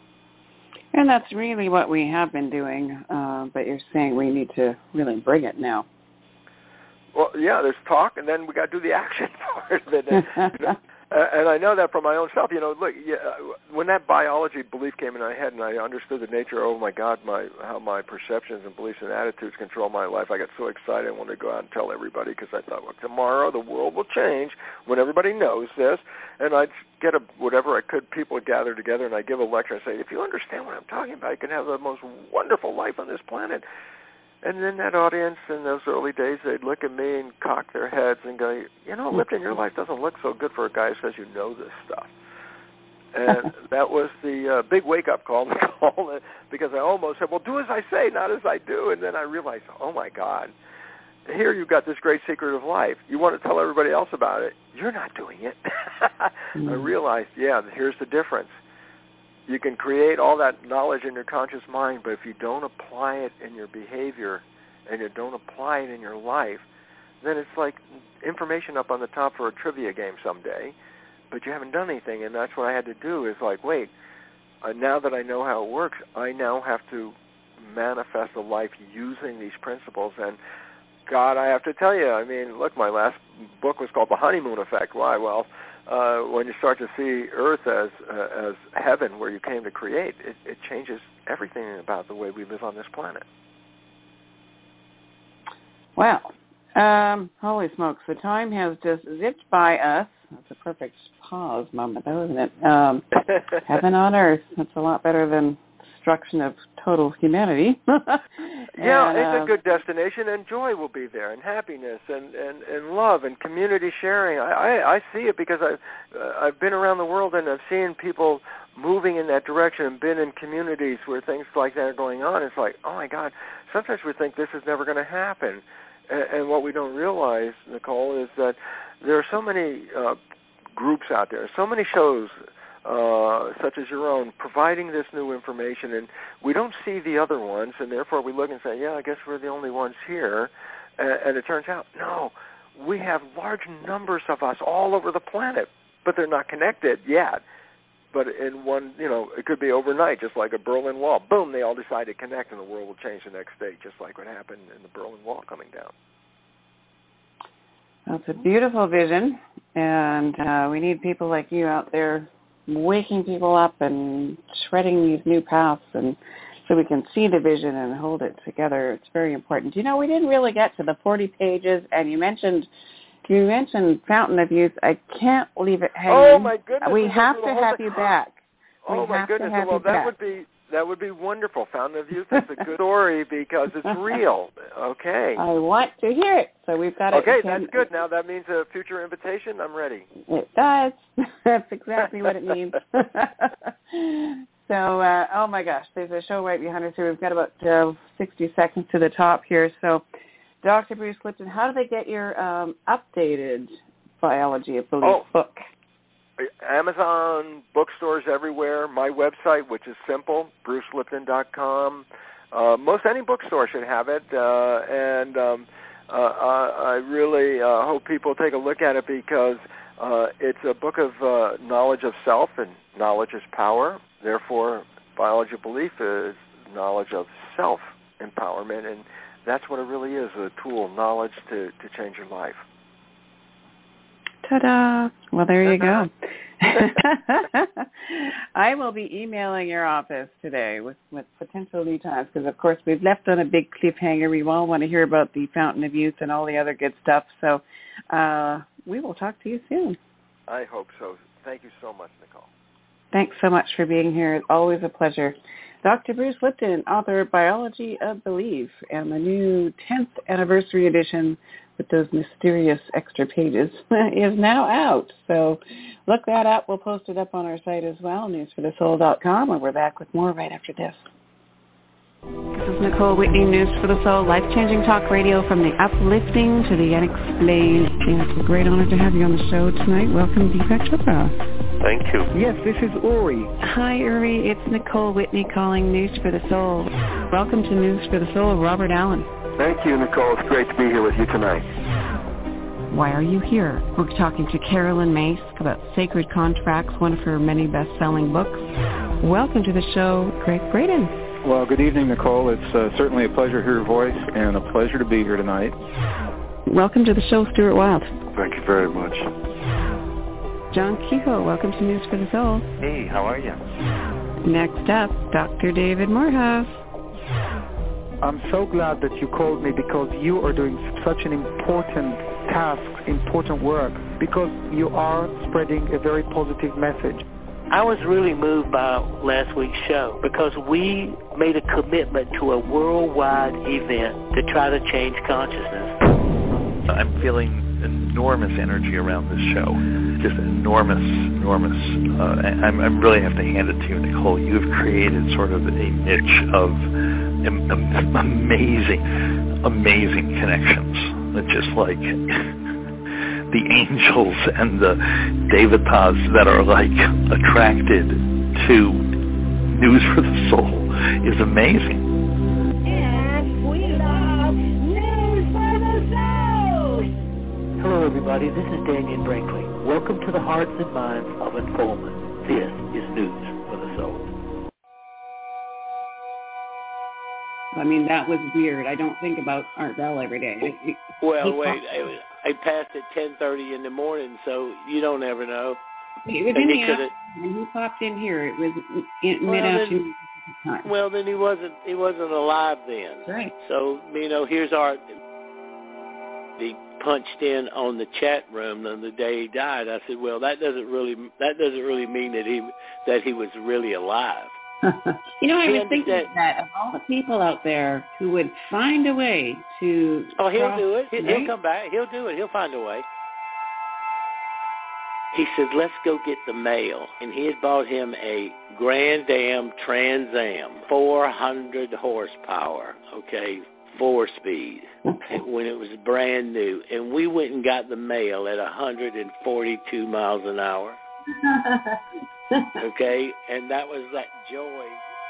And that's really what we have been doing, uh, but you're saying we need to really bring it now. Well, yeah, there's talk, and then we got to do the action part of it. And, you know, uh, and I know that from my own self. You know, look, yeah, when that biology belief came in my head, and I understood the nature. Oh my God, my how my perceptions and beliefs and attitudes control my life. I got so excited. I wanted to go out and tell everybody because I thought, well, tomorrow the world will change when everybody knows this. And I'd get a, whatever I could, people would gather together, and I'd give a lecture and say, if you understand what I'm talking about, you can have the most wonderful life on this planet. And then that audience in those early days, they'd look at me and cock their heads and go, you know, Lipton, your life doesn't look so good for a guy who says you know this stuff. And that was the uh, big wake-up call, Nicole, because I almost said, well, do as I say, not as I do. And then I realized, oh, my God, here you've got this great secret of life. You want to tell everybody else about it. You're not doing it. mm. I realized, yeah, here's the difference. You can create all that knowledge in your conscious mind, but if you don't apply it in your behavior and you don't apply it in your life, then it's like information up on the top for a trivia game someday, but you haven't done anything. And that's what I had to do is like, wait, uh, now that I know how it works, I now have to manifest a life using these principles. And God, I have to tell you, I mean, look, my last book was called The Honeymoon Effect. Why? Well, Uh, when you start to see Earth as uh, as heaven, where you came to create, it, it changes everything about the way we live on this planet. Wow. Um, holy smokes, the time has just zipped by us. That's a perfect pause moment, though, isn't it? Um, heaven on Earth. That's a lot better than destruction of total humanity. Yeah, and, it's uh, a good destination, and joy will be there, and happiness, and, and, and love, and community sharing. I, I, I see it because I've, uh, I've been around the world, and I've seen people moving in that direction and been in communities where things like that are going on. It's like, oh, my God, sometimes we think this is never going to happen. And, and what we don't realize, Nicole, is that there are so many uh, groups out there, so many shows, Uh, such as your own, providing this new information, and we don't see the other ones, and therefore we look and say, yeah, I guess we're the only ones here, and, and it turns out, no, we have large numbers of us all over the planet, but they're not connected yet. But in one, you know, it could be overnight, just like a Berlin Wall. Boom, they all decide to connect, and the world will change the next day, just like what happened in the Berlin Wall coming down. That's a beautiful vision, and uh, we need people like you out there waking people up and shredding these new paths, and so we can see the vision and hold it together. It's very important. You know, we didn't really get to the forty pages, and you mentioned you mentioned Fountain of Youth. I can't leave it hanging. Oh my goodness! We have to have you back. Oh we my have goodness! To have well, you that back. would be that would be wonderful. Fountain of Youth. That's a good story because it's real. Okay. I want to hear it. So we've got it. Okay, that's good. Now that means a future invitation. I'm ready. It does. That's exactly what it means. So, uh, oh my gosh, there's a show right behind us here. We've got about uh, sixty seconds to the top here. So, Doctor Bruce Lipton, how do they get your um, updated Biology of Belief oh. book? Amazon, bookstores everywhere. My website, which is simple, bruce lipton dot com. Uh, most any bookstore should have it, uh, and um, uh, I really uh, hope people take a look at it because uh, it's a book of uh, knowledge of self, and knowledge is power. Therefore, Biology of Belief is knowledge of self-empowerment, and that's what it really is, a tool, knowledge to, to change your life. Ta-da! Well, there you go. I will be emailing your office today with, with potential lead times because, of course, we've left on a big cliffhanger. We all want to hear about the Fountain of Youth and all the other good stuff. So uh, we will talk to you soon. I hope so. Thank you so much, Nicole. Thanks so much for being here. It's always a pleasure. Doctor Bruce Lipton, author of Biology of Belief and the new tenth anniversary edition with those mysterious extra pages is now out. So look that up. We'll post it up on our site as well, news for the soul dot com, and we're back with more right after this. This is Nicole Whitney, News for the Soul, life-changing talk radio from the uplifting to the unexplained. It's a great honor to have you on the show tonight. Welcome, Deepak Chopra. Thank you. Yes, this is Uri. Hi, Uri. It's Nicole Whitney calling News for the Soul. Welcome to News for the Soul, Robert Allen. Thank you, Nicole. It's great to be here with you tonight. Why are you here? We're talking to Carolyn Myss about Sacred Contracts, one of her many best-selling books. Welcome to the show, Craig Braden. Well, good evening, Nicole. It's uh, certainly a pleasure to hear your voice and a pleasure to be here tonight. Welcome to the show, Stuart Wild. Thank you very much. John Kehoe, welcome to News for the Soul. Hey, how are you? Next up, Doctor David Morehouse. I'm so glad that you called me because you are doing such an important task, important work, because you are spreading a very positive message. I was really moved by last week's show because we made a commitment to a worldwide event to try to change consciousness. I'm feeling enormous energy around this show, just enormous, enormous. Uh, I, I really have to hand it to you, Nicole. You've created sort of a niche of am- am- amazing, amazing connections. It's just like the angels and the devatas that are like attracted to News for the Soul is amazing. Yes, we love News for the Soul. Hello, everybody. This is Daniel Brinkley. Welcome to the Hearts and Minds of Informant. This is News for the Soul. I mean, that was weird. I don't think about Art Bell every day. Well, wait. I, I passed at ten thirty in the morning, so you don't ever know. It was in the afternoon. When he popped in here, it was in well, mid-afternoon time. Well, then he wasn't. He wasn't alive then. Right. So you know, here's Art. He punched in on the chat room on the day he died. I said, well, that doesn't really that doesn't really mean that he that he was really alive. You know, I He was thinking understand- that of all the people out there who would find a way to... Oh, he'll cross- do it. He'll, right? he'll come back. He'll do it. He'll find a way. He said, let's go get the mail. And he had bought him a Grand Am Trans Am, four hundred horsepower, okay, four-speed, when it was brand new. And we went and got the mail at one hundred forty-two miles an hour. Okay, and that was that joy.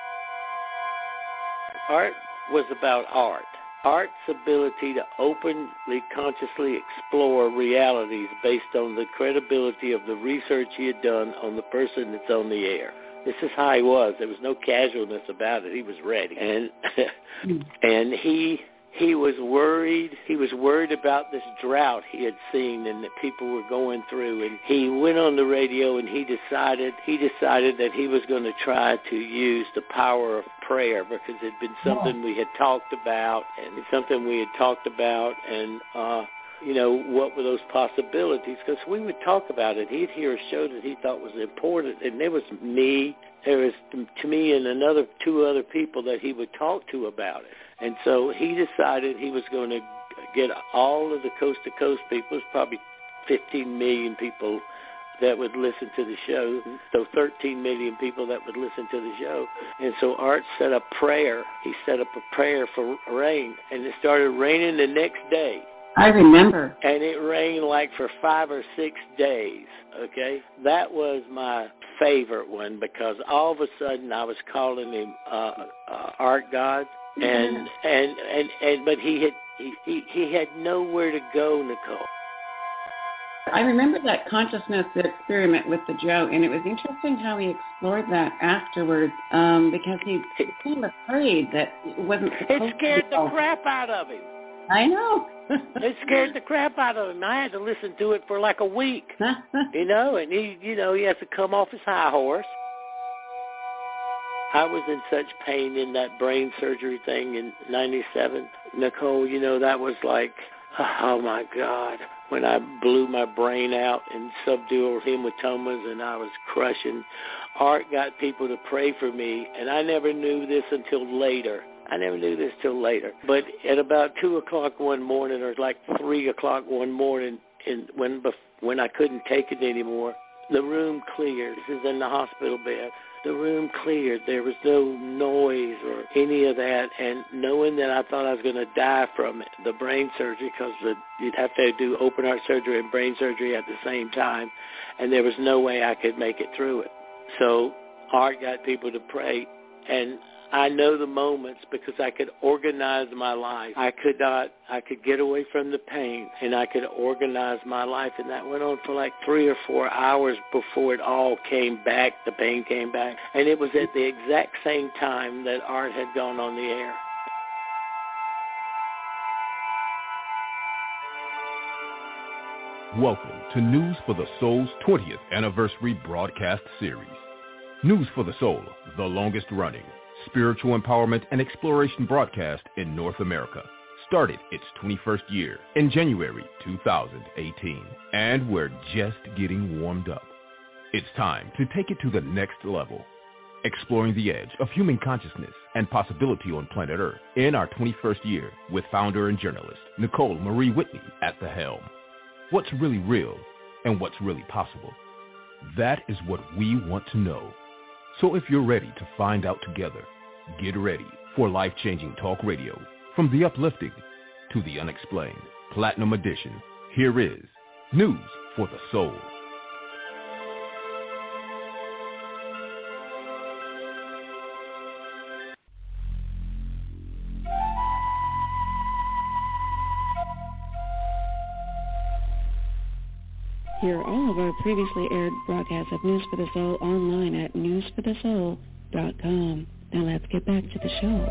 Art was about art. Art's ability to openly, consciously explore realities based on the credibility of the research he had done on the person that's on the air. This is how he was. There was no casualness about it. He was ready. And and he he was worried. He was worried about this drought he had seen and that people were going through. And he went on the radio and he decided he decided that he was going to try to use the power of prayer because it had been something we had talked about and it's something we had talked about. And uh, you know, what were those possibilities? Because we would talk about it. He'd hear a show that he thought was important, and there was me, there was to me and another two other people that he would talk to about it. And so he decided he was going to get all of the coast-to-coast people. It's probably fifteen million people that would listen to the show, so thirteen million people that would listen to the show. And so Art set up prayer. He set up a prayer for rain, and it started raining the next day. I remember. And it rained like for five or six days, okay? That was my favorite one because all of a sudden I was calling him uh, uh, Art God, and, and, and, and but he had, he, he, he had nowhere to go, Nicole. I remember that consciousness experiment with the Joe, and it was interesting how he explored that afterwards um, because he seemed afraid that it wasn't supposed It scared to the go. crap out of him. I know. It scared the crap out of him. I had to listen to it for like a week, you know, and he, you know, he has to come off his high horse. I was in such pain in that brain surgery thing in ninety-seven. Nicole, you know, that was like, oh, my God. When I blew my brain out in subdural hematomas and I was crushing, Art got people to pray for me, and I never knew this until later. I never knew this till later. But at about two o'clock one morning, or like three o'clock one morning, and when when I couldn't take it anymore, the room cleared. This is in the hospital bed. The room cleared. There was no noise or any of that. And knowing that I thought I was going to die from it, the brain surgery, because you'd have to do open heart surgery and brain surgery at the same time, and there was no way I could make it through it. So Art got people to pray, and I know the moments because I could organize my life. I could not, I could get away from the pain, and I could organize my life, and that went on for like three or four hours before it all came back, the pain came back, and it was at the exact same time that Art had gone on the air. Welcome to News for the Soul's twentieth anniversary broadcast series. News for the Soul, the longest running spiritual empowerment and exploration broadcast in North America, started its twenty-first year in January two thousand eighteen, and we're just getting warmed up. It's time to take it to the next level, exploring the edge of human consciousness and possibility on planet Earth in our twenty-first year with founder and journalist Nicole Marie Whitney at the helm. What's really real and what's really possible? That is what we want to know. So if you're ready to find out together, get ready for life-changing talk radio. From the uplifting to the unexplained, Platinum Edition, here is News for the Soul. Hear all of our previously aired broadcasts of News for the Soul online at news for the soul dot com. Now let's get back to the show.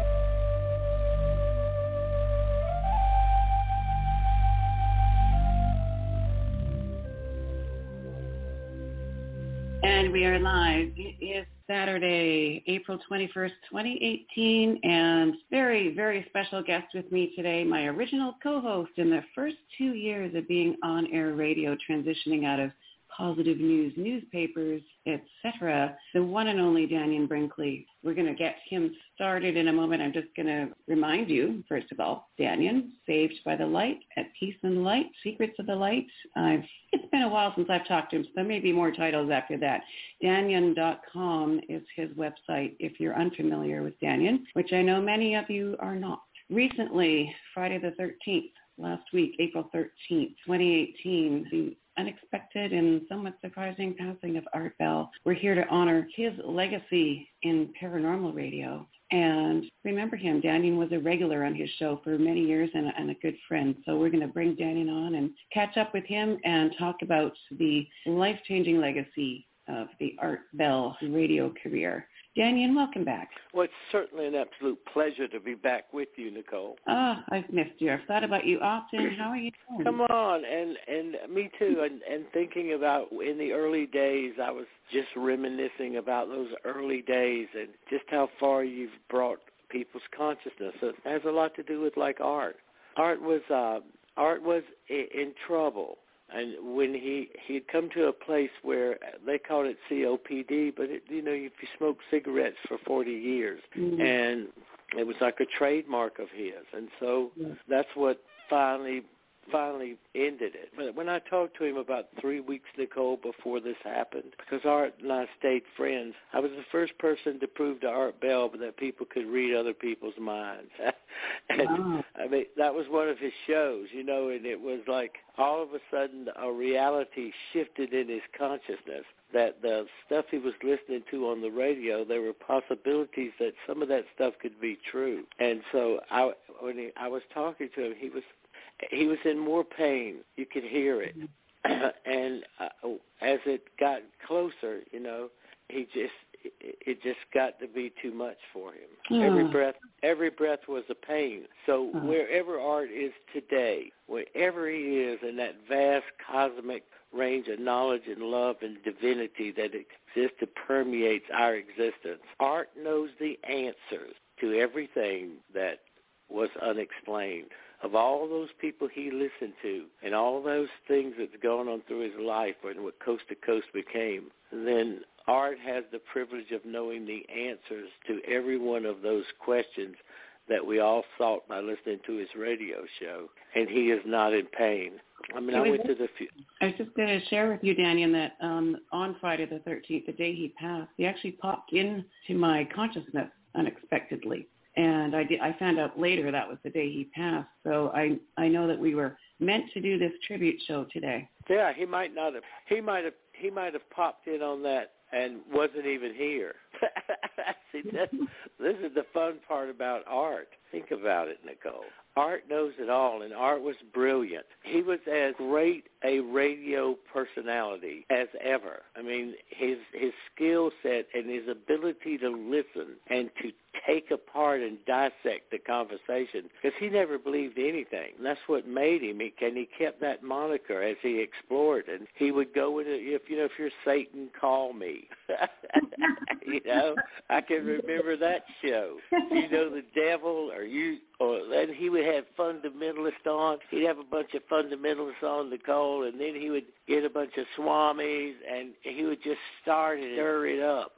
And we are live. It is Saturday, April twenty-first, twenty eighteen, and very, very special guest with me today, my original co-host in the first two years of being on-air radio, transitioning out of positive news, newspapers, et cetera, the one and only Dannion Brinkley. We're going to get him started in a moment. I'm just going to remind you, first of all, Dannion, Saved by the Light, At Peace in the Light, Secrets of the Light. I've, it's been a while since I've talked to him, so there may be more titles after that. Dannion dot com is his website if you're unfamiliar with Dannion, which I know many of you are not. Recently, Friday the thirteenth, last week, April thirteenth, twenty eighteen, the unexpected and somewhat surprising passing of Art Bell. We're here to honor his legacy in paranormal radio and remember him. Dannion was a regular on his show for many years and a, and a good friend. So we're going to bring Dannion on and catch up with him and talk about the life-changing legacy of the Art Bell radio career. Dannion, welcome back. Well, it's certainly an absolute pleasure to be back with you, Nicole. Ah, oh, I've missed you. I've thought about you often. How are you doing? Come on, and and me too. And, and thinking about in the early days, I was just reminiscing about those early days and just how far you've brought people's consciousness. It has a lot to do with like art. Art was uh, Art was in trouble. And when he he'd come to a place where they called it C O P D, but it, you know, if you smoke cigarettes for forty years, mm-hmm. and it was like a trademark of his, and so yeah. that's what finally finally ended it. But when I talked to him about three weeks, Nicole, before this happened, because Art and I stayed friends, I was the first person to prove to Art Bell that people could read other people's minds. and wow. I mean, that was one of his shows, you know, and it was like all of a sudden a reality shifted in his consciousness, that the stuff he was listening to on the radio, there were possibilities that some of that stuff could be true. And so I, when he, I was talking to him, he was He was in more pain. You could hear it. and uh, as it got closer, you know, he just it just got to be too much for him. Yeah. Every breath, every breath was a pain. So uh-huh. wherever Art is today, wherever he is in that vast cosmic range of knowledge and love and divinity that exists and permeates our existence, Art knows the answers to everything that was unexplained. Of all those people he listened to and all those things that's going on through his life and what Coast to Coast became, then Art has the privilege of knowing the answers to every one of those questions that we all sought by listening to his radio show, and he is not in pain. I mean, I went to the... Few- I was just going to share with you, Danny, that um, on Friday the thirteenth, the day he passed, he actually popped into my consciousness unexpectedly. And I did, I found out later that was the day he passed. So I I know that we were meant to do this tribute show today. Yeah, he might not have. He might have. He might have popped in on that and wasn't even here. See, this, this is the fun part about Art. Think about it, Nicole. Art knows it all, and Art was brilliant. He was as great a radio personality as ever. I mean, his his skill set and his ability to listen and to take apart and dissect the conversation, because he never believed anything. And that's what made him. He, and he kept that moniker as he explored. And he would go into, if you know, if you're Satan, call me. You know, I can remember that show. You know, the devil, or you, or then he would have fundamentalists on. He'd have a bunch of fundamentalists on the call, and then he would get a bunch of swamis, and he would just start and stir it up.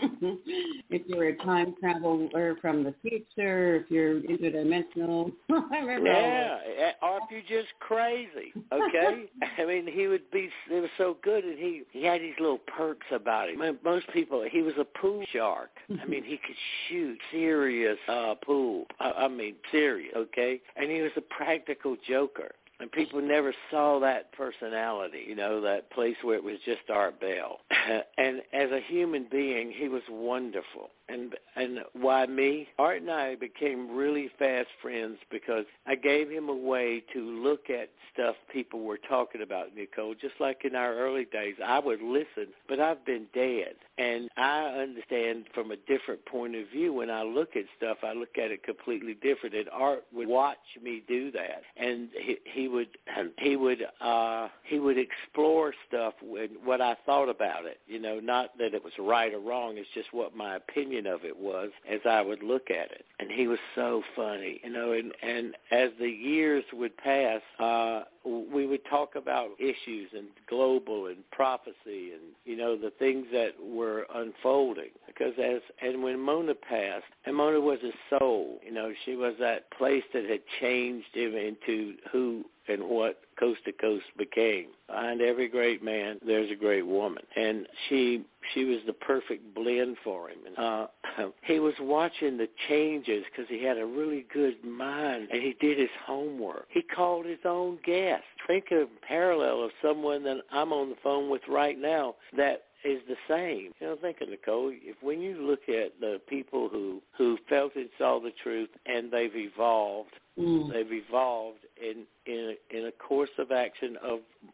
If you're a time traveler from the future, if you're interdimensional, I remember. Yeah, or if you're just crazy, okay? I mean, he would be, it was so good, and he, he had these little perks about him. I mean, most people, he was a pool shark. I mean, he could shoot serious uh, pool. I, I mean, serious, okay? And he was a practical joker. And people never saw that personality, you know, that place where it was just Art Bell. And as a human being, he was wonderful. And and why me? Art and I became really fast friends because I gave him a way to look at stuff people were talking about, Nicole. Just like in our early days, I would listen, but I've been dead. And I understand from a different point of view. When I look at stuff, I look at it completely different. And Art would watch me do that. And he, he would he would uh, he would explore stuff with what I thought about it. You know, not that it was right or wrong. It's just what my opinion of it was as I would look at it. And he was so funny, you know, and, and as the years would pass, uh, we would talk about issues and global and prophecy and, you know, the things that were unfolding. Because as, and when Mona passed, and Mona was a soul, you know, she was that place that had changed him into who and what Coast to Coast became. Behind every great man, there's a great woman. And she she was the perfect blend for him. And uh, he was watching the changes because he had a really good mind, and he did his homework. He called his own guest. Think of a parallel of someone that I'm on the phone with right now that is the same. You know, think of Nicole, if when you look at the people who, who felt and saw the truth and they've evolved, mm. they've evolved in in a, in a course of action of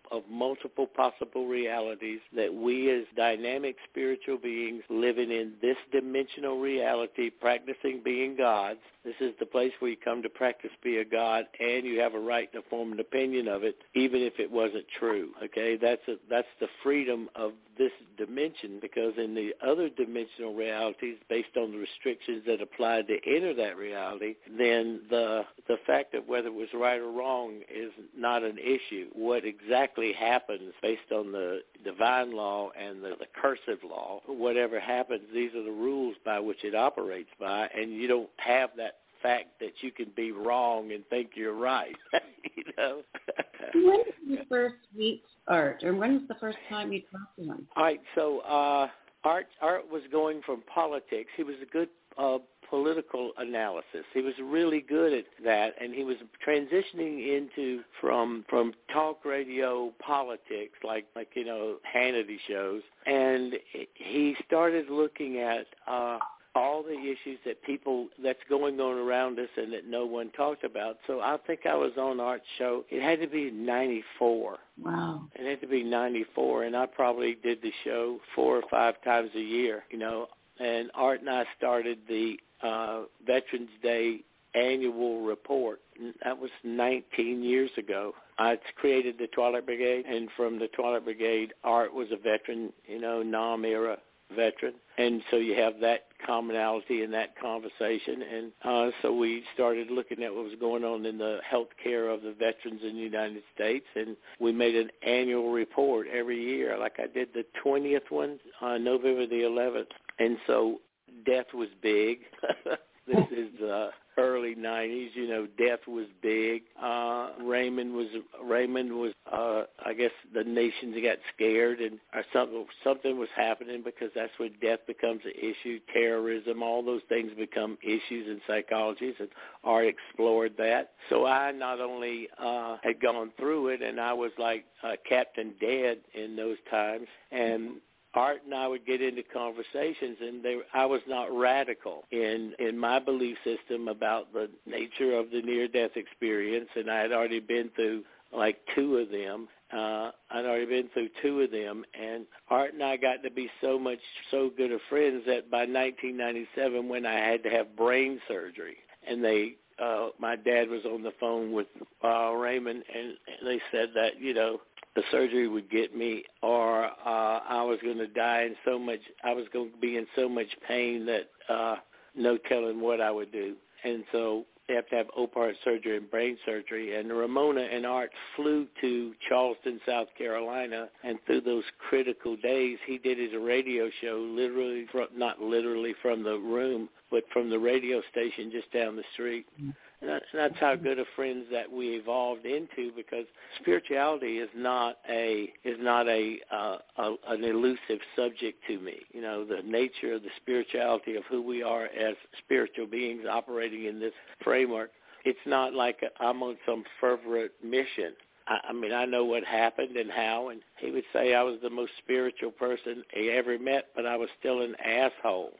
of multiple possible realities, that we as dynamic spiritual beings living in this dimensional reality, practicing being gods, this is the place where you come to practice be a god, and you have a right to form an opinion of it, even if it wasn't true. Okay, that's a, that's the freedom of this dimension, because in the other dimensional realities, based on the restrictions that apply to enter that reality, then the the fact of whether it was right or wrong is not an issue. What exactly happens based on the divine law and the, the cursive law, whatever happens, these are the rules by which it operates by, and you don't have that fact that you can be wrong and think you're right. You know. When did you first meet Art, or when was the first time you talked to him? All right, so uh, Art Art was going from politics. He was a good uh, political analysis. He was really good at that, and he was transitioning into from from talk radio politics, like like you know Hannity shows, and he started looking at Uh, all the issues that people, that's going on around us and that no one talked about. So I think I was on Art's show. It had to be ninety-four. Wow. It had to be ninety-four, and I probably did the show four or five times a year, you know. And Art and I started the uh, Veterans Day annual report. That was nineteen years ago. I created the Twilight Brigade, and from the Twilight Brigade, Art was a veteran, you know, Nam era veteran, and so you have that commonality in that conversation, and uh, so we started looking at what was going on in the health care of the veterans in the United States, and we made an annual report every year, like I did the twentieth one on November the eleventh, and so death was big. This is uh, early nineties. You know, death was big. Uh, Raymond was Raymond was. Uh, I guess the nations got scared, and or something something was happening, because that's when death becomes an issue. Terrorism, all those things become issues in psychology, and Art explored that. So I not only uh, had gone through it, and I was like uh, Captain Dead in those times, and Art and I would get into conversations, and they, I was not radical in, in my belief system about the nature of the near-death experience, and I had already been through like two of them. Uh, I'd already been through two of them, and Art and I got to be so much, so good of friends that by nineteen ninety-seven, when I had to have brain surgery, and they, uh, my dad was on the phone with uh, Raymond, and, and they said that, you know, the surgery would get me, or uh, I was going to die in so much, I was going to be in so much pain that uh, no telling what I would do. And so they have to have open heart surgery and brain surgery. And Ramona and Art flew to Charleston, South Carolina, and through those critical days, he did his radio show literally, from, not literally from the room, but from the radio station just down the street. Mm-hmm. And that's how good of friends that we evolved into, because spirituality is not a is not a, uh, a an elusive subject to me. You know, the nature of the spirituality of who we are as spiritual beings operating in this framework. It's not like a, I'm on some fervent mission. I, I mean, I know what happened and how, and he would say I was the most spiritual person he ever met, but I was still an asshole.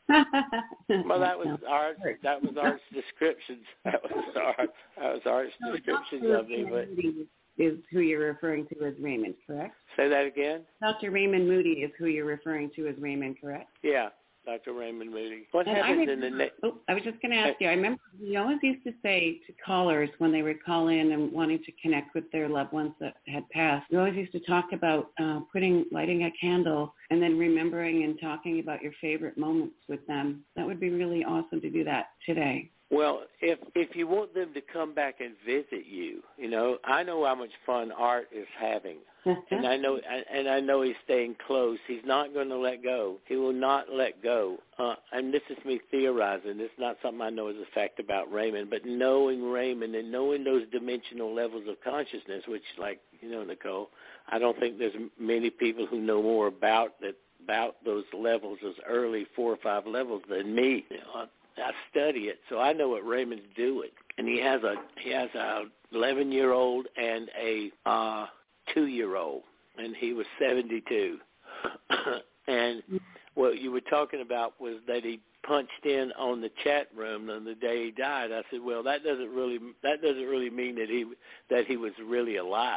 Well, that was Art. That was Art's descriptions. That was Art. That was Art's descriptions of me. But is who you're referring to as Raymond, correct? Say that again. Doctor Raymond Moody is who you're referring to as Raymond, correct? Yeah. Doctor Raymond Moody. What and happens remember, in the next? Oh, I was just going to ask you. I remember he always used to say to callers when they would call in and wanting to connect with their loved ones that had passed, we always used to talk about uh, putting, lighting a candle and then remembering and talking about your favorite moments with them. That would be really awesome to do that today. Well, if if you want them to come back and visit you, you know, I know how much fun Art is having, and I know and I know he's staying close. He's not going to let go. He will not let go. Uh, and this is me theorizing. This is not something I know as a fact about Raymond, but knowing Raymond and knowing those dimensional levels of consciousness, which, like you know, Nicole, I don't think there's many people who know more about that about those levels, those early four or five levels, than me. You know, I study it, so I know what Raymond's doing. And he has a he has a eleven year old and a uh, two year old, and he was seventy-two. And what you were talking about was that he punched in on the chat room on the day he died. I said, well, that doesn't really that doesn't really mean that he that he was really alive.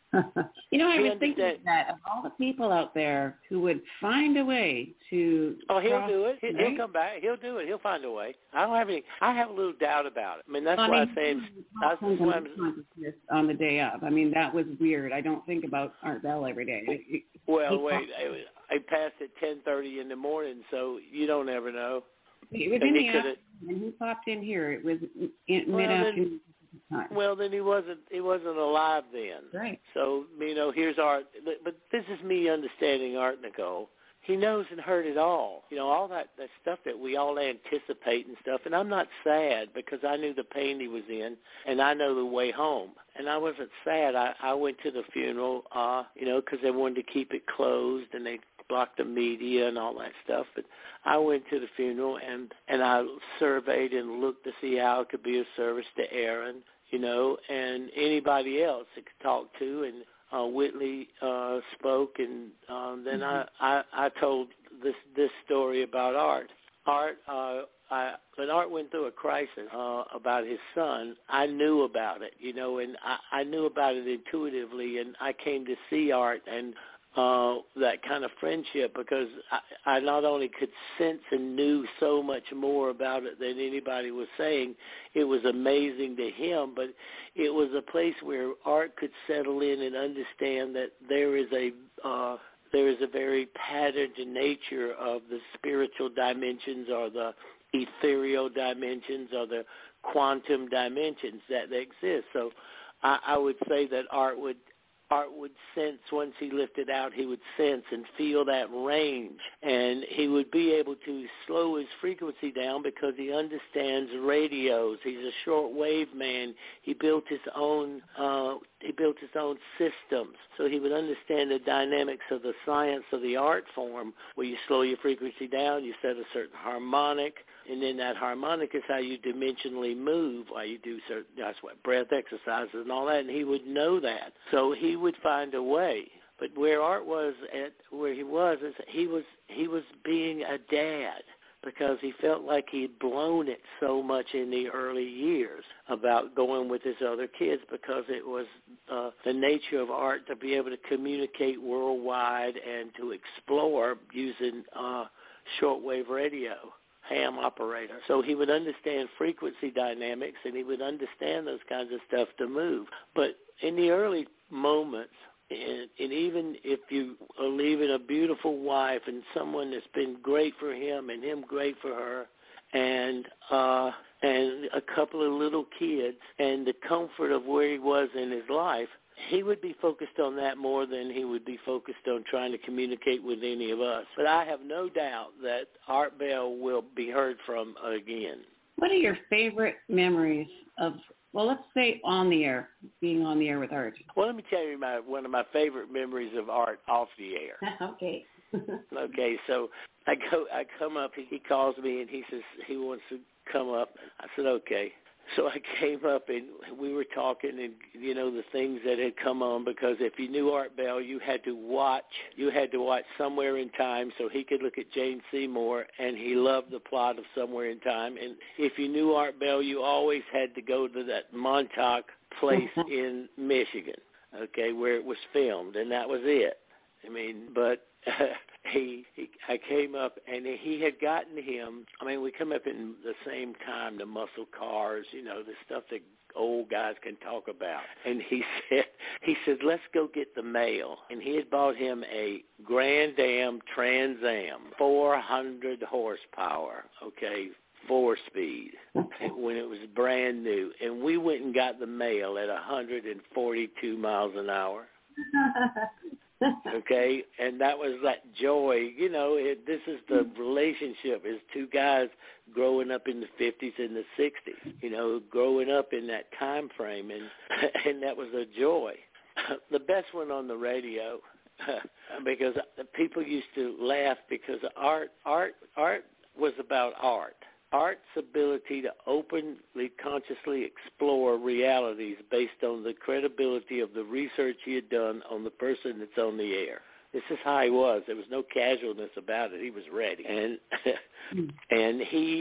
You know, I He was thinking understand- that of all the people out there who would find a way to Oh, he'll cross, do it. He, right? He'll come back. He'll do it. He'll find a way. I don't have any. I have a little doubt about it. I mean, that's Well, why I I mean, say that's Songs why of I'm. Consciousness on the day of. I mean, that was weird. I don't think about Art Bell every day. Well, He wait. I, I passed at ten thirty in the morning, so you don't ever know. It was And in he the coulda- afternoon, and he popped in here. It was in, Well, mid-afternoon time. Well, then he wasn't. He wasn't alive then. Right. So you know, here's Art. But, but this is me understanding Art, Nicole. He knows and heard it all. You know, all that, that stuff that we all anticipate and stuff. And I'm not sad because I knew the pain he was in, and I know the way home. And I wasn't sad. I, I went to the funeral, uh, you know, because they wanted to keep it closed, and they blocked the media and all that stuff. But I went to the funeral, and, and I surveyed and looked to see how it could be of service to Aaron, you know, and anybody else I could talk to. And Uh, Whitley uh, spoke, and um, then mm-hmm. I, I, I told this this story about Art. Art, uh, I, when Art went through a crisis uh, about his son, I knew about it, you know, and I, I knew about it intuitively, and I came to see Art and uh, that kind of friendship because I, I not only could sense and knew so much more about it than anybody was saying. It was amazing to him, but it was a place where Art could settle in and understand that there is a uh, there is a very patterned nature of the spiritual dimensions or the ethereal dimensions or the quantum dimensions that exist. So I, I would say that Art would Art would sense once he lifted out, he would sense and feel that range, and he would be able to slow his frequency down because he understands radios. He's a short-wave man. He built his own. Uh, he built his own systems, so he would understand the dynamics of the science of the art form, where you slow your frequency down, you set a certain harmonic. And then that harmonic is how you dimensionally move, while you do certain, that's what, breath exercises and all that, and he would know that. So he would find a way. But where Art was at, where he was, is he was he was being a dad because he felt like he'd blown it so much in the early years about going with his other kids because it was uh, the nature of Art to be able to communicate worldwide and to explore using uh, shortwave radio. Ham operator. So he would understand frequency dynamics and he would understand those kinds of stuff to move. But in the early moments, and, and even if you are leaving a beautiful wife and someone that's been great for him and him great for her, and uh, and a couple of little kids and the comfort of where he was in his life, he would be focused on that more than he would be focused on trying to communicate with any of us. But I have no doubt that Art Bell will be heard from again. What are your favorite memories of, well, let's say on the air, being on the air with Art? Well, let me tell you my one of my favorite memories of Art off the air. Okay. Okay, so I go, I come up, he calls me and he says he wants to come up. I said, okay. So I came up and we were talking and, you know, the things that had come on, because if you knew Art Bell, you had to watch, you had to watch Somewhere in Time so he could look at Jane Seymour, and he loved the plot of Somewhere in Time. And if you knew Art Bell, you always had to go to that Montauk place in Michigan, okay, where it was filmed, and that was it. I mean, but uh, he, he, I came up, and he had gotten him, I mean, we come up in the same time, the muscle cars, you know, the stuff that old guys can talk about. And he said, he said, let's go get the mail. And he had bought him a Grand Am Trans Am, four hundred horsepower, okay, four speed, when it was brand new. And we went and got the mail at one hundred forty-two miles an hour. Okay, and that was that joy. You know, it, this is the relationship. Is two guys growing up in the fifties and the sixties. You know, growing up in that time frame, and and that was a joy. The best one on the radio, because people used to laugh because art, art, art was about art. Art's ability to openly, consciously explore realities based on the credibility of the research he had done on the person that's on the air. This is how he was. There was no casualness about it. He was ready. And and he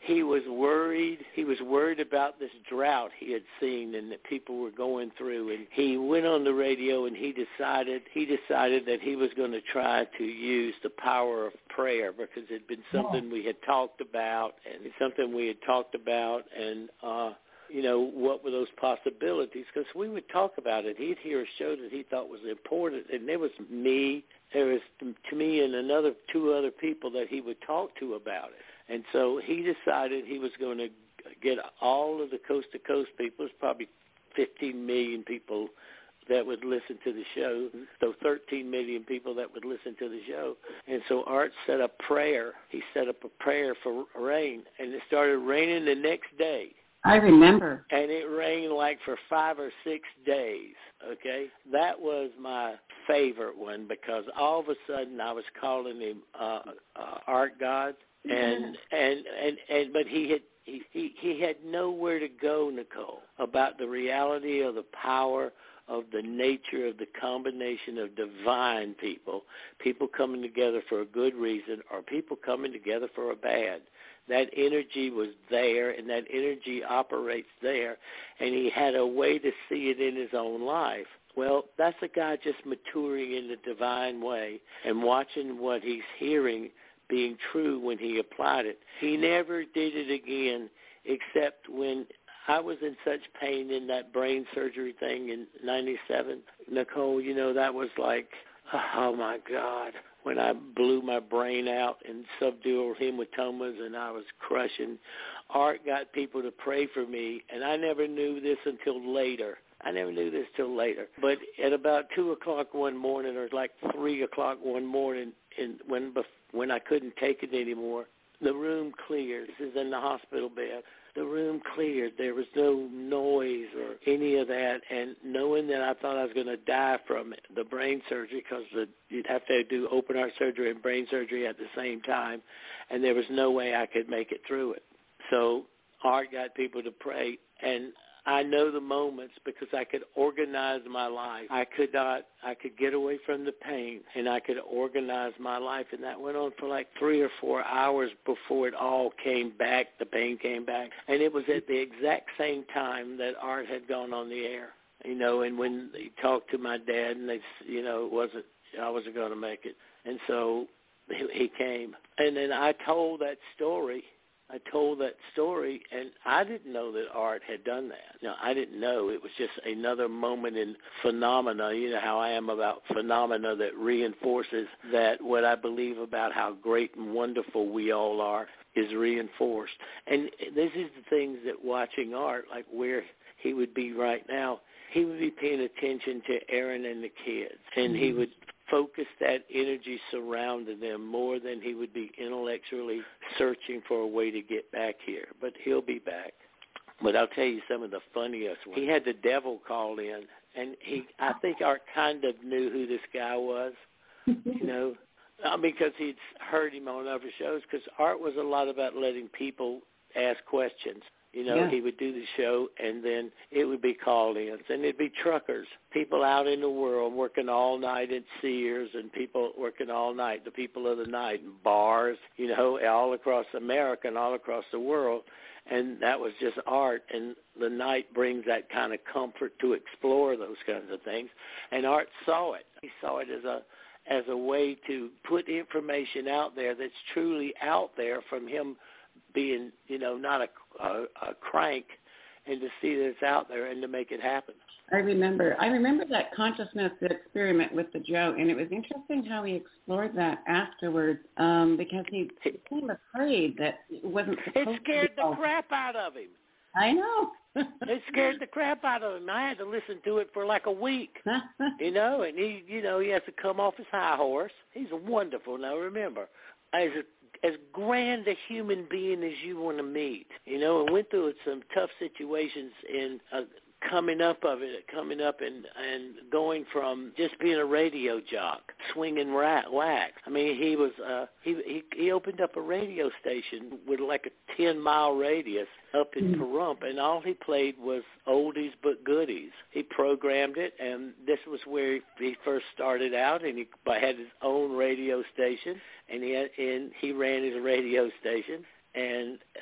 he was worried. He was worried about this drought he had seen and that people were going through. And he went on the radio and he decided he decided that he was going to try to use the power of prayer, because it had been something we had talked about and something we had talked about and, uh, you know, what were those possibilities? Because we would talk about it. He'd hear a show that he thought was important, and there was me, there was to me and another two other people that he would talk to about it. And so he decided he was going to get all of the coast-to-coast people. There's probably fifteen million people that would listen to the show, so thirteen million people that would listen to the show. And so Art set up prayer. He set up a prayer for rain, and it started raining the next day. I remember. And it rained like for five or six days, okay? That was my favorite one, because all of a sudden I was calling him uh, uh, Art God, and, and, and, and but he had he, he, he had nowhere to go, Nicole, about the reality of the power of the nature of the combination of divine people, people coming together for a good reason or people coming together for a bad. That energy was there, and that energy operates there, and he had a way to see it in his own life. Well, that's a guy just maturing in the divine way and watching what he's hearing being true when he applied it. He never did it again, except when I was in such pain in that brain surgery thing in ninety-seven. Nicole, you know, that was like, oh, my God, when I blew my brain out in subdural hematomas and I was crushing. Art got people to pray for me, and I never knew this until later. I never knew this till later. But at about two o'clock one morning, or like three o'clock one morning, and when when I couldn't take it anymore, the room cleared. This is in the hospital bed. The room cleared. There was no noise or any of that. And knowing that I thought I was going to die from it, the brain surgery, because you'd have to do open heart surgery and brain surgery at the same time, and there was no way I could make it through it. So Art got people to pray, and I know the moments because I could organize my life. I could not, I could get away from the pain, and I could organize my life, and that went on for like three or four hours before it all came back, the pain came back. And it was at the exact same time that Art had gone on the air, you know, and when he talked to my dad, and they, you know, it wasn't, I wasn't going to make it. And so he, he came. And then I told that story. I told that story, and I didn't know that Art had done that. No, I didn't know. It was just another moment in phenomena. You know how I am about phenomena that reinforces that what I believe about how great and wonderful we all are is reinforced. And this is the things that watching Art, like where he would be right now, he would be paying attention to Aaron and the kids, and mm-hmm. he would focus that energy surrounding them more than he would be intellectually searching for a way to get back here. But he'll be back. But I'll tell you some of the funniest ones. He had the devil call in, and he, I think Art kind of knew who this guy was, you know, uh, because he'd heard him on other shows, because Art was a lot about letting people ask questions. You know, yeah. He would do the show, and then it would be call-ins, and it'd be truckers, people out in the world working all night at Sears, and people working all night, the people of the night, in bars, you know, all across America and all across the world. And that was just Art, and the night brings that kind of comfort to explore those kinds of things. And Art saw it. He saw it as a as a way to put information out there that's truly out there from him being, you know, not a, a, a crank, and to see that it's out there and to make it happen. I remember. I remember that consciousness experiment with the Joe, and it was interesting how he explored that afterwards, um, because he became afraid that it wasn't supposed It scared to be the crap out of him. I know. It scared the crap out of him. I had to listen to it for like a week, you know, and he, you know, he has to come off his high horse. He's wonderful. Now, remember, as a as grand a human being as you want to meet, you know, and went through some tough situations in uh, coming up of it, coming up and, and going from just being a radio jock, swinging rat, wax. I mean, he was, uh, he, he he opened up a radio station with like a ten-mile radius up in mm-hmm. Pahrump, and all he played was oldies but goodies. He programmed it, and this was where he first started out, and he had his own radio station, and he had, and he ran his radio station. And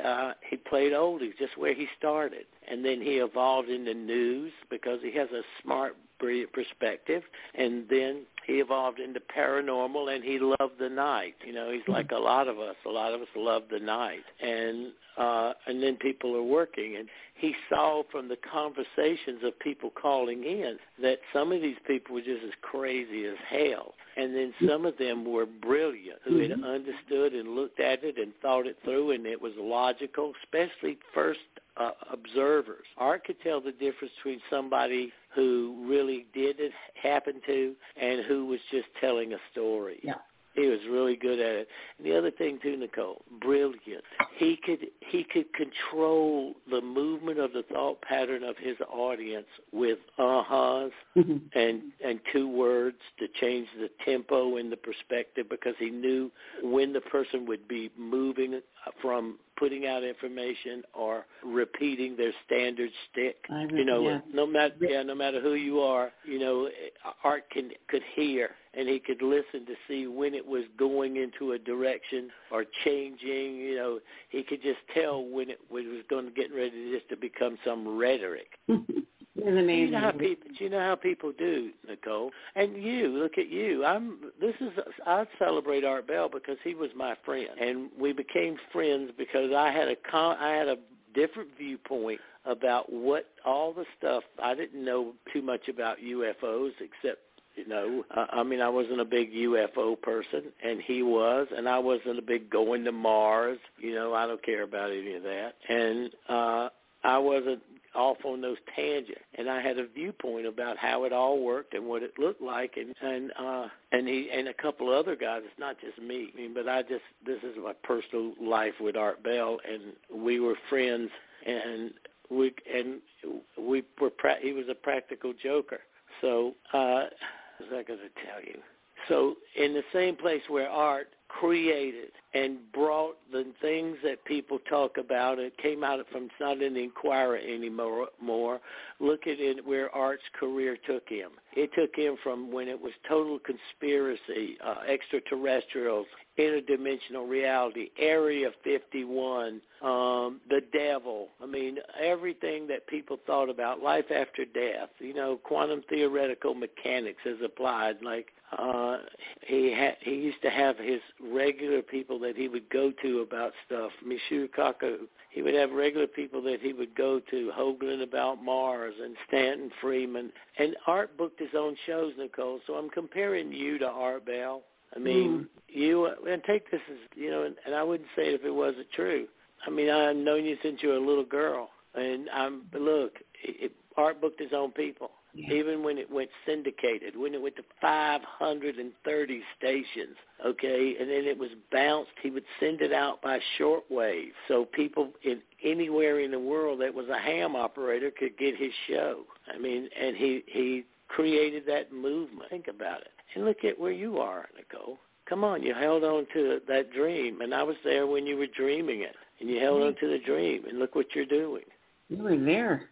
uh, he played oldies, just where he started. And then he evolved into news because he has a smart, brilliant perspective. And then he evolved into paranormal, and he loved the night. You know, he's like a lot of us. A lot of us love the night. And uh, and then people are working. And he saw from the conversations of people calling in that some of these people were just as crazy as hell. And then some of them were brilliant, who had understood and looked at it and thought it through, and it was logical, especially first uh, observers. Art could tell the difference between somebody who really did it happen to and who was just telling a story. Yeah. He was really good at it. And the other thing too, Nicole, brilliant. He could he could control the movement of the thought pattern of his audience with uh-huhs mm-hmm. and and two words to change the tempo and the perspective, because he knew when the person would be moving from putting out information or repeating their standard stick. Really, you know, yeah. no matter yeah, no matter who you are, you know, Art can could hear and he could listen to see when it was going into a direction or changing. You know, he could just tell when it, when it was going to get ready just to become some rhetoric. It's amazing. You know how people, you know how people do, Nicole. And you, look at you. I'm. This is. I celebrate Art Bell because he was my friend, and we became friends because I had a. Con, I had a different viewpoint about what all the stuff. I didn't know too much about U F Os except. You know, uh, I mean, I wasn't a big U F O person, and he was, and I wasn't a big going to Mars. You know, I don't care about any of that, and uh, I wasn't off on those tangents, and I had a viewpoint about how it all worked and what it looked like, and and uh, and he and a couple of other guys. It's not just me. I mean, but I just this is my personal life with Art Bell, and we were friends, and we and we were. Pra- he was a practical joker, so. Uh, What was I going to tell you? So in the same place where Art created and brought the things that people talk about, it came out from, it's not in the Inquirer anymore, more. Look at it where Art's career took him. It took him from when it was total conspiracy, uh, extraterrestrials, interdimensional reality, Area fifty-one, um, the devil. I mean, everything that people thought about, life after death, you know, quantum theoretical mechanics as applied. Like uh, he ha- he used to have his regular people that he would go to about stuff. Michio Kaku, he would have regular people that he would go to, Hoagland about Mars and Stanton Friedman. And Art booked his own shows, Nicole, so I'm comparing you to Art Bell. I mean, mm. you, and take this as, you know, and, and I wouldn't say it if it wasn't true. I mean, I've known you since you were a little girl. And I'm, but look, it, it, Art booked his own people. Yeah. Even when it went syndicated, when it went to five hundred thirty stations, okay, and then it was bounced, he would send it out by shortwave so people in anywhere in the world that was a ham operator could get his show. I mean, and he, he created that movement. Think about it. And look at where you are, Nicole. Come on, you held on to that dream, and I was there when you were dreaming it, and you held on to the dream, and look what you're doing. You were there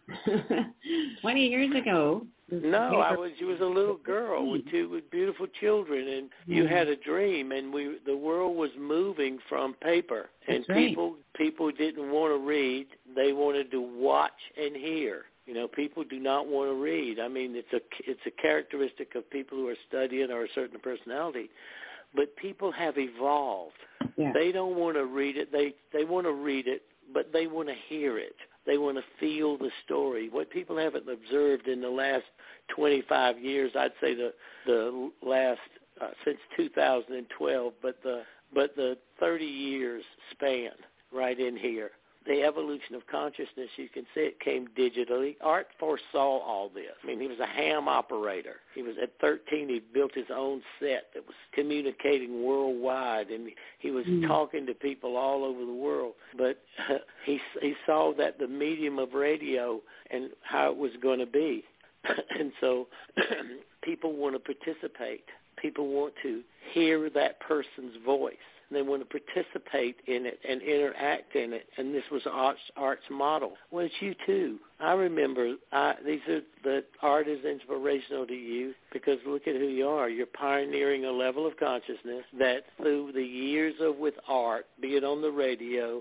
twenty years ago. No, I was. You was a little girl with two with beautiful children, and you had a dream. And we, the world was moving from paper, and That's people, right. people didn't want to read. They wanted to watch and hear. You know, people do not want to read. I mean, it's a it's a characteristic of people who are studying or a certain personality. But people have evolved. Yeah. They don't want to read it. They they want to read it, but they want to hear it. They want to feel the story. What people haven't observed in the last twenty-five years, I'd say the the last uh, since two thousand twelve, but the but the thirty years span right in here. The evolution of consciousness, you can see it came digitally. Art foresaw all this. I mean, he was a ham operator. He was at thirteen, he built his own set that was communicating worldwide, and he was mm. talking to people all over the world. But uh, he he saw that the medium of radio and how it was going to be. And so people want to participate. People want to hear that person's voice. They want to participate in it and interact in it, and this was Art's, Art's model. Well, it's you too. I remember I, these are the art is inspirational to you because look at who you are. You're pioneering a level of consciousness that through the years of with Art, be it on the radio,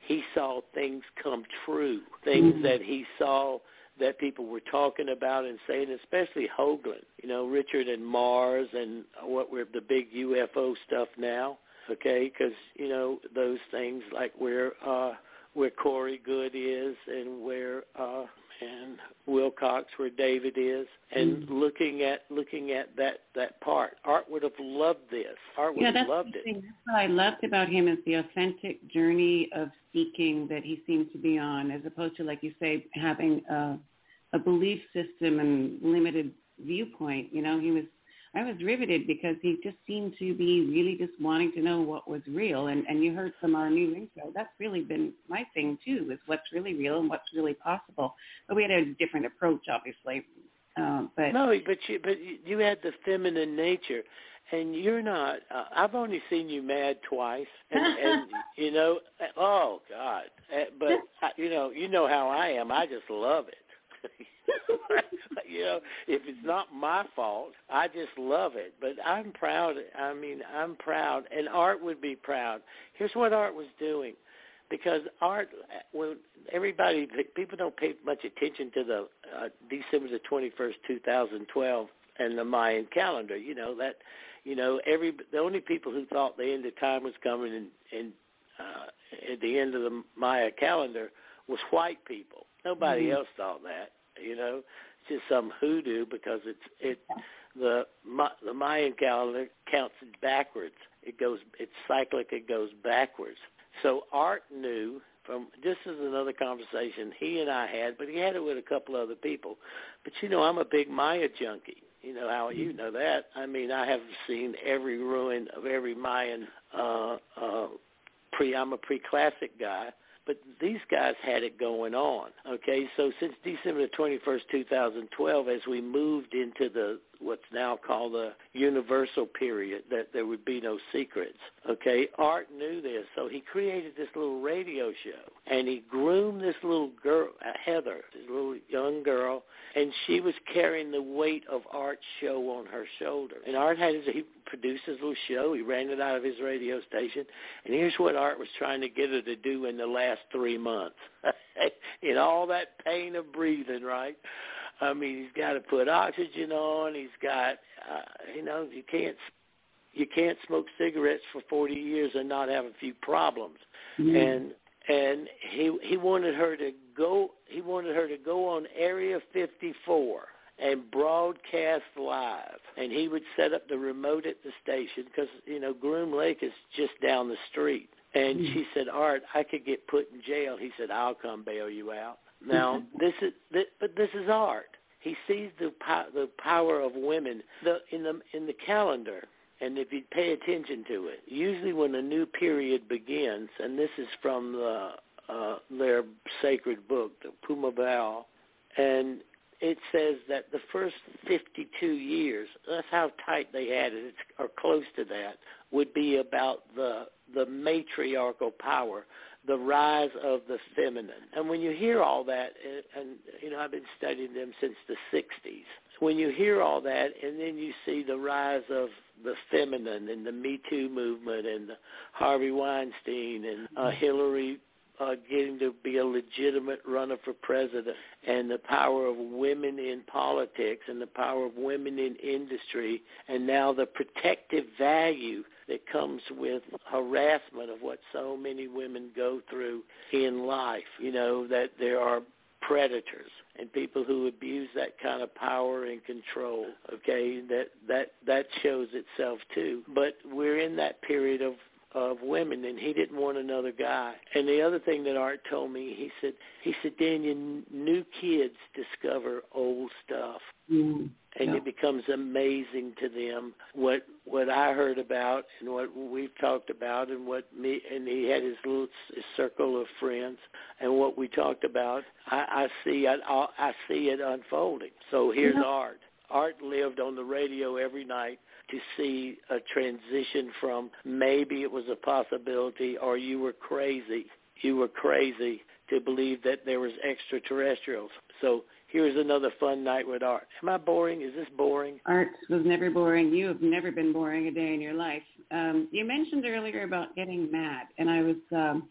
he saw things come true, things mm-hmm. that he saw that people were talking about and saying, especially Hoagland, you know, Richard and Mars and what we're the big U F O stuff now, okay, because, you know, those things like where uh, where Corey Good is and where uh, and Wilcox, where David is, and mm-hmm. looking at looking at that, that part. Art would have loved this. Art would yeah, have loved it. That's what I loved about him is the authentic journey of seeking that he seemed to be on, as opposed to, like you say, having a, a belief system and limited viewpoint. You know, he was. I was riveted because he just seemed to be really just wanting to know what was real. And, and you heard from our new intro, that's really been my thing too, is what's really real and what's really possible. But we had a different approach, obviously. Uh, but no, but you, but you had the feminine nature, and you're not. Uh, I've only seen you mad twice, and, and you know, oh God, but you know, you know how I am. I just love it. You know, if it's not my fault, I just love it. But I'm proud. I mean, I'm proud, and Art would be proud. Here's what Art was doing, because Art, when everybody, people don't pay much attention to the uh, December the twenty-first, two thousand twelve, and the Mayan calendar. You know that, you know, every the only people who thought the end of time was coming and, and uh, at the end of the Maya calendar was white people. Nobody mm-hmm. else thought that, you know. It's just some hoodoo because it's it the the Mayan calendar counts backwards. It goes it's cyclic. It goes backwards. So Art knew from this is another conversation he and I had, but he had it with a couple other people. But you know, I'm a big Maya junkie. You know how you know that. I mean, I have seen every ruin of every Mayan. Uh, uh, pre I'm a pre-classic guy. But these guys had it going on, okay? So since December twenty-first, two thousand twelve, as we moved into the what's now called the universal period, that there would be no secrets, okay? Art knew this, so he created this little radio show, and he groomed this little girl, Heather, this little young girl, and she was carrying the weight of Art's show on her shoulder. And Art had his, he produced his little show. He ran it out of his radio station, and here's what Art was trying to get her to do in the last three months. In all that pain of breathing, right? I mean, he's got to put oxygen on. He's got, uh, you know, you can't you can't smoke cigarettes for forty years and not have a few problems. Mm-hmm. And and he he wanted her to go. He wanted her to go on Area fifty-four and broadcast live. And he would set up the remote at the station because you know Groom Lake is just down the street. And mm-hmm. she said, Art, I could get put in jail. He said, I'll come bail you out. Now, this is, this, but this is Art. He sees the po- the power of women the, in the in the calendar, and if you pay attention to it, usually when a new period begins, and this is from the, uh, their sacred book, the Pumabal, and it says that the first fifty-two years, that's how tight they had it, it's, or close to that, would be about the the matriarchal power, the rise of the feminine. And when you hear all that, and, and you know, I've been studying them since the sixties, when you hear all that and then you see the rise of the feminine and the Me Too movement and the Harvey Weinstein and uh, Hillary uh, getting to be a legitimate runner for president, and the power of women in politics and the power of women in industry, and now the protective value that comes with harassment of what so many women go through in life, you know, that there are predators and people who abuse that kind of power and control, okay, that that that shows itself too. But we're in that period of of women, and he didn't want another guy. And the other thing that Art told me, he said, he said, Daniel, new kids discover old stuff. Mm-hmm. And yeah. It becomes amazing to them what what I heard about and what we've talked about and what me and he had his little his circle of friends and what we talked about. I, I see I, I see it unfolding. So here's yeah. Art. Art lived on the radio every night to see a transition from maybe it was a possibility or you were crazy. You were crazy to believe that there was extraterrestrials. So here's another fun night with Art. Am I boring? Is this boring? Art was never boring. You have never been boring a day in your life. Um, you mentioned earlier about getting mad, and I was um,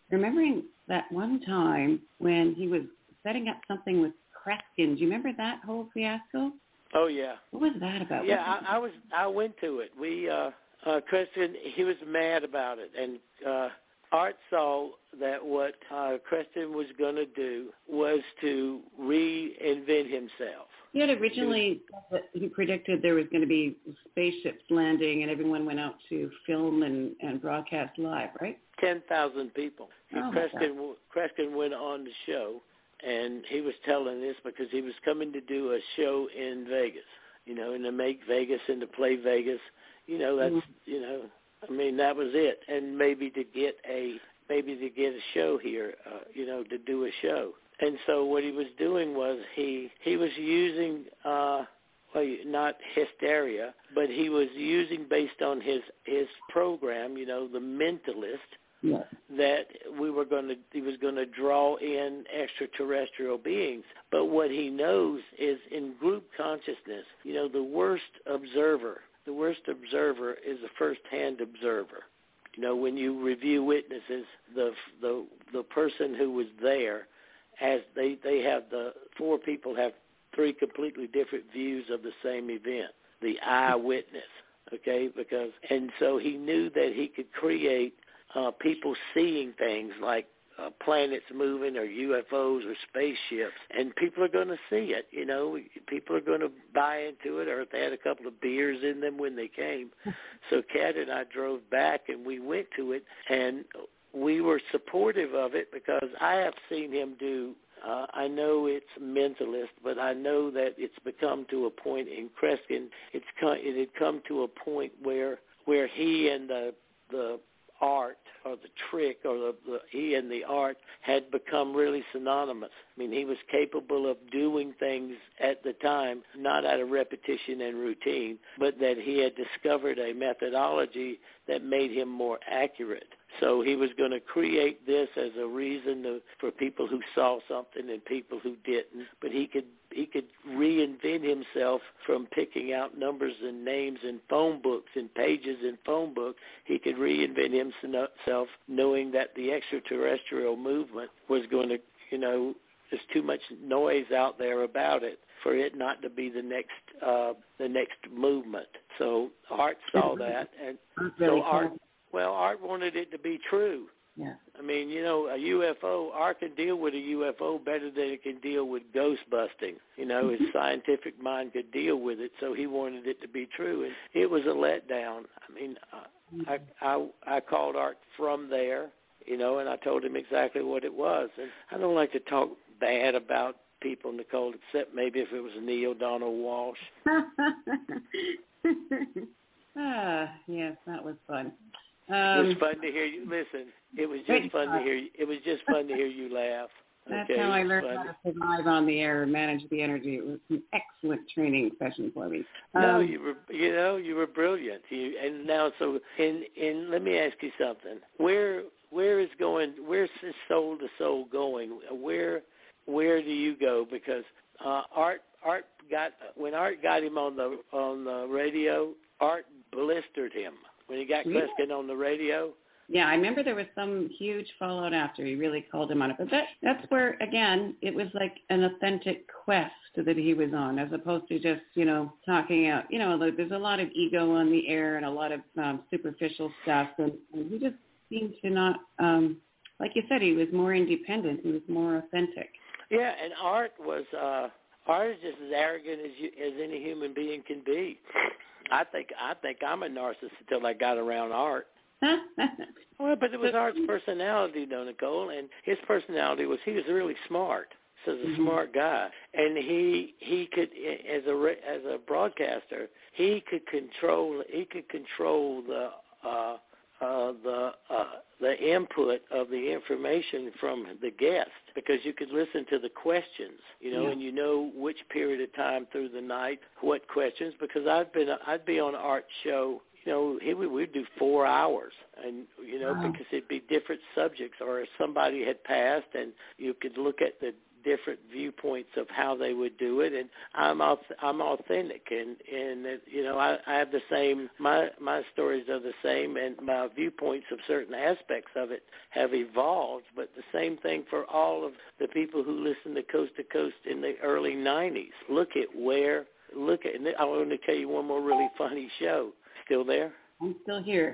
remembering that one time when he was setting up something with Kreskin. Do you remember that whole fiasco? Oh yeah. What was that about? Yeah, I, I was. I went to it. We, uh, uh, Kreskin, he was mad about it, and uh, Art saw that what uh, Kreskin was going to do was to reinvent himself. He had originally he predicted there was going to be spaceships landing, and everyone went out to film and, and broadcast live, right? Ten thousand people. Oh, Kreskin, Kreskin went on the show, and he was telling this because he was coming to do a show in Vegas, you know, and to make Vegas and to play Vegas. You know, that's, mm-hmm. you know, I mean, that was it. And maybe to get a, maybe to get a show here, uh, you know, to do a show. And so what he was doing was he, he was using, uh, well, not hysteria, but he was using based on his, his program, you know, The Mentalist, yeah. that we were going to, he was going to draw in extraterrestrial beings. But what he knows is in group consciousness, you know, the worst observer, the worst observer is the first-hand observer. You know, when you review witnesses, the the the person who was there, as they they have the four people have three completely different views of the same event. The eyewitness, okay, because and so he knew that he could create uh, people seeing things like uh, planets moving or U F Os or spaceships, and people are going to see it. You know, people are going to buy into it, or if they had a couple of beers in them when they came. So Kat and I drove back, and we went to it, and we were supportive of it because I have seen him do. Uh, I know it's Mentalist, but I know that it's become to a point in Kreskin. It's come, it had come to a point where where he and the the art or the trick or the, the he and the art had become really synonymous. I mean, he was capable of doing things at the time, not out of repetition and routine, but that he had discovered a methodology that made him more accurate. So he was going to create this as a reason to, for people who saw something and people who didn't. But he could he could reinvent himself from picking out numbers and names in phone books and pages in phone books. He could reinvent himself knowing that the extraterrestrial movement was going to, you know, there's too much noise out there about it for it not to be the next uh, the next movement. So Art saw that, and so Art. Well, Art wanted it to be true. Yeah. I mean, you know, a U F O, Art can deal with a U F O better than it can deal with ghost busting. You know, his scientific mind could deal with it, so he wanted it to be true. And it was a letdown. I mean, I, I, I called Art from there, you know, and I told him exactly what it was. And I don't like to talk bad about people, Nicole, except maybe if it was Neil Donald Walsh. ah, yes, that was fun. Um, it was fun to hear you. Listen, it was just fun to hear you. It was just fun to hear you laugh. That's okay, how I learned fun. how to survive on the air and manage the energy. It was an excellent training session for me. Um, no, you were, you know, you were brilliant. You, and now, so, in, in, let me ask you something. Where, where is going? Where's this soul to soul going? Where, where do you go? Because uh, Art, Art got when Art got him on the on the radio. Art blistered him. When he got Kreskin on the radio? Yeah, I remember there was some huge fallout after he really called him on it. But that, that's where, again, it was like an authentic quest that he was on, as opposed to just, you know, talking out. You know, there's a lot of ego on the air and a lot of um, superficial stuff. And, and he just seemed to not, um, like you said, he was more independent. He was more authentic. Yeah, and Art was, uh, Art is just as arrogant as you, as any human being can be. I think I think I'm a narcissist until I got around Art. Well, but it was Art's personality, though, Nicole, and his personality was he was really smart. So he's a mm-hmm. smart guy, and he he could as a as a broadcaster he could control he could control the uh, uh, the uh, the input of the information from the guest, because you could listen to the questions, you know, yeah. and you know which period of time through the night, what questions. Because I've been I'd be on Art's show, you know, he would we'd do four hours, and you know, wow. because it'd be different subjects, or if somebody had passed, and you could look at the different viewpoints of how they would do it, and I'm I'm authentic, and and you know I, I have the same my my stories are the same, and my viewpoints of certain aspects of it have evolved. But the same thing for all of the people who listened to Coast to Coast in the early nineties. Look at where look at. I want to tell you one more really funny show. Still there? I'm still here.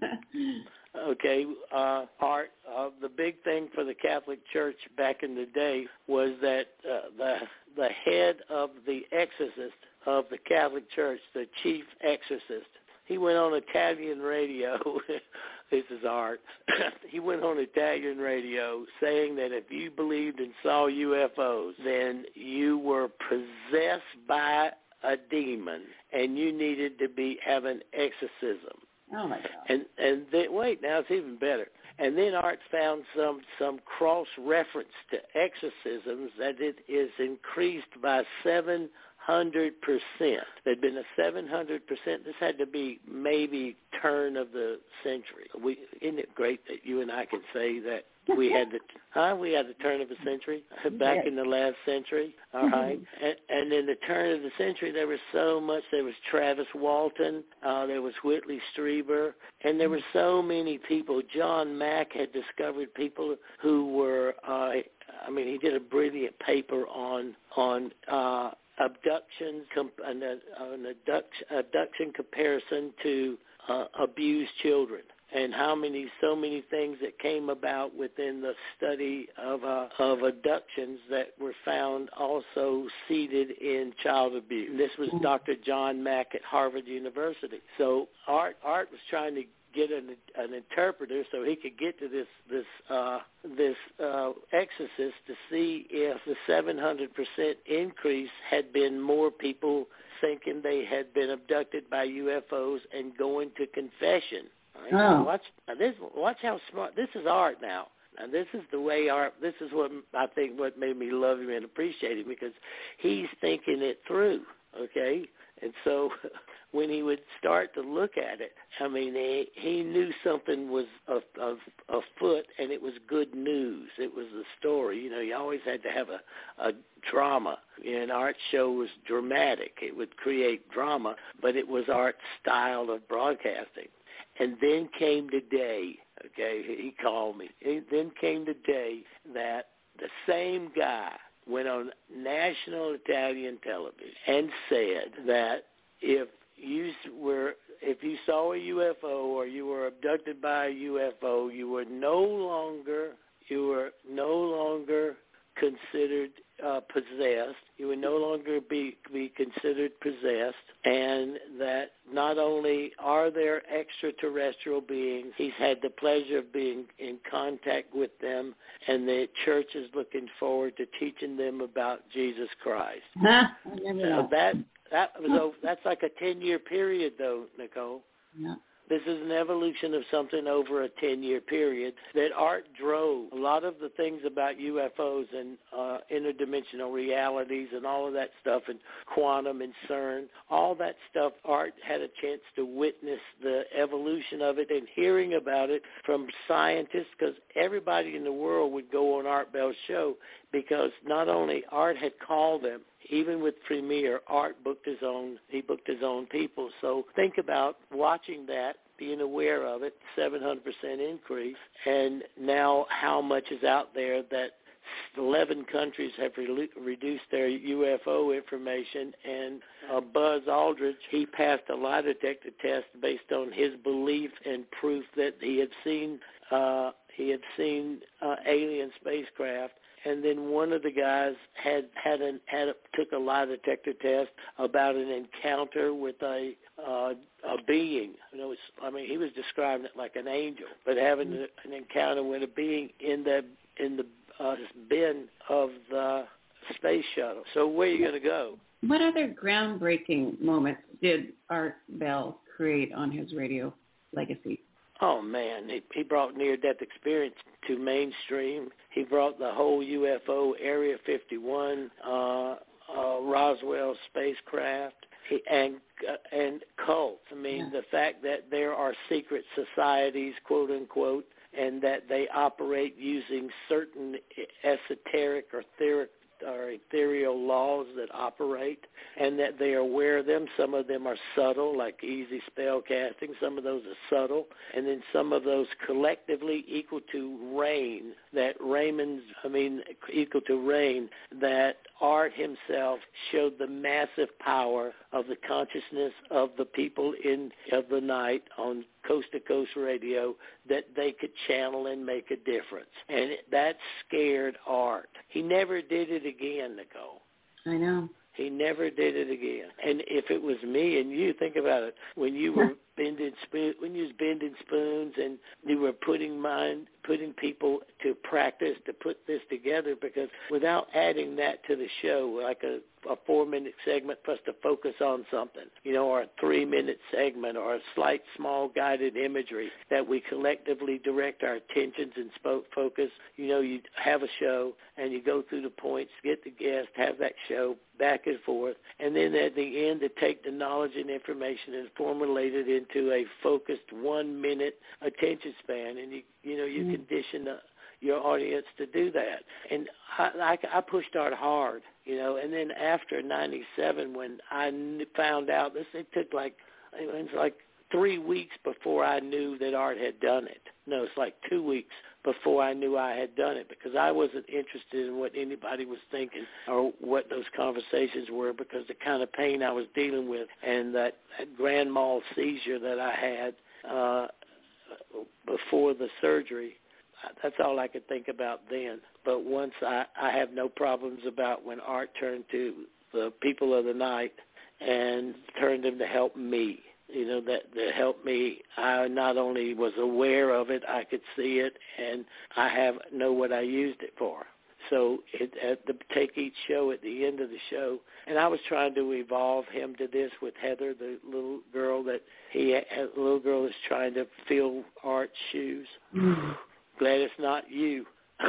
Okay, uh, Art, uh, the big thing for the Catholic Church back in the day was that uh, the the head of the exorcist of the Catholic Church, the chief exorcist, he went on Italian radio. This is Art. He went on Italian radio saying that if you believed and saw U F Os, then you were possessed by a demon and you needed to be have an exorcism. Oh my God! And and then, wait, now it's even better. And then Art found some some cross reference to exorcisms that it is increased by seven hundred percent. There'd been a seven hundred percent. This had to be maybe turn of the century. We isn't it great that you and I can say that we had the huh? We had the turn of the century back in the last century. All right, and, and in the turn of the century, there was so much. There was Travis Walton, uh, there was Whitley Strieber, and there were so many people. John Mack had discovered people who were. Uh, I mean, he did a brilliant paper on on. Uh, abductions, an, an abduction, abduction comparison to uh, abused children, and how many, so many things that came about within the study of uh, of abductions that were found also seated in child abuse. This was Doctor John Mack at Harvard University. So Art Art was trying to get an, an interpreter so he could get to this this uh, this uh, exorcist to see if the seven hundred percent increase had been more people thinking they had been abducted by U F Os and going to confession. Right? Oh. Watch now this. Watch how smart this is. Art now. And this is the way Art. This is what I think what made me love him and appreciate him, because he's thinking it through. Okay, and so. When he would start to look at it, I mean, he, he knew something was of, of, afoot, and it was good news. It was the story. You know, you always had to have a, a drama. And Art's show was dramatic. It would create drama, but it was Art's style of broadcasting. And then came the day, okay, he called me. And then came the day that the same guy went on national Italian television and said that if you were, if you saw a U F O or you were abducted by a U F O, you were no longer, you were no longer considered uh, possessed. You would no longer be be considered possessed, and that not only are there extraterrestrial beings, he's had the pleasure of being in contact with them, and the church is looking forward to teaching them about Jesus Christ. Huh? So that. That was that's like a ten-year period, though, Nicole. Yeah. This is an evolution of something over a ten-year period that Art drove. A lot of the things about U F Os and uh, interdimensional realities and all of that stuff, and quantum and CERN, all that stuff, Art had a chance to witness the evolution of it and hearing about it from scientists, because everybody in the world would go on Art Bell's show, because not only Art had called them, even with Premier, Art booked his own, he booked his own people. So think about watching that, being aware of it, seven hundred percent increase, and now how much is out there that eleven countries have re- reduced their U F O information, and uh, Buzz Aldrin, he passed a lie detector test based on his belief and proof that he had seen, uh, he had seen uh, alien spacecraft. And then one of the guys had had an had a, took a lie detector test about an encounter with a uh, a being. You know, it's, I mean, he was describing it like an angel, but having a, an encounter with a being in the in the uh, bin of the space shuttle. So where are you going to go? What other groundbreaking moments did Art Bell create on his radio legacy? Oh, man, he, he brought near-death experience to mainstream. He brought the whole U F O, Area fifty-one, uh, uh, Roswell spacecraft, he, and uh, and cults. I mean, yeah. The fact that there are secret societies, quote-unquote, and that they operate using certain esoteric or theoric or ethereal laws that operate, and that they are aware of them. Some of them are subtle, like easy spell casting. Some of those are subtle, and then some of those collectively equal to rain, that Raymond's, I mean, equal to rain, that Art himself showed the massive power of the consciousness of the people in of the night on Coast to Coast Radio, that they could channel and make a difference. And it, that scared Art. He never did it again, Nicole. I know. He never did it again. And if it was me and you, think about it, when you were bending spoon, when you was bending spoons and you were putting mind, putting people to practice to put this together, because without adding that to the show, like a, a four-minute segment for us to focus on something, you know, or a three-minute segment or a slight, small guided imagery that we collectively direct our attentions and spoke focus, you know, you have a show and you go through the points, get the guest, have that show back and forth, and then at the end to take the knowledge and information and formulate it into a focused one-minute attention span, and you you know you mm. condition the, your audience to do that. And I, I, I pushed Art hard, you know, and then after ninety-seven, when I found out this, it took like it was like three weeks before I knew that Art had done it. No, it's like two weeks before I knew I had done it, because I wasn't interested in what anybody was thinking or what those conversations were, because the kind of pain I was dealing with and that, that grand mal seizure that I had uh, before the surgery, that's all I could think about then. But once I, I have no problems about when Art turned to the people of the night and turned them to help me. You know, that, that helped me. I not only was aware of it, I could see it, and I have know what I used it for. So it, at the, take each show at the end of the show, and I was trying to evolve him to this with Heather, the little girl that he, the little girl is trying to fill Art's shoes. Mm. Glad it's not you.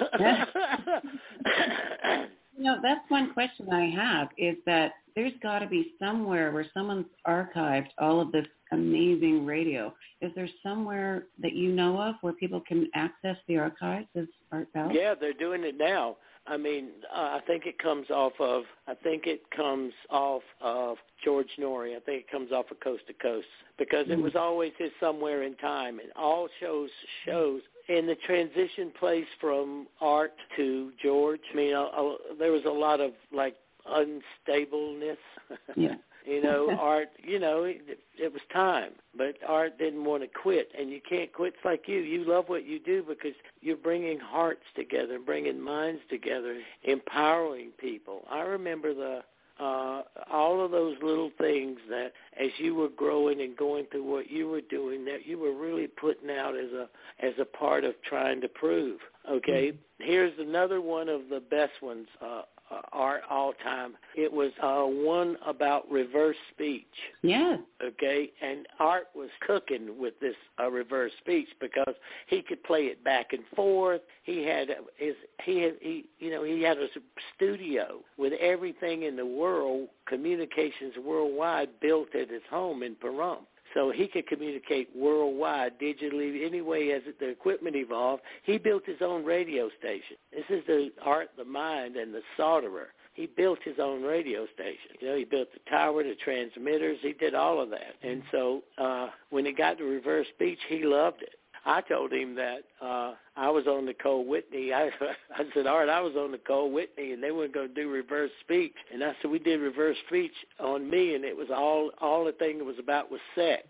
You know, that's one question I have, is that there's got to be somewhere where someone's archived all of this amazing radio. Is there somewhere that you know of where people can access the archives of Art Bell? Yeah, they're doing it now. I mean, uh, I think it comes off of, I think it comes off of George Norrie. I think it comes off of Coast to Coast, because mm. it was always his Somewhere in Time, and all shows shows. In the transition place from Art to George, I mean, uh, uh, there was a lot of, like, unstableness. Yeah. You know, Art, you know, it, it was time, but Art didn't want to quit, and you can't quit. It's like you. You love what you do because you're bringing hearts together, bringing minds together, empowering people. I remember the uh, all of those little things that as you were growing and going through what you were doing, that you were really putting out as a as a part of trying to prove. Okay, mm-hmm. Here's another one of the best ones. Uh, Uh, Art all time. It was uh, one about reverse speech. Yeah. Okay, and Art was cooking with this uh, reverse speech because he could play it back and forth. He had his he had he you know he had a studio with everything in the world, communications worldwide, built at his home in Pahrump. So he could communicate worldwide, digitally, any way as the equipment evolved. He built his own radio station. This is the Art, the mind, and the solderer. He built his own radio station. You know, he built the tower, the transmitters. He did all of that. And so uh, when he got to reverse speech, he loved it. I told him that uh, I was on Nicole Whitney. I, I said, Art, I was on Nicole Whitney, and they weren't going to do reverse speech. And I said, we did reverse speech on me, and it was all all the thing it was about was sex.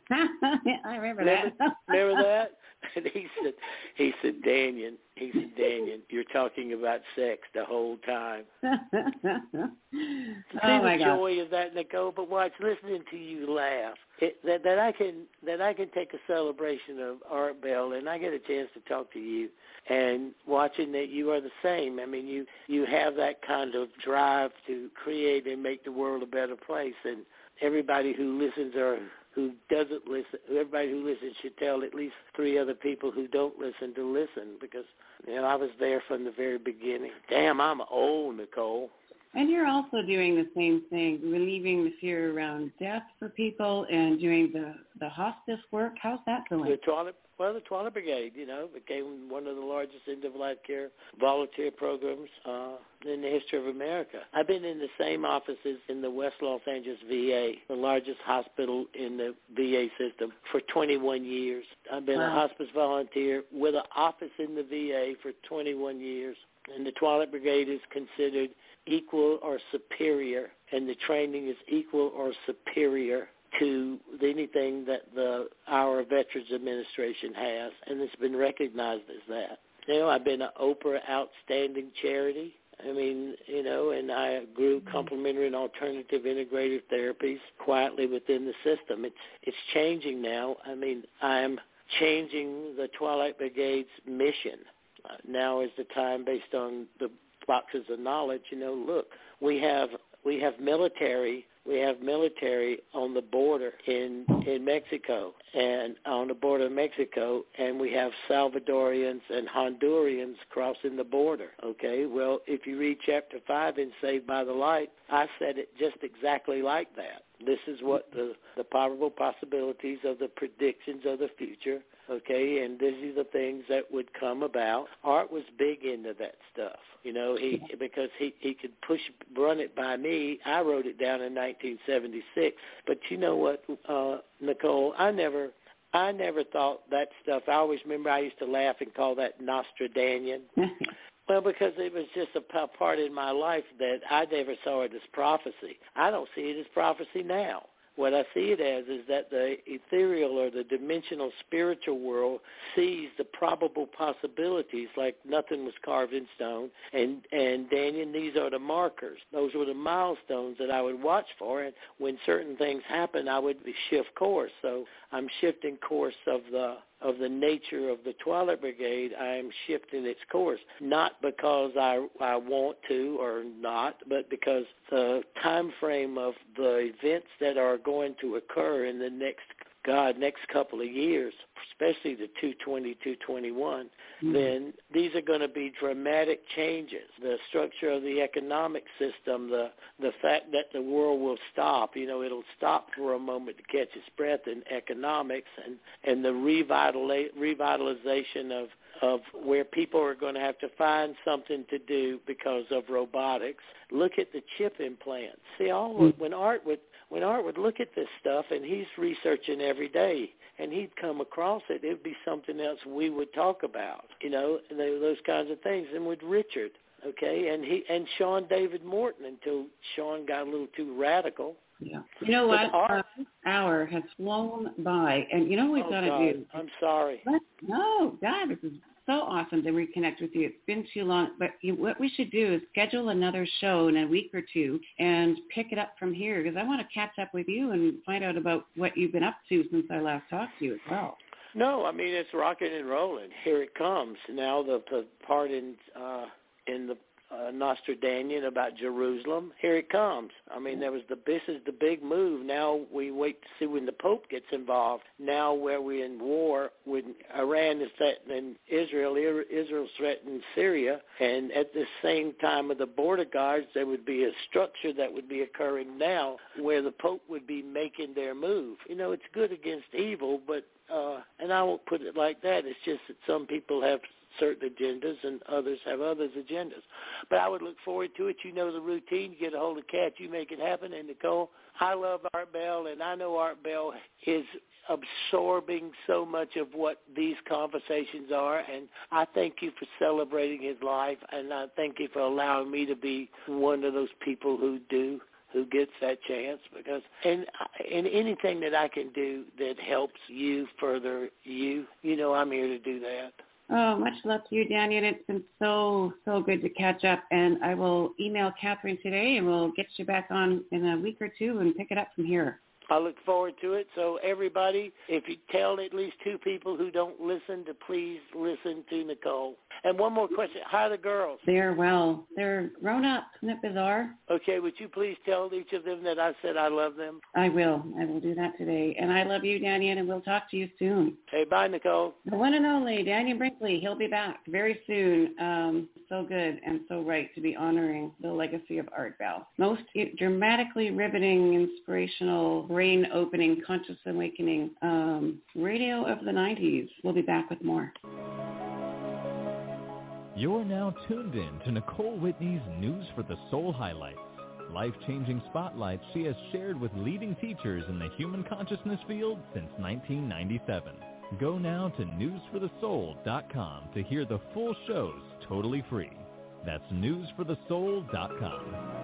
I remember, remember that. Remember that? And he said, he said, Daniel, he said, Daniel, you're talking about sex the whole time. Oh, See my the God. joy of that, Nicole, but watch, listening to you laugh. It, that, that I can that I can take a celebration of Art Bell, and I get a chance to talk to you, and watching that you are the same. I mean, you, you have that kind of drive to create and make the world a better place, and everybody who listens or who doesn't listen, everybody who listens should tell at least three other people who don't listen to listen, because, you know, I was there from the very beginning. Damn, I'm old, Nicole. And you're also doing the same thing, relieving the fear around death for people and doing the, the hospice work. How's that going? The Twilight, well, the Twilight Brigade, you know, became one of the largest end-of-life care volunteer programs uh, in the history of America. I've been in the same offices in the West Los Angeles V A, the largest hospital in the V A system, for twenty-one years. I've been wow. a hospice volunteer with an office in the V A for twenty-one years. And the Twilight Brigade is considered equal or superior, and the training is equal or superior to anything that the our Veterans Administration has, and it's been recognized as that. You know, I've been an Oprah Outstanding Charity. I mean, you know, and I grew complementary and alternative integrative therapies quietly within the system. It's it's changing now. I mean, I'm changing the Twilight Brigade's mission. Uh, now is the time, based on the boxes of knowledge. You know, look, we have we have military. We have military on the border in, in Mexico and on the border of Mexico, and we have Salvadorians and Hondurans crossing the border, okay? Well, if you read Chapter five in Saved by the Light, I said it just exactly like that. This is what the, the probable possibilities of the predictions of the future, okay, and these are the things that would come about. Art was big into that stuff, you know, he because he, he could push, run it by me. I wrote it down in nineteen seventy-six. But you know what, uh, Nicole, I never I never thought that stuff. I always remember I used to laugh and call that Nostradanian. Well, because it was just a part in my life that I never saw it as prophecy. I don't see it as prophecy now. What I see it as is that the ethereal or the dimensional spiritual world sees the probable possibilities like nothing was carved in stone. And, and Daniel, these are the markers. Those were the milestones that I would watch for. And when certain things happen, I would shift course. So I'm shifting course of the of the nature of the Twilight Brigade. I am shifting its course, not because I, I want to or not, but because the time frame of the events that are going to occur in the next, God, next couple of years, especially the two twenty, two twenty-one, mm-hmm. then these are going to be dramatic changes. The structure of the economic system, the the fact that the world will stop, you know, it'll stop for a moment to catch its breath in economics, and, and the revitala- revitalization of, of where people are going to have to find something to do because of robotics. Look at the chip implants. See, all mm-hmm. when Art would when Art would look at this stuff, and he's researching every day, and he'd come across it, it would be something else we would talk about, you know, and they, those kinds of things. And with Richard, okay, and he and Sean David Morton, until Sean got a little too radical. Yeah. You know what? Our hour has flown by, and you know what we've oh, got to God. do? I'm sorry. What? No, God, this is so awesome to reconnect with you. It's been too long, but you, what we should do is schedule another show in a week or two and pick it up from here, because I want to catch up with you and find out about what you've been up to since I last talked to you as well. No, I mean, it's rocking and rolling. Here it comes. Now the, the part in uh, in the uh, Nostradanian about Jerusalem, here it comes. I mean, there was the this is the big move. Now we wait to see when the Pope gets involved. Now where we're in war, when Iran is threatening Israel, Israel's threatening Syria, and at the same time of the border guards, there would be a structure that would be occurring now where the Pope would be making their move. You know, it's good against evil, but Uh, and I won't put it like that. It's just that some people have certain agendas and others have others' agendas. But I would look forward to it. You know the routine. You get a hold of Kat, you make it happen. And Nicole, I love Art Bell, and I know Art Bell is absorbing so much of what these conversations are. And I thank you for celebrating his life, and I thank you for allowing me to be one of those people who do. who gets that chance, because and and anything that I can do that helps you further you, you know, I'm here to do that. Oh, much love to you, Daniel. It's been so, so good to catch up, and I will email Catherine today, and we'll get you back on in a week or two and pick it up from here. I look forward to it. So everybody, if you tell at least two people who don't listen to please listen to Nicole. And one more question. How are the girls? They're well. They're grown up. Isn't it bizarre? Okay, would you please tell each of them that I said I love them? I will. I will do that today. And I love you, Danny, and we'll talk to you soon. Hey, bye, Nicole. The one and only Danny Brinkley. He'll be back very soon. Um, so good and so right to be honoring the legacy of Art Bell. Most dramatically riveting, inspirational, brain-opening, conscious awakening um, radio of the nineties. We'll be back with more. You're now tuned in to Nicole Whitney's News for the Soul highlights. Life-changing spotlights she has shared with leading teachers in the human consciousness field since nineteen ninety-seven. Go now to news for the soul dot com to hear the full shows totally free. That's news for the soul dot com.